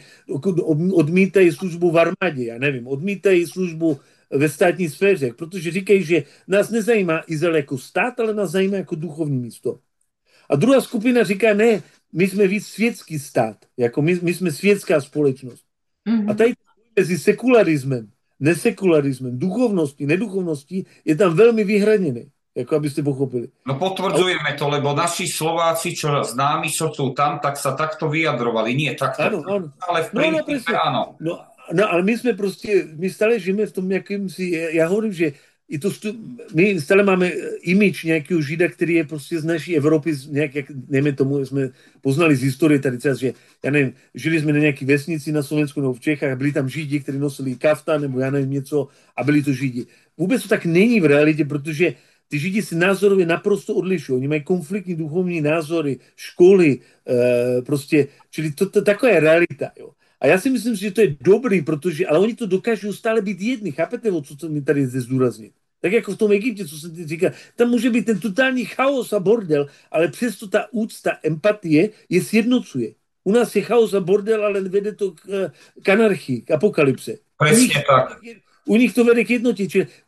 odmítají službu v armádě, já nevím, odmítají službu ve státní sféře, protože říkají, že nás nezajímá Izrael jako stát, ale nás zajímá jako duchovní místo. A druhá skupina říká, ne, my jsme víc světský stát, jako my jsme světská společnost. Mm-hmm. A tady mezi sekularismem, nesekularismem, duchovností, neduchovností je tam velmi vyhraněný, jako abyste pochopili. No potvrdzujeme to, lebo naši Slováci, čo známi, čo sú tam, tak sa takto vyjadrovali. Nie takto, ano. Ale v princípe áno. No, ale my jsme prostě, my stále žijeme v tom jakýmsi, já hovorím, že i to, my stále máme image nějakého Žida, který je prostě z naší Evropy, nějak, jak nevím tomu, jsme poznali z historie tady třeba, že já nevím, žili jsme na nějaký vesnici na Slovensku nebo v Čechách a byli tam Židi, kteří nosili kaftan nebo já nevím něco a byli to Židi. Vůbec to tak není v realitě, protože ty Židi si názorově naprosto odlišují. Oni mají konfliktní duchovní názory, školy, prostě, čili to taková je realita, jo. A já si myslím, že to je dobrý, protože, ale oni to dokážou stále být jedni. Chápete, o co mi tady zde zdůraznit? Tak jako v tom Egyptě, co jsem teď říkal, tam může být ten totální chaos a bordel, ale přesto ta úcta, empatie je sjednocuje. U nás je chaos a bordel, ale vede to k anarchii, k apokalypse. Přesně tak. U nich to vede k jednotě.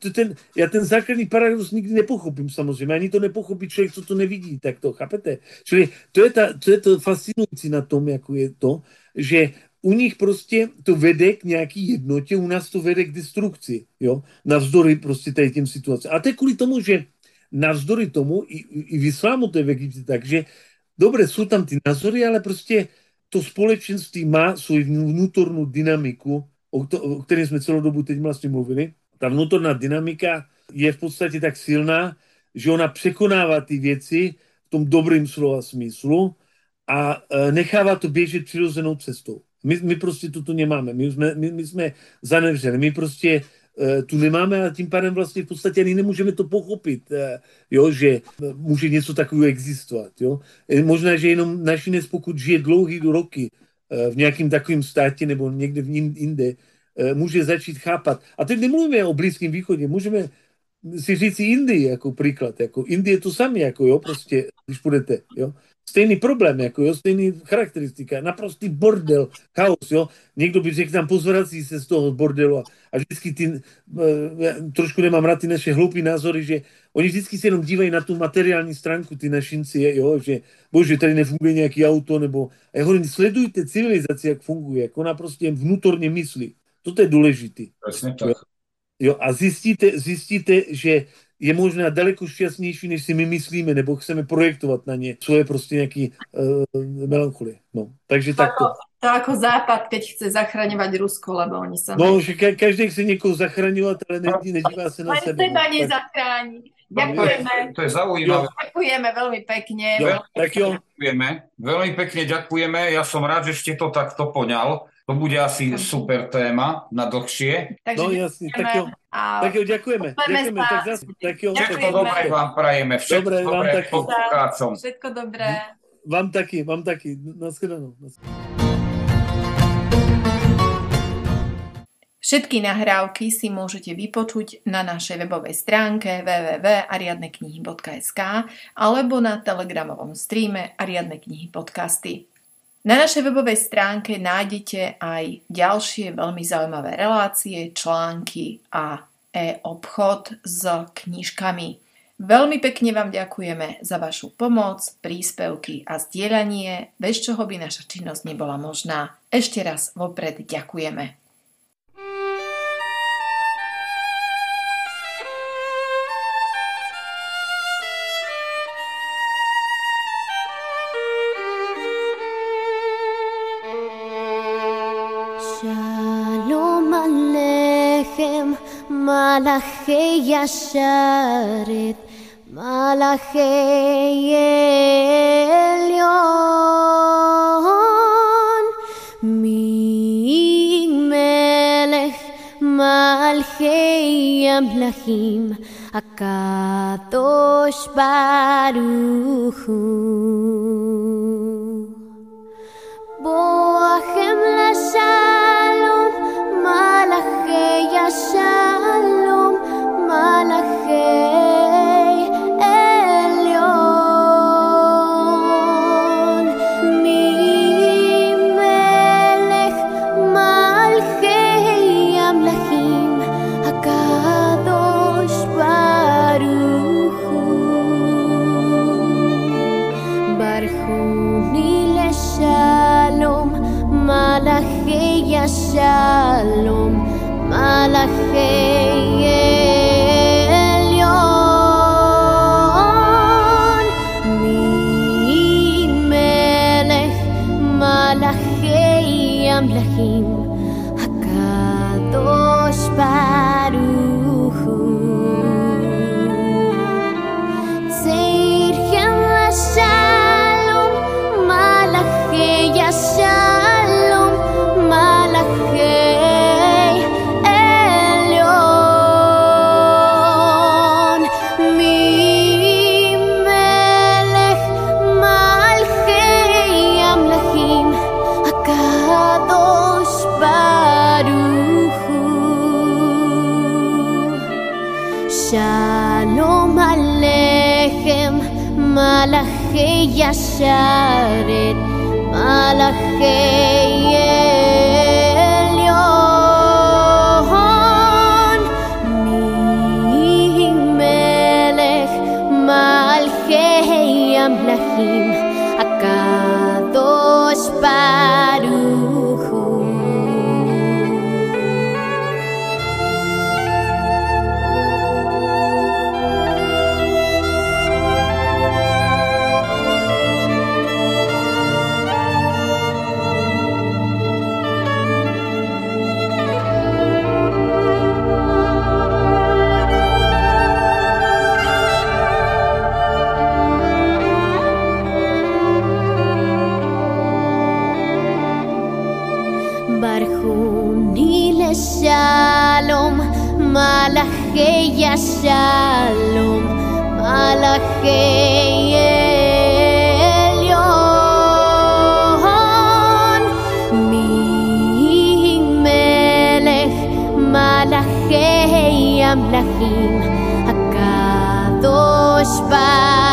Já ten základní paradox nikdy nepochopím samozřejmě. Ani to nepochopí člověk, co to nevidí. Tak to, chápete? Čili to je to fascinující na tom, jako je to, že u nich prostě to vede k nějaký jednotě, u nás to vede k destrukci, jo? Navzdory prostě tady těm situacím. A to je kvůli tomu, že navzdory tomu i v islámu to je v Egyptě tak, že dobré, jsou tam ty názory, ale prostě to společenství má svou vnútornou dynamiku, o které jsme celou dobu teď vlastně mluvili. Ta vnútorná dynamika je v podstatě tak silná, že ona překonává ty věci v tom dobrým slova smyslu a nechává to běžet přirozenou cestou. My prostě tu nemáme. My jsme zanevřeli. My prostě tu nemáme a tím pádem vlastně v podstatě ani nemůžeme to pochopit, jo, že může něco takového existovat. Jo. Možná, že jenom našinec, pokud žije dlouhý roky v nějakým takovém státě nebo někde jinde, může začít chápat. A teď nemluvíme o Blízkém východě, můžeme si říct i Indii jako příklad. Jako Indie je to samé, jako jo, prostě, když půjdete, jo. Stejný problém, jako jo, stejný charakteristika, naprostý bordel, chaos, jo. Někdo by řekl, tam pozvrací se z toho bordelu a vždycky trošku nemám rád ty naše hloupý názory, že oni vždycky se jenom dívají na tu materiální stránku, ty našinci, jo, že bože, tady nefunguje nějaký auto, nebo a já hovorím, sledujte civilizaci, jak funguje, jak ona prostě vnútorně myslí. Toto je důležitý. Presne tak. Jo, a zjistíte, že je možná daleko šťastnější, než si my myslíme, nebo chceme projektovat na ně svoje prostě nějaký melancholie. No, takže takto. To ako Západ, keď chce zachraňovať Rusko, lebo oni sa... No, že každý chce někoho zachraňovat, ale nedívá se na sebe. Len seba nezachráni. Ďakujeme. To je zaujímavé. Ďakujeme veľmi pekne. Tak jo. Veľmi pekne ďakujeme. Ja som rád, že ste to takto poňal. To bude asi super téma na dlhšie. Takže no jasný, tak jo, ďakujeme. Tak jo, všetko dobré vám prajeme. Všetko dobré poslucháčom. Všetko dobré. Vám taky. Naschledanou. Všetky nahrávky si môžete vypočuť na našej webovej stránke www.ariadneknihy.sk alebo na telegramovom streame Ariadne knihy podcasty. Na našej webovej stránke nájdete aj ďalšie veľmi zaujímavé relácie, články a e-obchod s knižkami. Veľmi pekne vám ďakujeme za vašu pomoc, príspevky a zdieľanie, bez čoho by naša činnosť nebola možná. Ešte raz vopred ďakujeme. מלאכי ישרת, מלאכי עליון, ממלך מלכי המלכים, הקדוש ברוך הוא. בואכם לשלום, מלאכי השלום, מלאכי עליון, ממלך מלכי המלכים, הקדוש ברוך הוא. ברכוני לשלום, מלאכי השלום, מלאכי עליון, ממלך מלאכי המלכים, הקדוש ברוך הוא. צריכם לשלום, מלאכי השלום, מלאכי שלום עליכם, מלאכי ישרת, מלאכי עליון, ממלך מלכי המלכים, הקדוש ברוך הוא. Barhuni Shalom, Malachei Shalom, Malachei Elyon, Mi Melech, Malachei Amlachim, Hakadosh Baruch